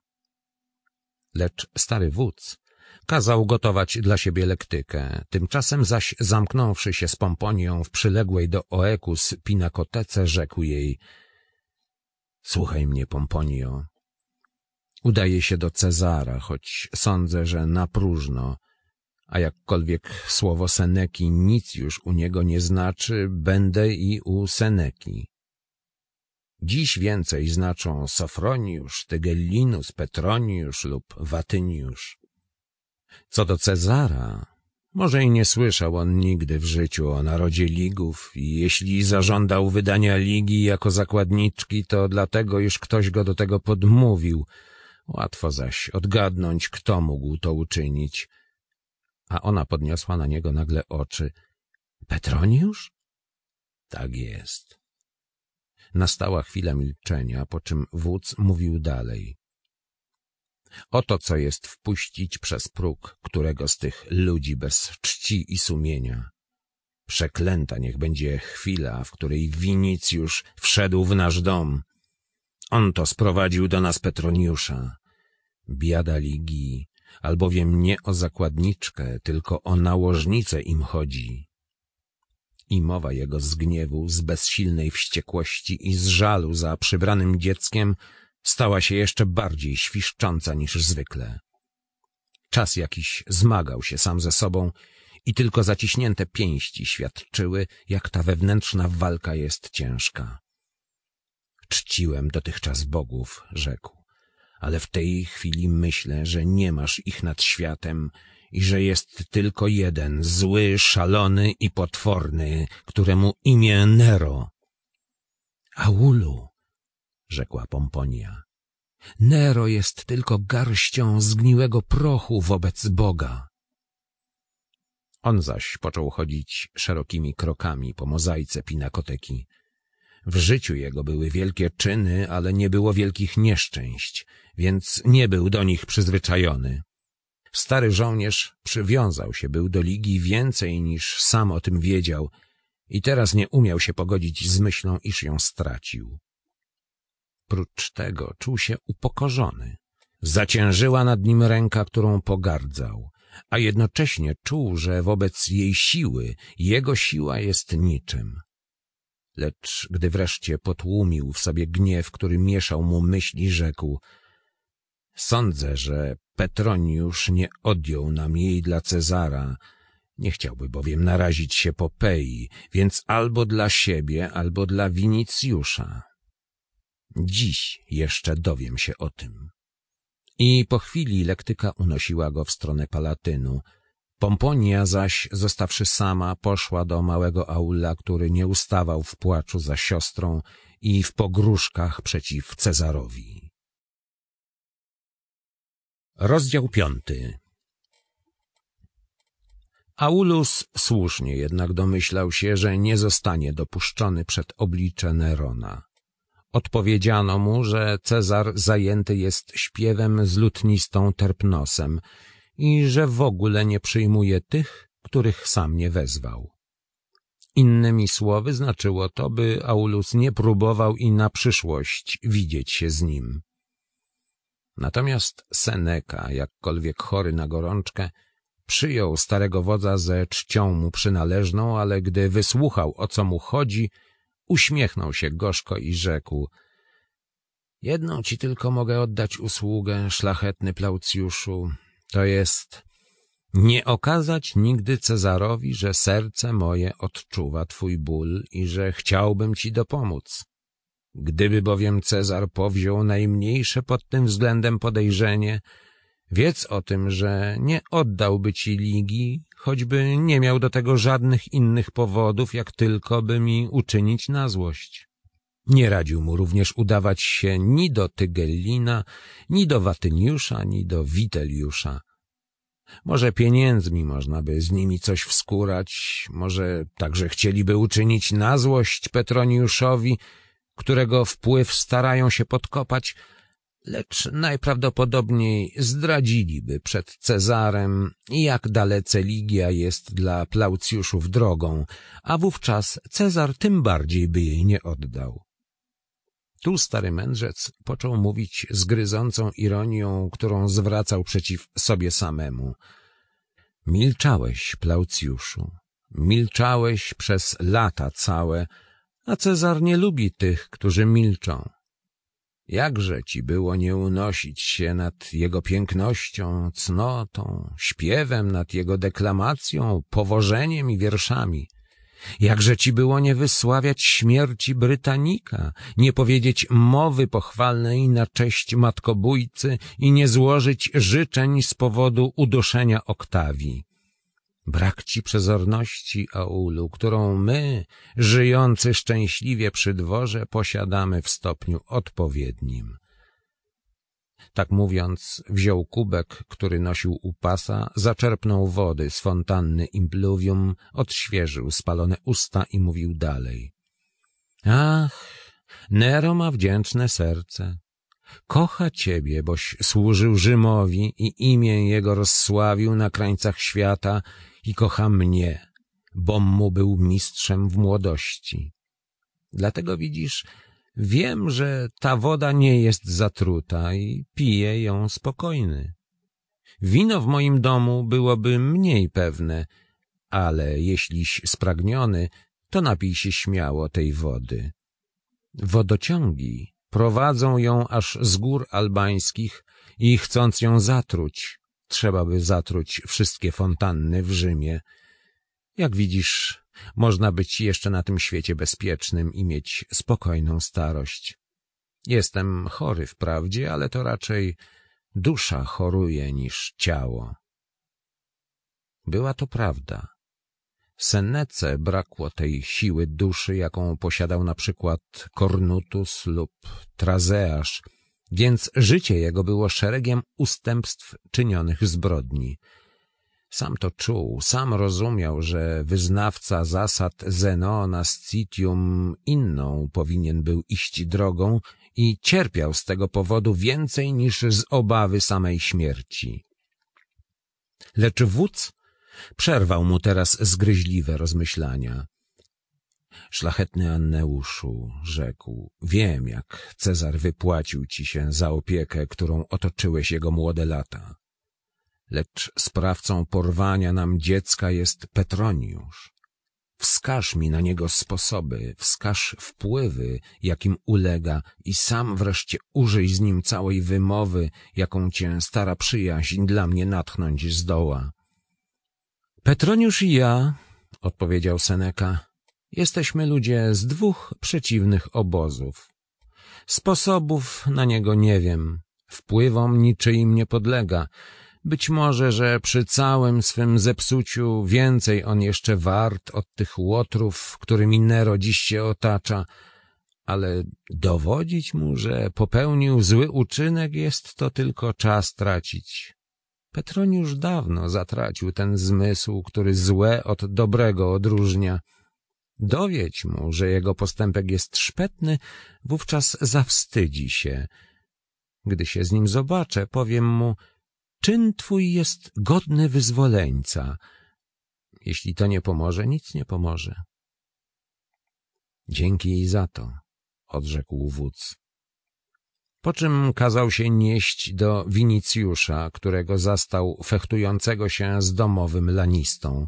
Lecz stary wódz kazał gotować dla siebie lektykę, tymczasem zaś zamknąwszy się z Pomponią w przyległej do Oekus pinakotece, rzekł jej: Słuchaj mnie, Pomponio, udaję się do Cezara, choć sądzę, że na próżno, a jakkolwiek słowo Seneki nic już u niego nie znaczy, będę i u Seneki. Dziś więcej znaczą Sofroniusz, Tygellinus, Petroniusz lub Watyniusz. Co do Cezara, może i nie słyszał on nigdy w życiu o narodzie Ligów i jeśli zażądał wydania Ligi jako zakładniczki, to dlatego, iż ktoś go do tego podmówił. Łatwo zaś odgadnąć, kto mógł to uczynić. A ona podniosła na niego nagle oczy. Petroniusz? Tak jest. Nastała chwila milczenia, po czym wódz mówił dalej. Oto co jest wpuścić przez próg którego z tych ludzi bez czci i sumienia. Przeklęta niech będzie chwila, w której Winicjusz wszedł w nasz dom. On to sprowadził do nas Petroniusza. Biada Ligii, albowiem nie o zakładniczkę, tylko o nałożnicę im chodzi. I mowa jego z gniewu, z bezsilnej wściekłości i z żalu za przybranym dzieckiem stała się jeszcze bardziej świszcząca niż zwykle. Czas jakiś zmagał się sam ze sobą i tylko zaciśnięte pięści świadczyły, jak ta wewnętrzna walka jest ciężka. Czciłem dotychczas bogów, rzekł, ale w tej chwili myślę, że nie masz ich nad światem i że jest tylko jeden, zły, szalony i potworny, któremu imię Nero. Aulu, rzekła Pomponia, Nero jest tylko garścią zgniłego prochu wobec Boga. On zaś począł chodzić szerokimi krokami po mozaice pinakoteki. W życiu jego były wielkie czyny, ale nie było wielkich nieszczęść, więc nie był do nich przyzwyczajony. Stary żołnierz przywiązał się był do Ligii więcej niż sam o tym wiedział i teraz nie umiał się pogodzić z myślą, iż ją stracił. Prócz tego czuł się upokorzony. Zaciężyła nad nim ręka, którą pogardzał, a jednocześnie czuł, że wobec jej siły jego siła jest niczym. Lecz gdy wreszcie potłumił w sobie gniew, który mieszał mu myśli, rzekł: sądzę, że Petroniusz nie odjął nam jej dla Cezara, nie chciałby bowiem narazić się Popei, więc albo dla siebie, albo dla Winicjusza. Dziś jeszcze dowiem się o tym. I po chwili lektyka unosiła go w stronę Palatynu. Pomponia zaś, zostawszy sama, poszła do małego Aulla, który nie ustawał w płaczu za siostrą i w pogróżkach przeciw Cezarowi. Rozdział piąty. Aulus słusznie jednak domyślał się, że nie zostanie dopuszczony przed oblicze Nerona. Odpowiedziano mu, że Cezar zajęty jest śpiewem z lutnistą Terpnosem i że w ogóle nie przyjmuje tych, których sam nie wezwał. Innymi słowy znaczyło to, by Aulus nie próbował i na przyszłość widzieć się z nim. Natomiast Seneca, jakkolwiek chory na gorączkę, przyjął starego wodza ze czcią mu przynależną, ale gdy wysłuchał, o co mu chodzi, uśmiechnął się gorzko i rzekł: jedną ci tylko mogę oddać usługę, szlachetny Plaucjuszu, to jest nie okazać nigdy Cezarowi, że serce moje odczuwa twój ból i że chciałbym ci dopomóc. Gdyby bowiem Cezar powziął najmniejsze pod tym względem podejrzenie, wiedz o tym, że nie oddałby ci ligi, choćby nie miał do tego żadnych innych powodów, jak tylko by mi uczynić na złość. Nie radził mu również udawać się ni do Tygellina, ni do Watyniusza, ni do Witelliusza. Może pieniędzmi można by z nimi coś wskórać, może także chcieliby uczynić na złość Petroniuszowi, którego wpływ starają się podkopać, lecz najprawdopodobniej zdradziliby przed Cezarem, jak dalece Ligia jest dla Plaucjuszów drogą, a wówczas Cezar tym bardziej by jej nie oddał. Tu stary mędrzec począł mówić z gryzącą ironią, którą zwracał przeciw sobie samemu. Milczałeś, Plaucjuszu, milczałeś przez lata całe, a Cezar nie lubi tych, którzy milczą. Jakże ci było nie unosić się nad jego pięknością, cnotą, śpiewem, nad jego deklamacją, powożeniem i wierszami? Jakże ci było nie wysławiać śmierci Brytanika, nie powiedzieć mowy pochwalnej na cześć matkobójcy i nie złożyć życzeń z powodu uduszenia Oktawii? Brak ci przezorności, Aulu, którą my, żyjący szczęśliwie przy dworze, posiadamy w stopniu odpowiednim. Tak mówiąc, wziął kubek, który nosił u pasa, zaczerpnął wody z fontanny Impluvium, odświeżył spalone usta i mówił dalej. Ach, Nero ma wdzięczne serce. Kocha ciebie, boś służył Rzymowi i imię jego rozsławił na krańcach świata, i kocha mnie, bom mu był mistrzem w młodości. Dlatego widzisz, wiem, że ta woda nie jest zatruta i piję ją spokojny. Wino w moim domu byłoby mniej pewne, ale jeśliś spragniony, to napij się śmiało tej wody. Wodociągi prowadzą ją aż z gór albańskich i chcąc ją zatruć, trzeba by zatruć wszystkie fontanny w Rzymie. Jak widzisz, można być jeszcze na tym świecie bezpiecznym i mieć spokojną starość. Jestem chory wprawdzie, ale to raczej dusza choruje niż ciało. Była to prawda. Senece brakło tej siły duszy, jaką posiadał na przykład Kornutus lub Trazeasz, więc życie jego było szeregiem ustępstw czynionych zbrodni. Sam to czuł, sam rozumiał, że wyznawca zasad Zenona z Citium inną powinien był iść drogą i cierpiał z tego powodu więcej niż z obawy samej śmierci. Lecz wódz przerwał mu teraz zgryźliwe rozmyślania. Szlachetny Anneuszu, rzekł, wiem, jak Cezar wypłacił ci się za opiekę, którą otoczyłeś jego młode lata. Lecz sprawcą porwania nam dziecka jest Petroniusz. Wskaż mi na niego sposoby, wskaż wpływy, jakim ulega i sam wreszcie użyj z nim całej wymowy, jaką cię stara przyjaźń dla mnie natchnąć zdoła. Petroniusz i ja, odpowiedział Seneka, jesteśmy ludzie z dwóch przeciwnych obozów. Sposobów na niego nie wiem, wpływom niczyim nie podlega. Być może, że przy całym swym zepsuciu więcej on jeszcze wart od tych łotrów, którymi Nero dziś się otacza, ale dowodzić mu, że popełnił zły uczynek, jest to tylko czas tracić. Petroniusz dawno zatracił ten zmysł, który złe od dobrego odróżnia. Dowiedź mu, że jego postępek jest szpetny, wówczas zawstydzi się. Gdy się z nim zobaczę, powiem mu, czyn twój jest godny wyzwoleńca. Jeśli to nie pomoże, nic nie pomoże. Dzięki jej za to, odrzekł wódz. Po czym kazał się nieść do Winicjusza, którego zastał fechtującego się z domowym lanistą.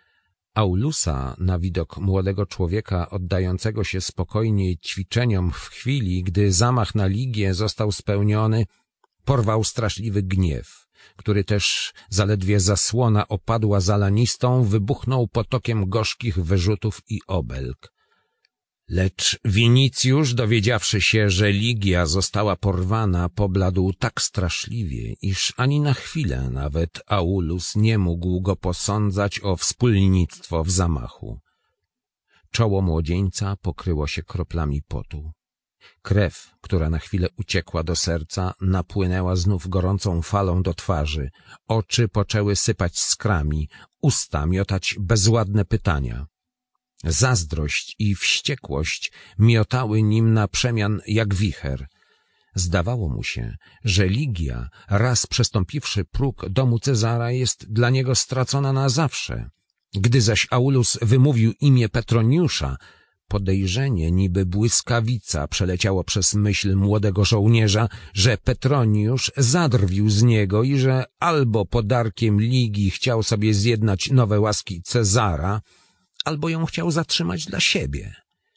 Aulusa na widok młodego człowieka oddającego się spokojnie ćwiczeniom w chwili, gdy zamach na Ligię został spełniony, porwał straszliwy gniew, który też zaledwie zasłona opadła za lanistą, wybuchnął potokiem gorzkich wyrzutów i obelg. Lecz Winicjusz, dowiedziawszy się, że Ligia została porwana, pobladł tak straszliwie, iż ani na chwilę nawet Aulus nie mógł go posądzać o wspólnictwo w zamachu. Czoło młodzieńca pokryło się kroplami potu. Krew, która na chwilę uciekła do serca, napłynęła znów gorącą falą do twarzy, oczy poczęły sypać skrami, usta miotać bezładne pytania. Zazdrość i wściekłość miotały nim na przemian jak wicher. Zdawało mu się, że Ligia, raz przestąpiwszy próg domu Cezara, jest dla niego stracona na zawsze. Gdy zaś Aulus wymówił imię Petroniusza, podejrzenie niby błyskawica przeleciało przez myśl młodego żołnierza, że Petroniusz zadrwił z niego i że albo podarkiem Ligii chciał sobie zjednać nowe łaski Cezara, albo ją chciał zatrzymać dla siebie.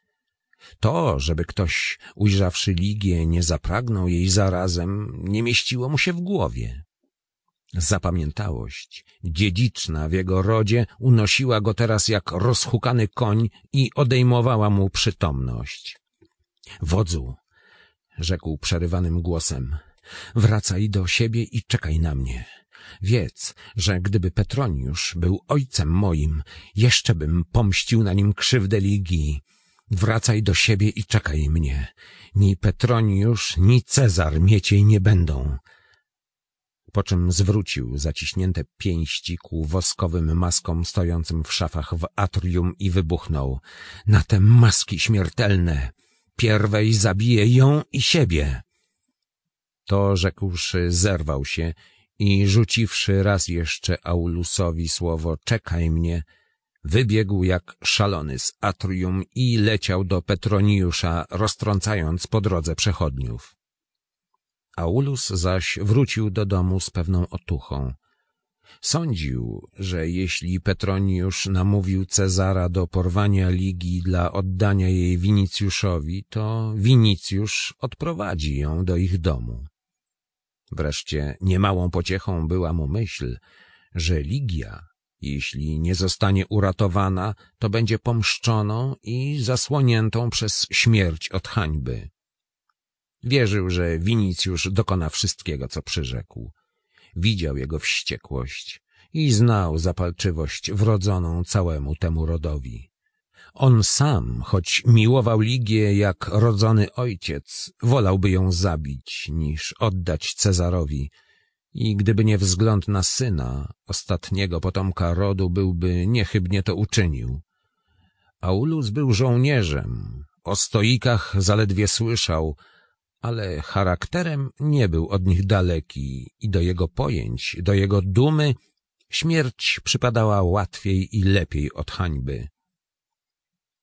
To, żeby ktoś, ujrzawszy Ligię, nie zapragnął jej zarazem, nie mieściło mu się w głowie. Zapamiętałość, dziedziczna w jego rodzie, unosiła go teraz jak rozhukany koń i odejmowała mu przytomność. Wodzu, rzekł przerywanym głosem, wracaj do siebie i czekaj na mnie. Wiedz, że gdyby Petroniusz był ojcem moim, jeszcze bym pomścił na nim krzywdę Ligii. Wracaj do siebie i czekaj mnie. Ni Petroniusz, ni Cezar mieć jej nie będą. Po czym zwrócił zaciśnięte pięści ku woskowym maskom stojącym w szafach w atrium i wybuchnął. Na te maski śmiertelne! Pierwej zabiję ją i siebie! To rzekłszy, zerwał się i rzuciwszy raz jeszcze Aulusowi słowo czekaj mnie, wybiegł jak szalony z atrium i leciał do Petroniusza, roztrącając po drodze przechodniów. Aulus zaś wrócił do domu z pewną otuchą. Sądził, że jeśli Petroniusz namówił Cezara do porwania Ligii dla oddania jej Winicjuszowi, to Winicjusz odprowadzi ją do ich domu. Wreszcie niemałą pociechą była mu myśl, że Ligia, jeśli nie zostanie uratowana, to będzie pomszczoną i zasłoniętą przez śmierć od hańby. Wierzył, że Winicjusz dokona wszystkiego, co przyrzekł. Widział jego wściekłość i znał zapalczywość wrodzoną całemu temu rodowi. On sam, choć miłował Ligię jak rodzony ojciec, wolałby ją zabić, niż oddać Cezarowi i gdyby nie wzgląd na syna, ostatniego potomka rodu, byłby niechybnie to uczynił. Aulus był żołnierzem, o stoikach zaledwie słyszał, ale charakterem nie był od nich daleki i do jego pojęć, do jego dumy śmierć przypadała łatwiej i lepiej od hańby.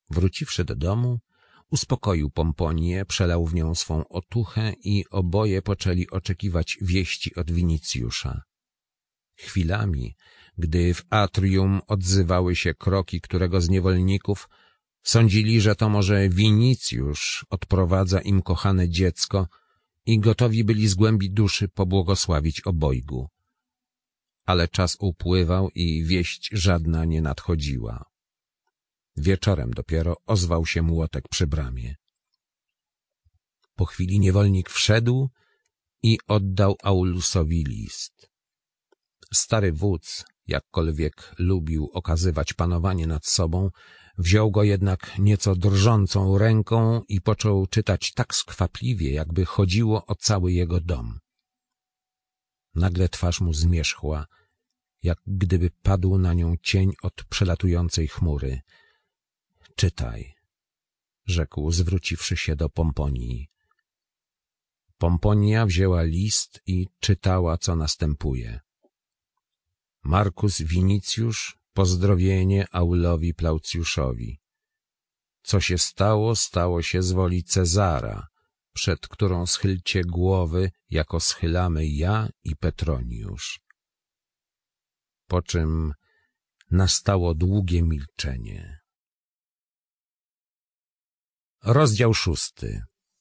Wróciwszy do domu, uspokoił Pomponię, przelał w nią swą otuchę i oboje poczęli oczekiwać wieści od Winicjusza. Chwilami, gdy w atrium odzywały się kroki którego z niewolników, sądzili, że to może Winicjusz odprowadza im kochane dziecko i gotowi byli z głębi duszy pobłogosławić obojgu. Ale czas upływał i wieść żadna nie nadchodziła. Wieczorem dopiero ozwał się młotek przy bramie. Po chwili niewolnik wszedł i oddał Aulusowi list. Stary wódz, jakkolwiek lubił okazywać panowanie nad sobą, wziął go jednak nieco drżącą ręką i począł czytać tak skwapliwie, jakby chodziło o cały jego dom. Nagle twarz mu zmierzchła, jak gdyby padł na nią cień od przelatującej chmury. — Czytaj — rzekł, zwróciwszy się do Pomponii. Pomponia wzięła list i czytała, co następuje. Marcus Winicjusz, pozdrowienie Aulowi Plaucjuszowi. Co się stało, stało się z woli Cezara, przed którą schylcie głowy, jako schylamy ja i Petroniusz. Po czym nastało długie milczenie. Rozdział szósty.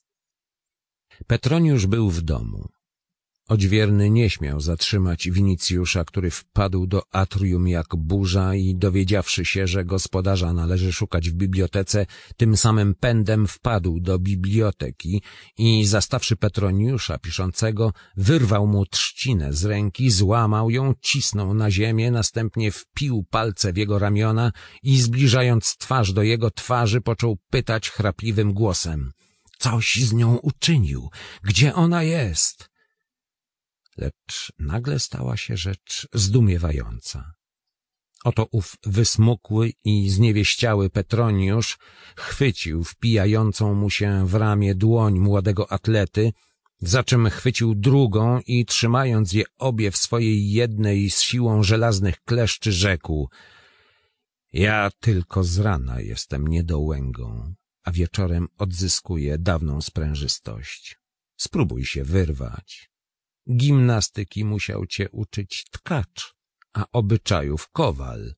Petroniusz był w domu. Odźwierny nie śmiał zatrzymać Winicjusza, który wpadł do atrium jak burza i dowiedziawszy się, że gospodarza należy szukać w bibliotece, tym samym pędem wpadł do biblioteki i zastawszy Petroniusza piszącego, wyrwał mu trzcinę z ręki, złamał ją, cisnął na ziemię, następnie wpił palce w jego ramiona i zbliżając twarz do jego twarzy począł pytać chrapliwym głosem: — Coś z nią uczynił. Gdzie ona jest? Lecz nagle stała się rzecz zdumiewająca. Oto ów wysmukły i zniewieściały Petroniusz chwycił wpijającą mu się w ramię dłoń młodego atlety, za czym chwycił drugą i trzymając je obie w swojej jednej z siłą żelaznych kleszczy rzekł: — Ja tylko z rana jestem niedołęgą, a wieczorem odzyskuję dawną sprężystość. Spróbuj się wyrwać. Gimnastyki musiał cię uczyć tkacz, a obyczajów kowal.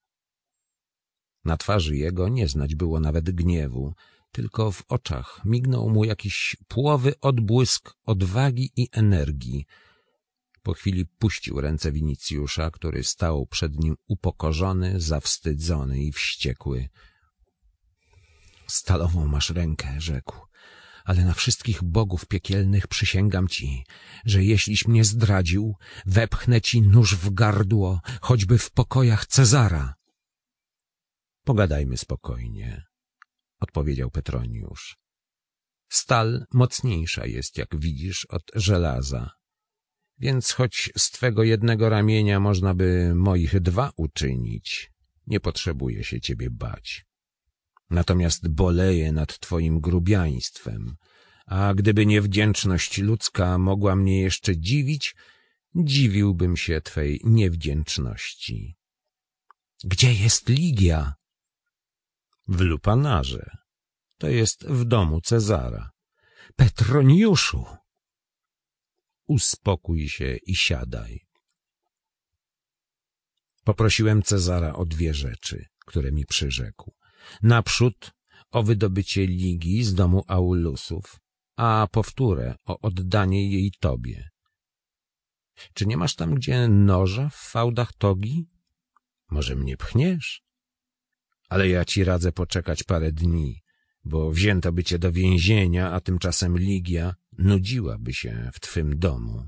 Na twarzy jego nie znać było nawet gniewu, tylko w oczach mignął mu jakiś płowy odbłysk odwagi i energii. Po chwili puścił ręce Winicjusza, który stał przed nim upokorzony, zawstydzony i wściekły. — Stalową masz rękę — rzekł. — Ale na wszystkich bogów piekielnych przysięgam ci, że jeśliś mnie zdradził, wepchnę ci nóż w gardło, choćby w pokojach Cezara. — Pogadajmy spokojnie — odpowiedział Petroniusz. — Stal mocniejsza jest, jak widzisz, od żelaza, więc choć z twego jednego ramienia można by moich dwa uczynić, nie potrzebuję się ciebie bać. Natomiast boleję nad twoim grubiaństwem, a gdyby niewdzięczność ludzka mogła mnie jeszcze dziwić, dziwiłbym się twej niewdzięczności. — Gdzie jest Ligia? — W lupanarze. To jest w domu Cezara. — Petroniuszu! Uspokój się i siadaj. Poprosiłem Cezara o dwie rzeczy, które mi przyrzekł. Naprzód o wydobycie Ligii z domu Aulusów, a powtórę o oddanie jej tobie. Czy nie masz tam gdzie noża w fałdach togi? Może mnie pchniesz? Ale ja ci radzę poczekać parę dni, bo wzięto by cię do więzienia, a tymczasem Ligia nudziłaby się w twym domu.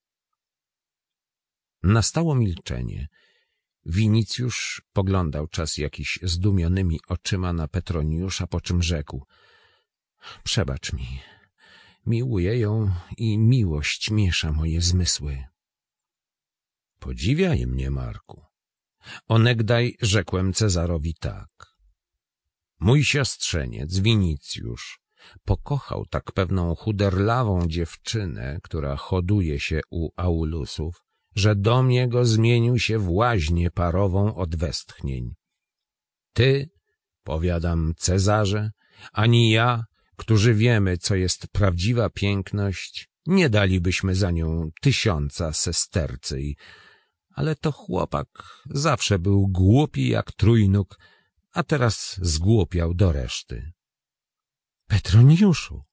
Nastało milczenie. Winicjusz poglądał czas jakiś zdumionymi oczyma na Petroniusza, po czym rzekł: — Przebacz mi, miłuję ją i miłość miesza moje zmysły. — Podziwiaj mnie, Marku. Onegdaj rzekłem Cezarowi tak. Mój siostrzeniec Winicjusz pokochał tak pewną chuderlawą dziewczynę, która hoduje się u Aulusów, że dom jego zmienił się w łaźnię parową od westchnień. Ty, Powiadam, Cezarze, ani ja, którzy wiemy, co jest prawdziwa piękność, nie dalibyśmy za nią tysiąca sestercych, ale to chłopak zawsze był głupi jak trójnóg, a teraz zgłupiał do reszty. Petroniuszu,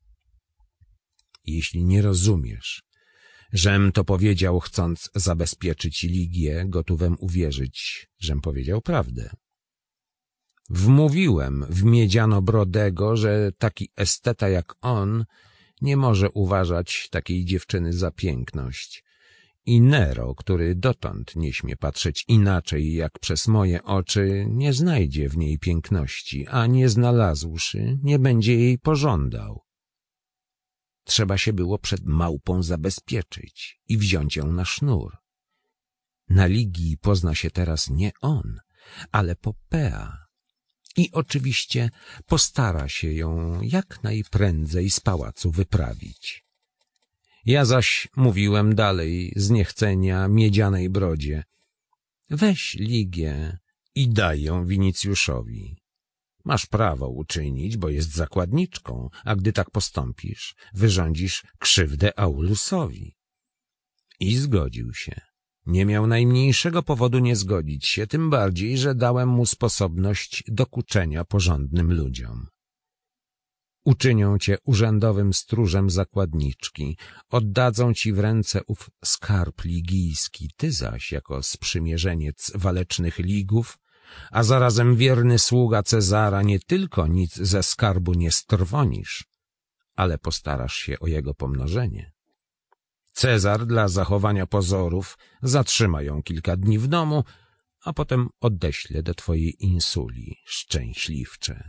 jeśli nie rozumiesz, żem to powiedział, chcąc zabezpieczyć Ligię, gotówem uwierzyć, żem powiedział prawdę. Wmówiłem w Miedzianobrodego, że taki esteta jak on nie może uważać takiej dziewczyny za piękność. I Nero, który dotąd nie śmie patrzeć inaczej jak przez moje oczy, nie znajdzie w niej piękności, a nie znalazłszy, nie będzie jej pożądał. Trzeba się było przed małpą zabezpieczyć i wziąć ją na sznur. Na Ligii pozna się teraz nie on, ale Popea. I oczywiście postara się ją jak najprędzej z pałacu wyprawić. Ja zaś mówiłem dalej z niechcenia Miedzianej Brodzie. Weź Ligię i daj ją Winicjuszowi. Masz prawo uczynić, bo jest zakładniczką, a gdy tak postąpisz, wyrządzisz krzywdę Aulusowi. I zgodził się. Nie miał najmniejszego powodu nie zgodzić się, tym bardziej, że dałem mu sposobność dokuczenia porządnym ludziom. Uczynią cię urzędowym stróżem zakładniczki, oddadzą ci w ręce ów skarb ligijski, ty zaś, jako sprzymierzeniec walecznych ligów, a zarazem wierny sługa Cezara, nie tylko nic ze skarbu nie strwonisz, ale postarasz się o jego pomnożenie. Cezar dla zachowania pozorów zatrzyma ją kilka dni w domu, a potem odeślę do twojej insuli, szczęśliwcze.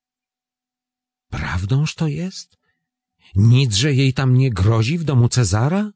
Prawdąż to jest? Nic, że jej tam nie grozi w domu Cezara?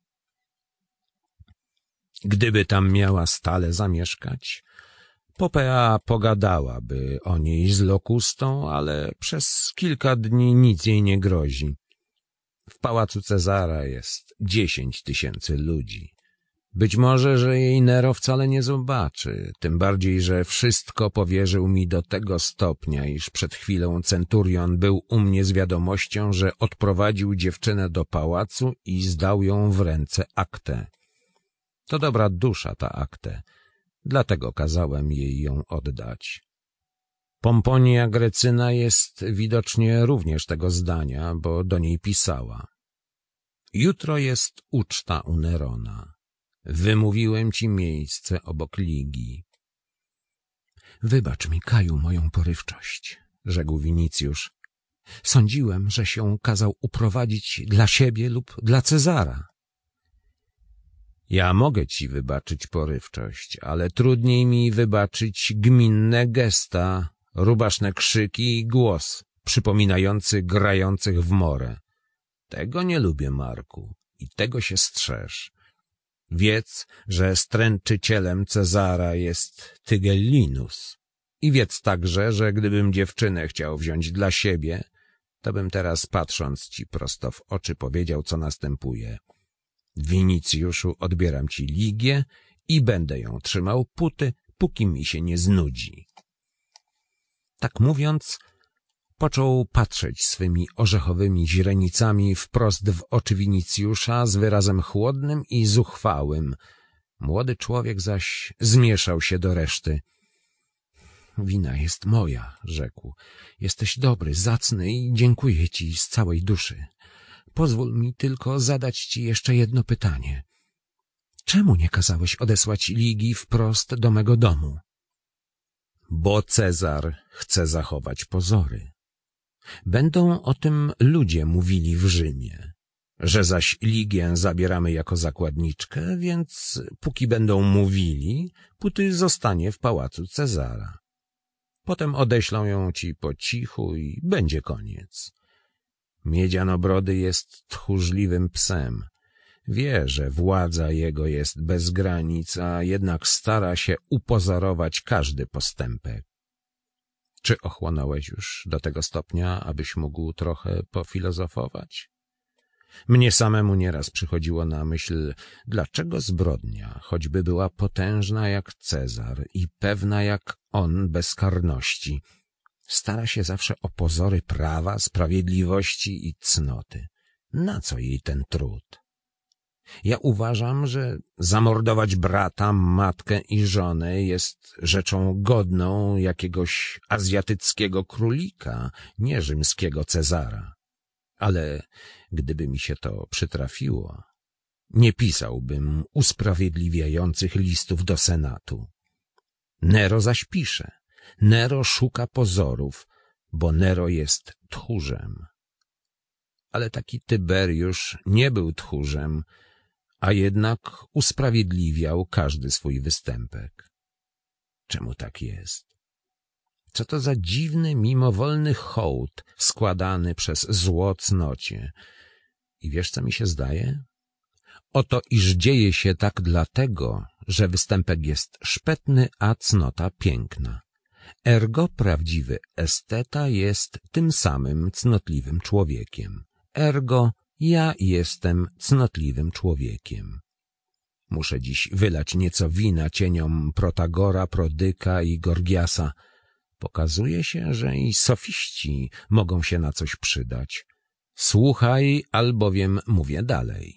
Gdyby tam miała stale zamieszkać, Popea pogadałaby o niej z Lokustą, ale przez kilka dni nic jej nie grozi. W pałacu Cezara jest dziesięć tysięcy ludzi. Być może, że jej Nero wcale nie zobaczy, tym bardziej, że wszystko powierzył mi do tego stopnia, iż przed chwilą centurion był u mnie z wiadomością, że odprowadził dziewczynę do pałacu i zdał ją w ręce Aktę. To dobra dusza ta Aktę, dlatego kazałem jej ją oddać. Pomponia Grecyna jest widocznie również tego zdania, bo do niej pisała. Jutro jest uczta u Nerona. Wymówiłem ci miejsce obok Ligii. Wybacz mi, Kaju, moją porywczość, rzekł Winicjusz. Sądziłem, że się kazał uprowadzić dla siebie lub dla Cezara. Ja mogę ci wybaczyć porywczość, ale trudniej mi wybaczyć gminne gesta, rubaszne krzyki i głos przypominający grających w morę. Tego nie lubię, Marku, i tego się strzeż. Wiedz, że stręczycielem Cezara jest Tygellinus. I wiedz także, że gdybym dziewczynę chciał wziąć dla siebie, to bym teraz, patrząc ci prosto w oczy, powiedział, co następuje. Winicjuszu, odbieram ci Ligię i będę ją trzymał póty, póki mi się nie znudzi. Tak mówiąc, począł patrzeć swymi orzechowymi źrenicami wprost w oczy Winicjusza z wyrazem chłodnym i zuchwałym. Młody człowiek zaś zmieszał się do reszty. Wina jest moja, rzekł. Jesteś dobry, zacny i dziękuję ci z całej duszy. Pozwól mi tylko zadać ci jeszcze jedno pytanie. Czemu nie kazałeś odesłać Ligii wprost do mego domu? Bo Cezar chce zachować pozory. Będą o tym ludzie mówili w Rzymie, że zaś Ligię zabieramy jako zakładniczkę, więc póki będą mówili, póty zostanie w pałacu Cezara. Potem odeślą ją ci po cichu i będzie koniec. Miedzianobrody jest tchórzliwym psem. Wie, że władza jego jest bez granic, a jednak stara się upozorować każdy postępek. Czy ochłonąłeś już do tego stopnia, abyś mógł trochę pofilozofować? Mnie samemu nieraz przychodziło na myśl, dlaczego zbrodnia, choćby była potężna jak Cezar i pewna jak on bezkarności, Stara się zawsze o pozory prawa, sprawiedliwości i cnoty. Na co jej ten trud? Ja uważam, że zamordować brata, matkę i żonę jest rzeczą godną jakiegoś azjatyckiego królika, nie rzymskiego Cezara. Ale gdyby mi się to przytrafiło, nie pisałbym usprawiedliwiających listów do Senatu. Nero zaś pisze. Nero szuka pozorów, bo Nero jest tchórzem. Ale taki Tyberiusz nie był tchórzem, a jednak usprawiedliwiał każdy swój występek. Czemu tak jest? Co to za dziwny, mimowolny hołd składany przez zło cnocie? I wiesz, co mi się zdaje? Oto iż dzieje się tak dlatego, że występek jest szpetny, a cnota piękna. Ergo prawdziwy esteta jest tym samym cnotliwym człowiekiem. Ergo ja jestem cnotliwym człowiekiem. Muszę dziś wylać nieco wina cieniom Protagora, Prodyka i Gorgiasa. Pokazuje się, że i sofiści mogą się na coś przydać. Słuchaj, albowiem mówię dalej.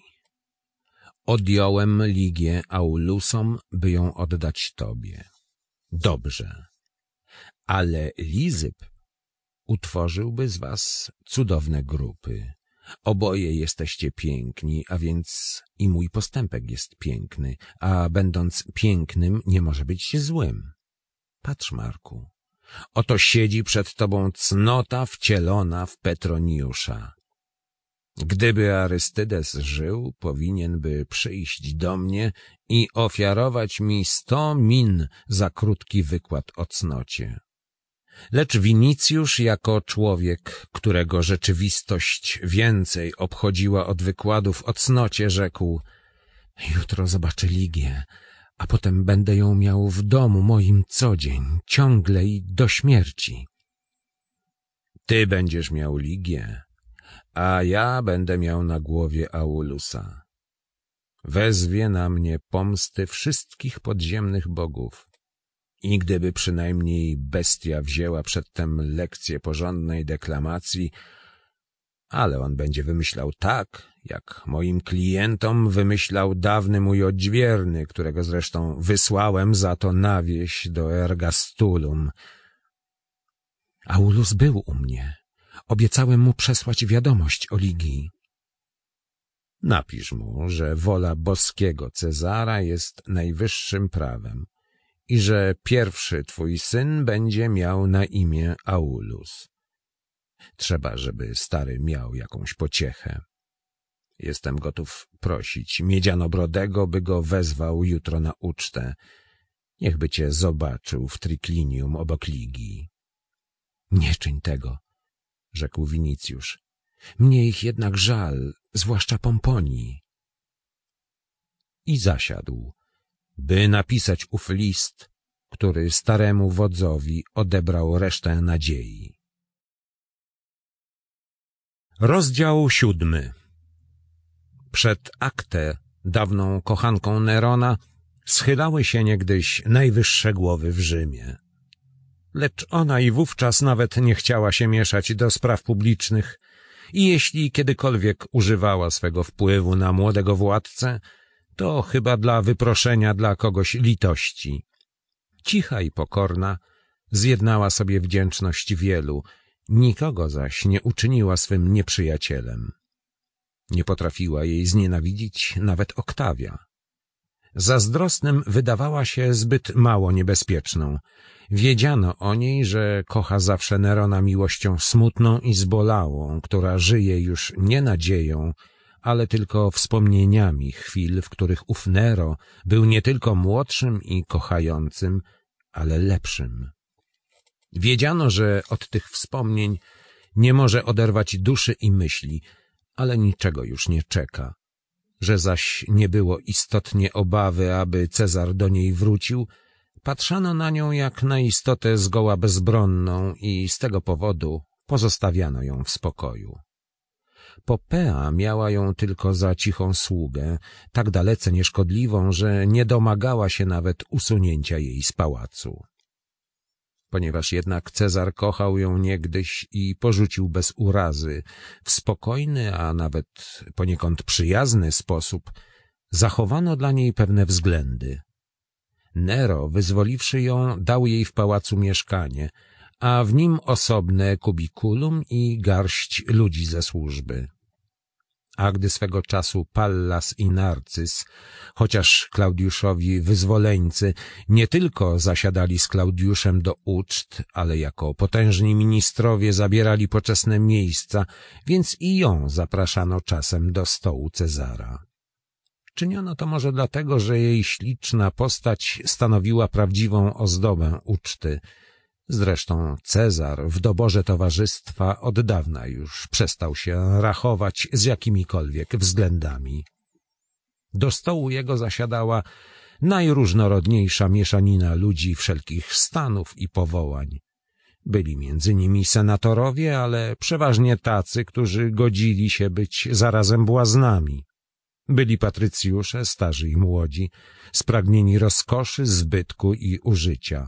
Odjąłem Ligię Aulusom, by ją oddać tobie. Dobrze. Ale Lizyp utworzyłby z was cudowne grupy. Oboje jesteście piękni, a więc i mój postępek jest piękny, a będąc pięknym nie może być złym. Patrz, Marku, oto siedzi przed tobą cnota wcielona w Petroniusza. Gdyby Arystydes żył, powinien by przyjść do mnie i ofiarować mi sto min za krótki wykład o cnocie. Lecz Winicjusz jako człowiek, którego rzeczywistość więcej obchodziła od wykładów o cnocie, rzekł: jutro zobaczę Ligię, a potem będę ją miał w domu moim co dzień, ciągle i do śmierci. Ty będziesz miał Ligię, a ja będę miał na głowie Aulusa. Wezwie na mnie pomsty wszystkich podziemnych bogów. I gdyby przynajmniej bestia wzięła przedtem lekcję porządnej deklamacji, ale on będzie wymyślał tak, jak moim klientom wymyślał dawny mój odźwierny, którego zresztą wysłałem za to na wieś do Ergastulum. Aulus był u mnie. Obiecałem mu przesłać wiadomość o Ligii. Napisz mu, że wola boskiego Cezara jest najwyższym prawem i że pierwszy twój syn będzie miał na imię Aulus. Trzeba, żeby stary miał jakąś pociechę. Jestem gotów prosić Miedzianobrodego, by go wezwał jutro na ucztę. Niechby cię zobaczył w triklinium obok Ligii. Nie czyń tego, rzekł Winicjusz. Mnie ich jednak żal, zwłaszcza Pomponii. I zasiadł, by napisać ów list, który staremu wodzowi odebrał resztę nadziei. Rozdział siódmy. Przed Aktę, dawną kochanką Nerona, schylały się niegdyś najwyższe głowy w Rzymie. Lecz ona i wówczas nawet nie chciała się mieszać do spraw publicznych i jeśli kiedykolwiek używała swego wpływu na młodego władcę, to chyba dla wyproszenia dla kogoś litości. Cicha i pokorna, zjednała sobie wdzięczność wielu, nikogo zaś nie uczyniła swym nieprzyjacielem. Nie potrafiła jej znienawidzić nawet Oktawia. Zazdrosnym wydawała się zbyt mało niebezpieczną. Wiedziano o niej, że kocha zawsze Nerona miłością smutną i zbolałą, która żyje już nie nadzieją, ale tylko wspomnieniami chwil, w których ów Nero był nie tylko młodszym i kochającym, ale lepszym. Wiedziano, że od tych wspomnień nie może oderwać duszy i myśli, ale niczego już nie czeka. Że zaś nie było istotnie obawy, aby Cezar do niej wrócił, patrzano na nią jak na istotę zgoła bezbronną i z tego powodu pozostawiano ją w spokoju. Popea miała ją tylko za cichą sługę, tak dalece nieszkodliwą, że nie domagała się nawet usunięcia jej z pałacu. Ponieważ jednak Cezar kochał ją niegdyś i porzucił bez urazy, w spokojny, a nawet poniekąd przyjazny sposób, zachowano dla niej pewne względy. Nero, wyzwoliwszy ją, dał jej w pałacu mieszkanie, a w nim osobne kubikulum i garść ludzi ze służby. A gdy swego czasu Pallas i Narcyz, chociaż Klaudiuszowi wyzwoleńcy, nie tylko zasiadali z Klaudiuszem do uczt, ale jako potężni ministrowie zabierali poczesne miejsca, więc i ją zapraszano czasem do stołu Cezara. Czyniono to może dlatego, że jej śliczna postać stanowiła prawdziwą ozdobę uczty. Zresztą Cezar w doborze towarzystwa od dawna już przestał się rachować z jakimikolwiek względami. Do stołu jego zasiadała najróżnorodniejsza mieszanina ludzi wszelkich stanów i powołań. Byli między nimi senatorowie, ale przeważnie tacy, którzy godzili się być zarazem błaznami. Byli patrycjusze, starzy i młodzi, spragnieni rozkoszy, zbytku i użycia.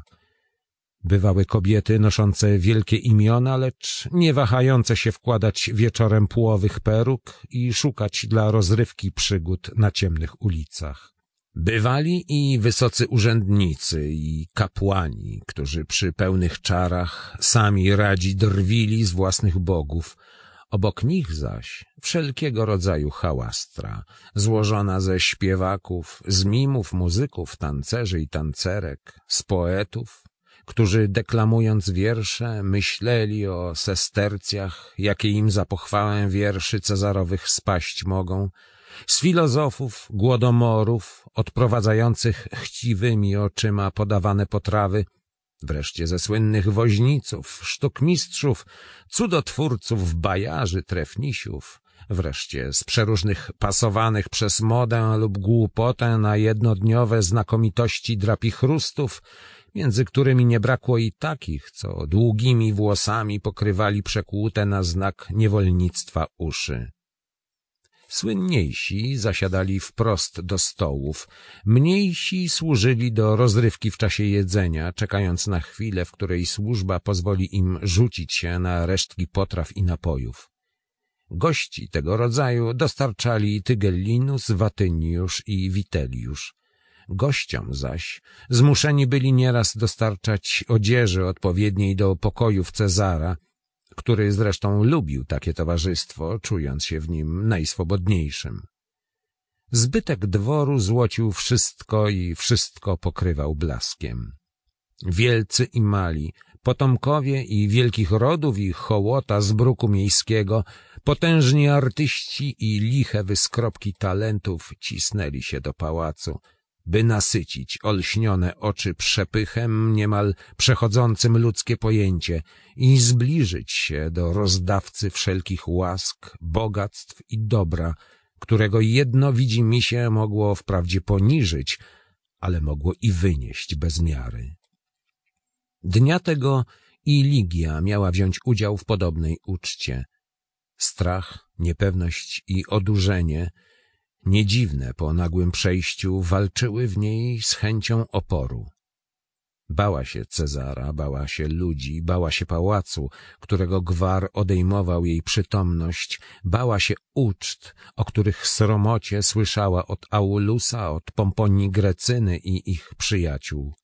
Bywały kobiety noszące wielkie imiona, lecz nie wahające się wkładać wieczorem płowych peruk i szukać dla rozrywki przygód na ciemnych ulicach. Bywali i wysocy urzędnicy i kapłani, którzy przy pełnych czarach sami radzi drwili z własnych bogów. Obok nich zaś wszelkiego rodzaju hałastra, złożona ze śpiewaków, z mimów, muzyków, tancerzy i tancerek, z poetów, którzy deklamując wiersze myśleli o sestercjach, jakie im za pochwałę wierszy cezarowych spaść mogą, z filozofów, głodomorów, odprowadzających chciwymi oczyma podawane potrawy, wreszcie ze słynnych woźniców, sztukmistrzów, cudotwórców, bajarzy, trefnisiów, wreszcie z przeróżnych pasowanych przez modę lub głupotę na jednodniowe znakomitości drapichrustów, między którymi nie brakło i takich, co długimi włosami pokrywali przekłute na znak niewolnictwa uszy. Słynniejsi zasiadali wprost do stołów, mniejsi służyli do rozrywki w czasie jedzenia, czekając na chwilę, w której służba pozwoli im rzucić się na resztki potraw i napojów. Gości tego rodzaju dostarczali Tygellinus, Watyniusz i Witelliusz. Gościom zaś zmuszeni byli nieraz dostarczać odzieży odpowiedniej do pokojów Cezara, który zresztą lubił takie towarzystwo, czując się w nim najswobodniejszym. Zbytek dworu złocił wszystko i wszystko pokrywał blaskiem. Wielcy i mali, potomkowie i wielkich rodów i hołota z bruku miejskiego, potężni artyści i liche wyskropki talentów cisnęli się do pałacu, by nasycić olśnione oczy przepychem niemal przechodzącym ludzkie pojęcie i zbliżyć się do rozdawcy wszelkich łask, bogactw i dobra, którego jedno widzimisię mogło wprawdzie poniżyć, ale mogło i wynieść bez miary. Dnia tego i Ligia miała wziąć udział w podobnej uczcie. Strach, niepewność i odurzenie, nie dziwne po nagłym przejściu, walczyły w niej z chęcią oporu. Bała się Cezara, bała się ludzi, bała się pałacu, którego gwar odejmował jej przytomność, bała się uczt, o których sromocie słyszała od Aulusa, od Pomponii Grecyny i ich przyjaciół.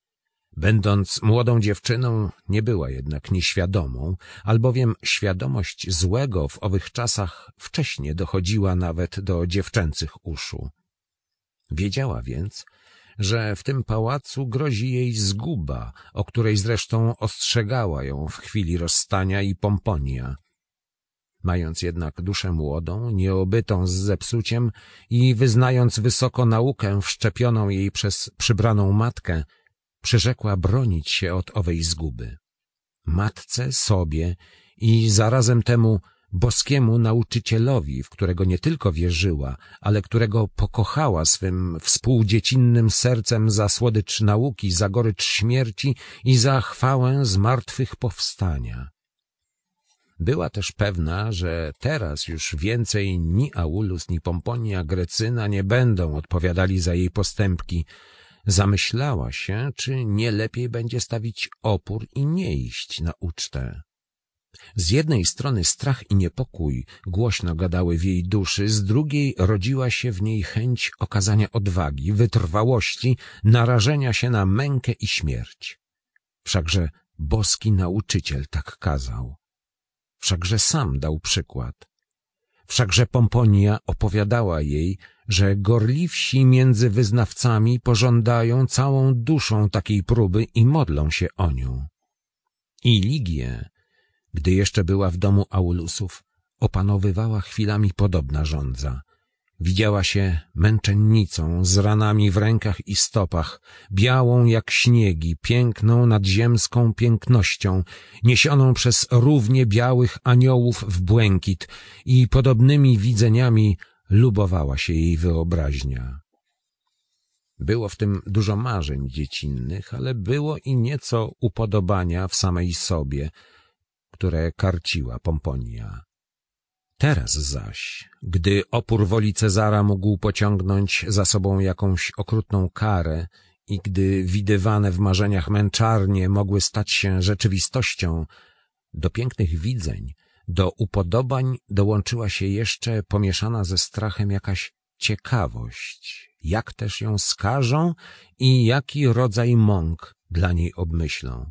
Będąc młodą dziewczyną, nie była jednak nieświadomą, albowiem świadomość złego w owych czasach wcześnie dochodziła nawet do dziewczęcych uszu. Wiedziała więc, że w tym pałacu grozi jej zguba, o której zresztą ostrzegała ją w chwili rozstania i Pomponia. Mając jednak duszę młodą, nieobytą z zepsuciem i wyznając wysoko naukę wszczepioną jej przez przybraną matkę, przyrzekła bronić się od owej zguby. Matce, sobie i zarazem temu boskiemu nauczycielowi, w którego nie tylko wierzyła, ale którego pokochała swym współdziecinnym sercem za słodycz nauki, za gorycz śmierci i za chwałę zmartwychwstania. Była też pewna, że teraz już więcej ni Aulus, ni Pomponia Grecyna nie będą odpowiadali za jej postępki, Zamyślała się, czy nie lepiej będzie stawić opór i nie iść na ucztę. Z jednej strony strach i niepokój głośno gadały w jej duszy, z drugiej rodziła się w niej chęć okazania odwagi, wytrwałości, narażenia się na mękę i śmierć. Wszakże boski nauczyciel tak kazał. Wszakże sam dał przykład. Wszakże Pomponia opowiadała jej, że gorliwsi między wyznawcami pożądają całą duszą takiej próby i modlą się o nią. I Ligię, gdy jeszcze była w domu Aulusów, opanowywała chwilami podobna żądza. Widziała się męczennicą z ranami w rękach i stopach, białą jak śniegi, piękną nadziemską pięknością, niesioną przez równie białych aniołów w błękit i podobnymi widzeniami lubowała się jej wyobraźnia. Było w tym dużo marzeń dziecinnych, ale było i nieco upodobania w samej sobie, które karciła Pomponia. Teraz zaś, gdy opór woli Cezara mógł pociągnąć za sobą jakąś okrutną karę i gdy widywane w marzeniach męczarnie mogły stać się rzeczywistością, do pięknych widzeń, do upodobań dołączyła się jeszcze pomieszana ze strachem jakaś ciekawość, jak też ją skażą i jaki rodzaj mąk dla niej obmyślą.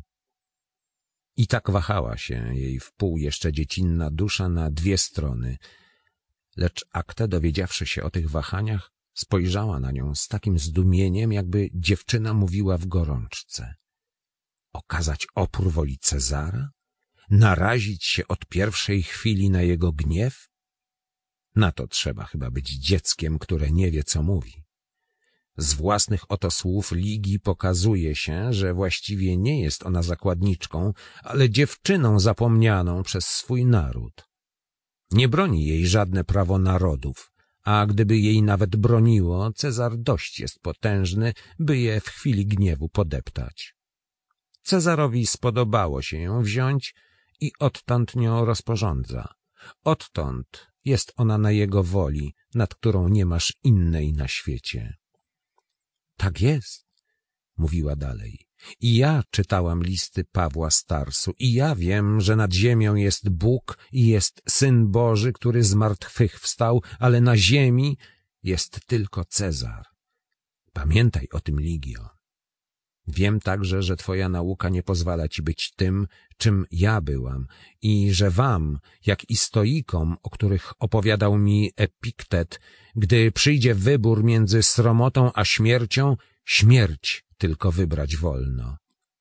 I tak wahała się jej wpół jeszcze dziecinna dusza na dwie strony, lecz Akte, dowiedziawszy się o tych wahaniach, spojrzała na nią z takim zdumieniem, jakby dziewczyna mówiła w gorączce. Okazać opór woli Cezara? Narazić się od pierwszej chwili na jego gniew? Na to trzeba chyba być dzieckiem, które nie wie, co mówi. Z własnych oto słów Ligii pokazuje się, że właściwie nie jest ona zakładniczką, ale dziewczyną zapomnianą przez swój naród. Nie broni jej żadne prawo narodów, a gdyby jej nawet broniło, Cezar dość jest potężny, by je w chwili gniewu podeptać. Cezarowi spodobało się ją wziąć i odtąd nią rozporządza. Odtąd jest ona na jego woli, nad którą nie masz innej na świecie. Tak jest, mówiła dalej. I ja czytałam listy Pawła z Tarsu i ja wiem, że nad ziemią jest Bóg i jest Syn Boży, który z martwych wstał, ale na ziemi jest tylko Cezar. Pamiętaj o tym, Ligio. Wiem także, że twoja nauka nie pozwala ci być tym, czym ja byłam i że wam, jak i stoikom, o których opowiadał mi Epiktet, gdy przyjdzie wybór między sromotą a śmiercią, śmierć tylko wybrać wolno.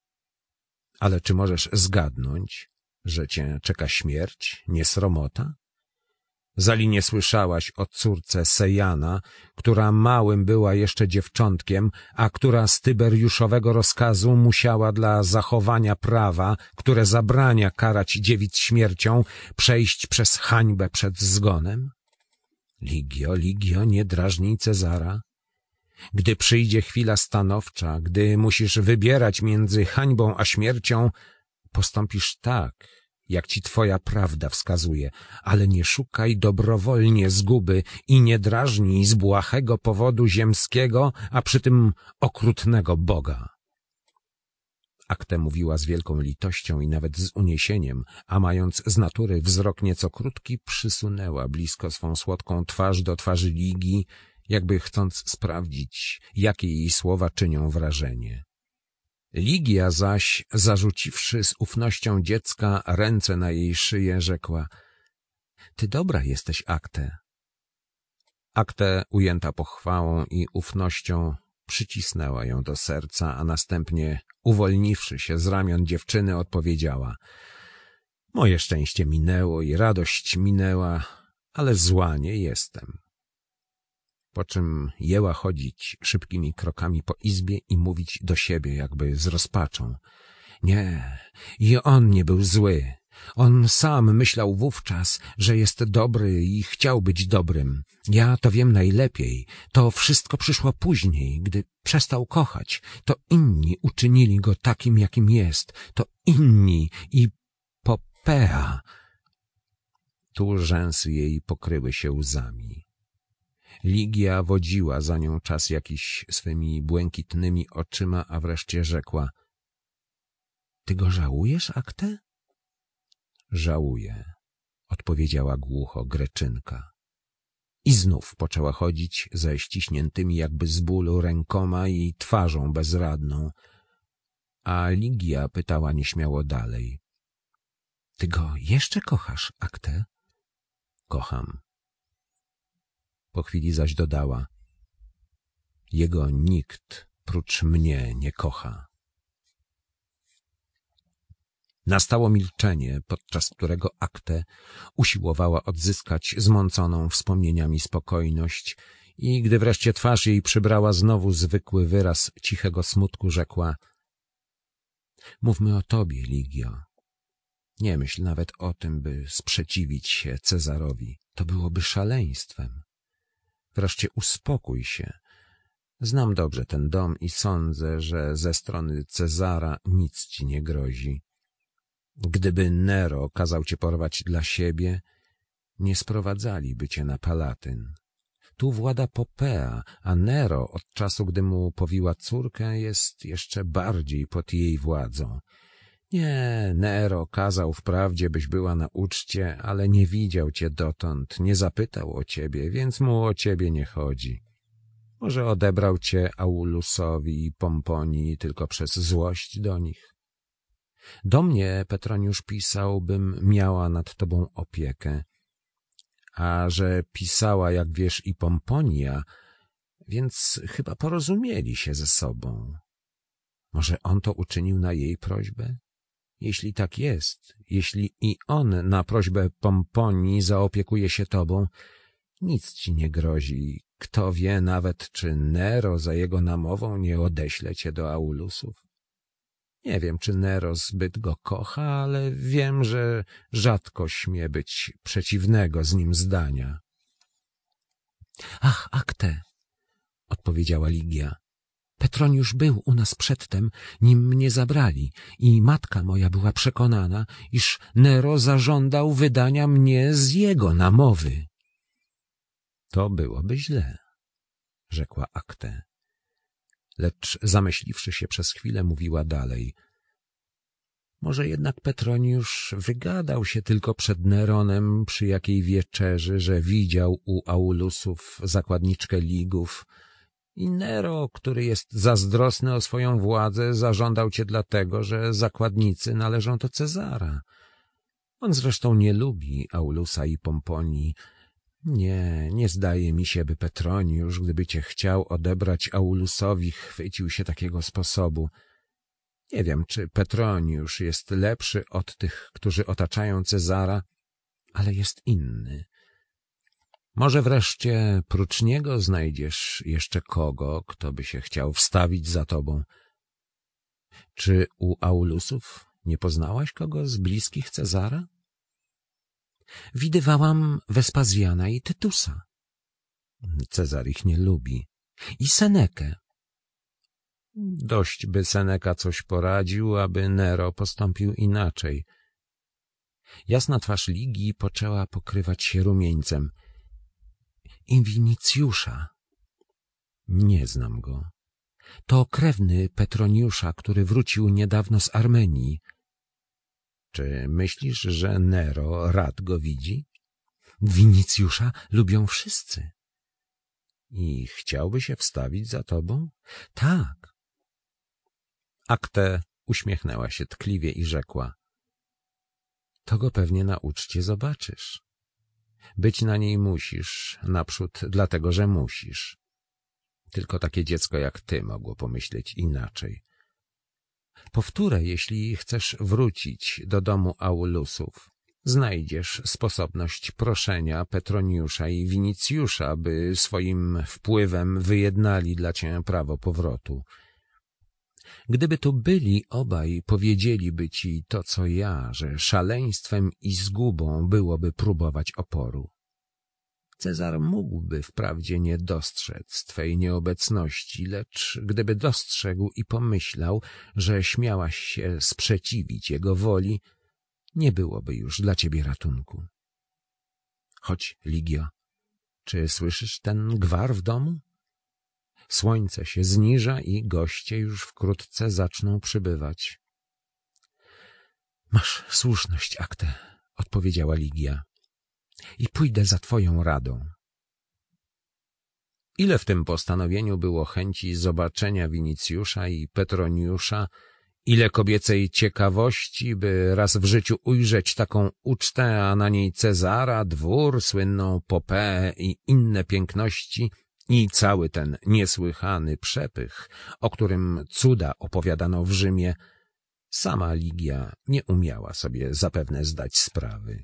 Ale czy możesz zgadnąć, że cię czeka śmierć, nie sromota? Zali nie słyszałaś o córce Sejana, która małym była jeszcze dziewczątkiem, a która z Tyberiuszowego rozkazu musiała dla zachowania prawa, które zabrania karać dziewic śmiercią, przejść przez hańbę przed zgonem? Ligio, Ligio, nie drażnij Cezara. Gdy przyjdzie chwila stanowcza, gdy musisz wybierać między hańbą a śmiercią, postąpisz tak, jak ci twoja prawda wskazuje, ale nie szukaj dobrowolnie zguby i nie drażnij z błahego powodu ziemskiego, a przy tym okrutnego Boga. Akte mówiła z wielką litością i nawet z uniesieniem, a mając z natury wzrok nieco krótki, przysunęła blisko swą słodką twarz do twarzy Ligii, jakby chcąc sprawdzić, jakie jej słowa czynią wrażenie. Ligia zaś, zarzuciwszy z ufnością dziecka ręce na jej szyję, rzekła: Ty dobra jesteś, Akte. Akte, ujęta pochwałą i ufnością, przycisnęła ją do serca, a następnie, uwolniwszy się z ramion dziewczyny, odpowiedziała: Moje szczęście minęło i radość minęła, ale zła nie jestem. Po czym jęła chodzić szybkimi krokami po izbie i mówić do siebie jakby z rozpaczą: Nie, i on nie był zły. On sam myślał wówczas, że jest dobry i chciał być dobrym. Ja to wiem najlepiej. To wszystko przyszło później, gdy przestał kochać. To inni uczynili go takim, jakim jest. To inni i Popea. Tu rzęsy jej pokryły się łzami. Ligia wodziła za nią czas jakiś swymi błękitnymi oczyma, a wreszcie rzekła: — Ty go żałujesz, Aktę? — Żałuję — odpowiedziała głucho Greczynka. I znów poczęła chodzić ze ściśniętymi jakby z bólu rękoma i twarzą bezradną. A Ligia pytała nieśmiało dalej: — Ty go jeszcze kochasz, Aktę? — Kocham. Po chwili zaś dodała: — Jego nikt prócz mnie nie kocha. Nastało milczenie, podczas którego Aktę usiłowała odzyskać zmąconą wspomnieniami spokojność i gdy wreszcie twarz jej przybrała znowu zwykły wyraz cichego smutku, rzekła: — Mówmy o tobie, Ligio. Nie myśl nawet o tym, by sprzeciwić się Cezarowi. To byłoby szaleństwem. Wreszcie uspokój się. Znam dobrze ten dom i sądzę, że ze strony Cezara nic ci nie grozi. Gdyby Nero kazał cię porwać dla siebie, nie sprowadzaliby cię na Palatyn. Tu włada Popea, a Nero od czasu, gdy mu powiła córkę, jest jeszcze bardziej pod jej władzą. Nie, Nero kazał wprawdzie, byś była na uczcie, ale nie widział cię dotąd, nie zapytał o ciebie, więc mu o ciebie nie chodzi. Może odebrał cię Aulusowi i Pomponii tylko przez złość do nich? Do mnie Petroniusz pisał, bym miała nad tobą opiekę, a że pisała, jak wiesz, i Pomponia, więc chyba porozumieli się ze sobą. Może on to uczynił na jej prośbę? Jeśli tak jest, jeśli i on na prośbę Pomponii zaopiekuje się tobą, nic ci nie grozi. Kto wie nawet, czy Nero za jego namową nie odeśle cię do Aulusów. Nie wiem, czy Nero zbyt go kocha, ale wiem, że rzadko śmie być przeciwnego z nim zdania. — Ach, Aktę! — odpowiedziała Ligia. — Petroniusz był u nas przedtem, nim mnie zabrali, i matka moja była przekonana, iż Nero zażądał wydania mnie z jego namowy. — To byłoby źle — rzekła Aktę. Lecz zamyśliwszy się przez chwilę, mówiła dalej: — Może jednak Petroniusz wygadał się tylko przed Neronem przy jakiej wieczerzy, że widział u Aulusów zakładniczkę Ligów i Nero, który jest zazdrosny o swoją władzę, zażądał cię dlatego, że zakładnicy należą do Cezara. On zresztą nie lubi Aulusa i Pomponii. Nie, nie zdaje mi się, by Petroniusz, gdyby cię chciał odebrać Aulusowi, chwycił się takiego sposobu. Nie wiem, czy Petroniusz jest lepszy od tych, którzy otaczają Cezara, ale jest inny. Może wreszcie prócz niego znajdziesz jeszcze kogo, kto by się chciał wstawić za tobą. Czy u Aulusów nie poznałaś kogo z bliskich Cezara? Widywałam Wespazjana i Tytusa. Cezar ich nie lubi. I Senekę. Dość by Seneka coś poradził, aby Nero postąpił inaczej. Jasna twarz Ligii poczęła pokrywać się rumieńcem. I Winicjusza. Nie znam go. To krewny Petroniusza, który wrócił niedawno z Armenii. Czy myślisz, że Nero rad go widzi? Winicjusza lubią wszyscy. I chciałby się wstawić za tobą? Tak. Aktę uśmiechnęła się tkliwie i rzekła: to go pewnie na uczcie zobaczysz. Być na niej musisz, naprzód dlatego, że musisz. Tylko takie dziecko jak ty mogło pomyśleć inaczej. Powtórę, jeśli chcesz wrócić do domu Aulusów, znajdziesz sposobność proszenia Petroniusza i Winicjusza, by swoim wpływem wyjednali dla cię prawo powrotu. Gdyby tu byli obaj, powiedzieliby ci to, co ja, że szaleństwem i zgubą byłoby próbować oporu. Cezar mógłby wprawdzie nie dostrzec twej nieobecności, lecz gdyby dostrzegł i pomyślał, że śmiałaś się sprzeciwić jego woli, nie byłoby już dla ciebie ratunku. Chodź, Ligio, czy słyszysz ten gwar w domu? Słońce się zniża i goście już wkrótce zaczną przybywać. Masz słuszność, Aktę, odpowiedziała Ligia. I pójdę za twoją radą. Ile w tym postanowieniu było chęci zobaczenia Winicjusza i Petroniusza, ile kobiecej ciekawości, by raz w życiu ujrzeć taką ucztę, a na niej Cezara, dwór, słynną Popeę i inne piękności i cały ten niesłychany przepych, o którym cuda opowiadano w Rzymie, sama Ligia nie umiała sobie zapewne zdać sprawy.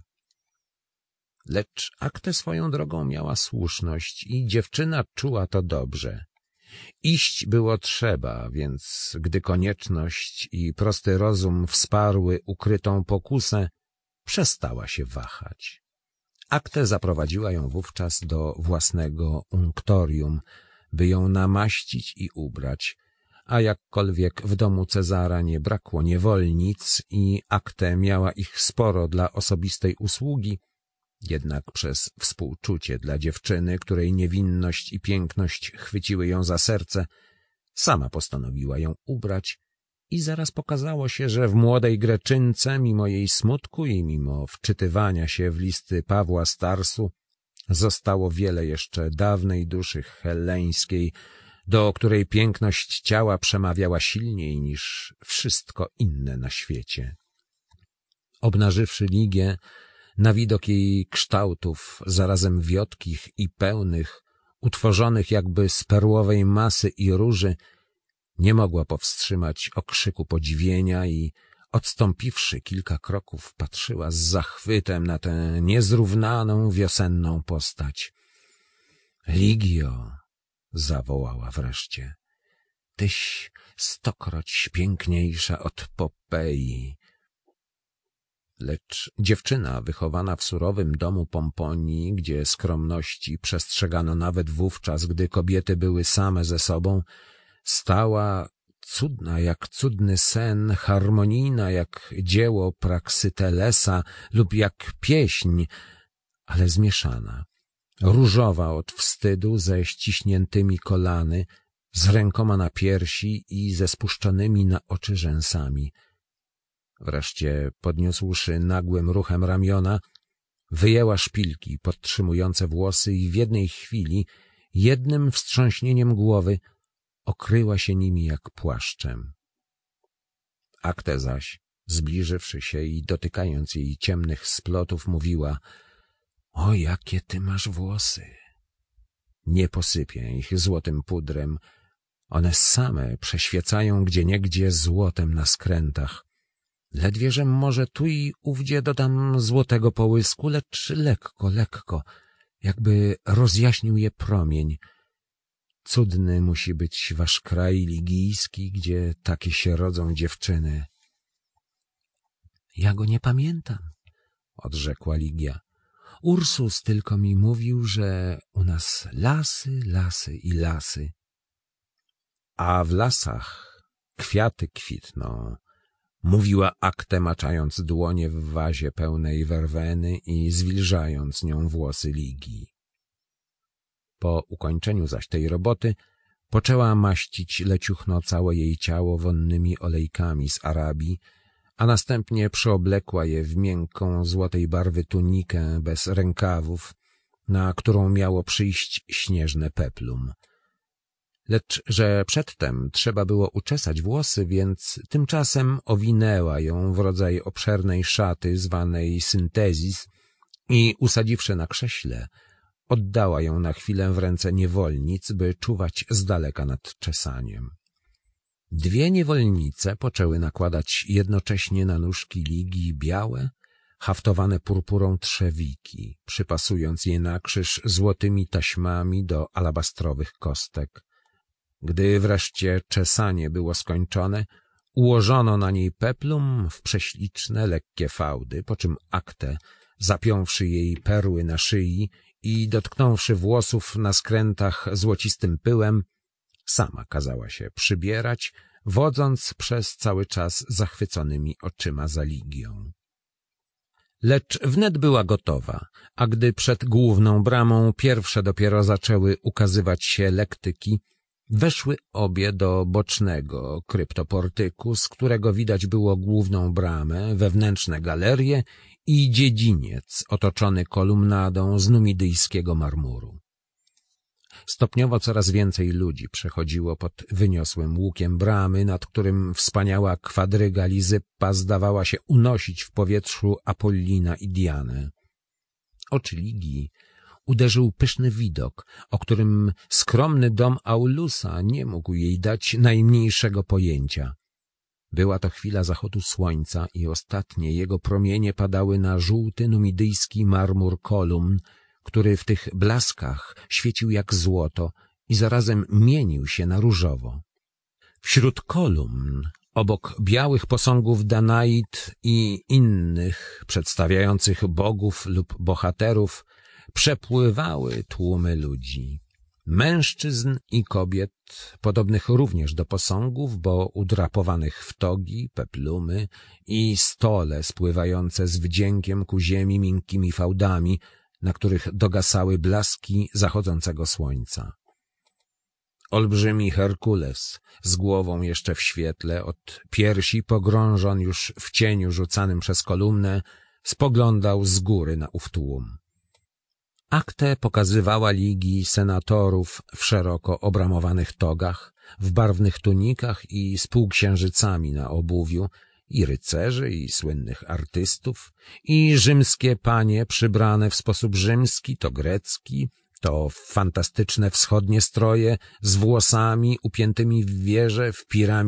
Lecz Aktę swoją drogą miała słuszność i dziewczyna czuła to dobrze. Iść było trzeba, więc gdy konieczność i prosty rozum wsparły ukrytą pokusę, przestała się wahać. Aktę zaprowadziła ją wówczas do własnego unktorium, by ją namaścić i ubrać, a jakkolwiek w domu Cezara nie brakło niewolnic i Aktę miała ich sporo dla osobistej usługi, jednak przez współczucie dla dziewczyny, której niewinność i piękność chwyciły ją za serce, sama postanowiła ją ubrać i zaraz pokazało się, że w młodej Greczynce, mimo jej smutku i mimo wczytywania się w listy Pawła z Tarsu, zostało wiele jeszcze dawnej duszy helleńskiej, do której piękność ciała przemawiała silniej niż wszystko inne na świecie. Obnażywszy Ligię, na widok jej kształtów, zarazem wiotkich i pełnych, utworzonych jakby z perłowej masy i róży, nie mogła powstrzymać okrzyku podziwienia i, odstąpiwszy kilka kroków, patrzyła z zachwytem na tę niezrównaną wiosenną postać. — Ligio! — zawołała wreszcie. — Tyś stokroć piękniejsza od Popei. Lecz dziewczyna, wychowana w surowym domu Pomponii, gdzie skromności przestrzegano nawet wówczas, gdy kobiety były same ze sobą, stała cudna jak cudny sen, harmonijna jak dzieło Praksytelesa lub jak pieśń, ale zmieszana, różowa od wstydu, ze ściśniętymi kolany, z rękoma na piersi i ze spuszczonymi na oczy rzęsami. Wreszcie, podniósłszy nagłym ruchem ramiona, wyjęła szpilki podtrzymujące włosy i w jednej chwili, jednym wstrząśnieniem głowy, okryła się nimi jak płaszczem. Aktę zaś, zbliżywszy się i dotykając jej ciemnych splotów, mówiła: — O, jakie ty masz włosy! Nie posypię ich złotym pudrem, one same przeświecają gdzieniegdzie złotem na skrętach. Ledwie, że może tu i ówdzie dodam złotego połysku, lecz lekko, lekko, jakby rozjaśnił je promień. Cudny musi być wasz kraj ligijski, gdzie takie się rodzą dziewczyny. Ja go nie pamiętam, odrzekła Ligia. Ursus tylko mi mówił, że u nas lasy, lasy i lasy. A w lasach kwiaty kwitną, mówiła Aktę, maczając dłonie w wazie pełnej werweny i zwilżając nią włosy Ligii. Po ukończeniu zaś tej roboty poczęła maścić leciuchno całe jej ciało wonnymi olejkami z Arabii, a następnie przyoblekła je w miękką, złotej barwy tunikę bez rękawów, na którą miało przyjść śnieżne peplum. Lecz że przedtem trzeba było uczesać włosy, więc tymczasem owinęła ją w rodzaj obszernej szaty zwanej syntezis i, usadziwszy na krześle, oddała ją na chwilę w ręce niewolnic, by czuwać z daleka nad czesaniem. Dwie niewolnice poczęły nakładać jednocześnie na nóżki Ligii białe, haftowane purpurą trzewiki, przypasując je na krzyż złotymi taśmami do alabastrowych kostek. Gdy wreszcie czesanie było skończone, ułożono na niej peplum w prześliczne, lekkie fałdy, po czym Aktę, zapiąwszy jej perły na szyi i dotknąwszy włosów na skrętach złocistym pyłem, sama kazała się przybierać, wodząc przez cały czas zachwyconymi oczyma za Ligią. Lecz wnet była gotowa, a gdy przed główną bramą pierwsze dopiero zaczęły ukazywać się lektyki, weszły obie do bocznego kryptoportyku, z którego widać było główną bramę, wewnętrzne galerie i dziedziniec otoczony kolumnadą z numidyjskiego marmuru. Stopniowo coraz więcej ludzi przechodziło pod wyniosłym łukiem bramy, nad którym wspaniała kwadryga Lizyppa zdawała się unosić w powietrzu Apollina i Dianę. Oczy Ligii uderzył pyszny widok, o którym skromny dom Aulusa nie mógł jej dać najmniejszego pojęcia. Była to chwila zachodu słońca i ostatnie jego promienie padały na żółty numidyjski marmur kolumn, który w tych blaskach świecił jak złoto i zarazem mienił się na różowo. Wśród kolumn, obok białych posągów Danaid i innych przedstawiających bogów lub bohaterów, przepływały tłumy ludzi. Mężczyzn i kobiet, podobnych również do posągów, bo udrapowanych w togi, peplumy i stole spływające z wdziękiem ku ziemi miękkimi fałdami, na których dogasały blaski zachodzącego słońca. Olbrzymi Herkules, z głową jeszcze w świetle, od piersi pogrążon już w cieniu rzucanym przez kolumnę, spoglądał z góry na ów tłum. Aktę pokazywała Ligii senatorów w szeroko obramowanych togach, w barwnych tunikach i z półksiężycami na obuwiu, i rycerzy, i słynnych artystów, i rzymskie panie przybrane w sposób rzymski, to grecki, to w fantastyczne wschodnie stroje, z włosami upiętymi w wieże, w piramidzie,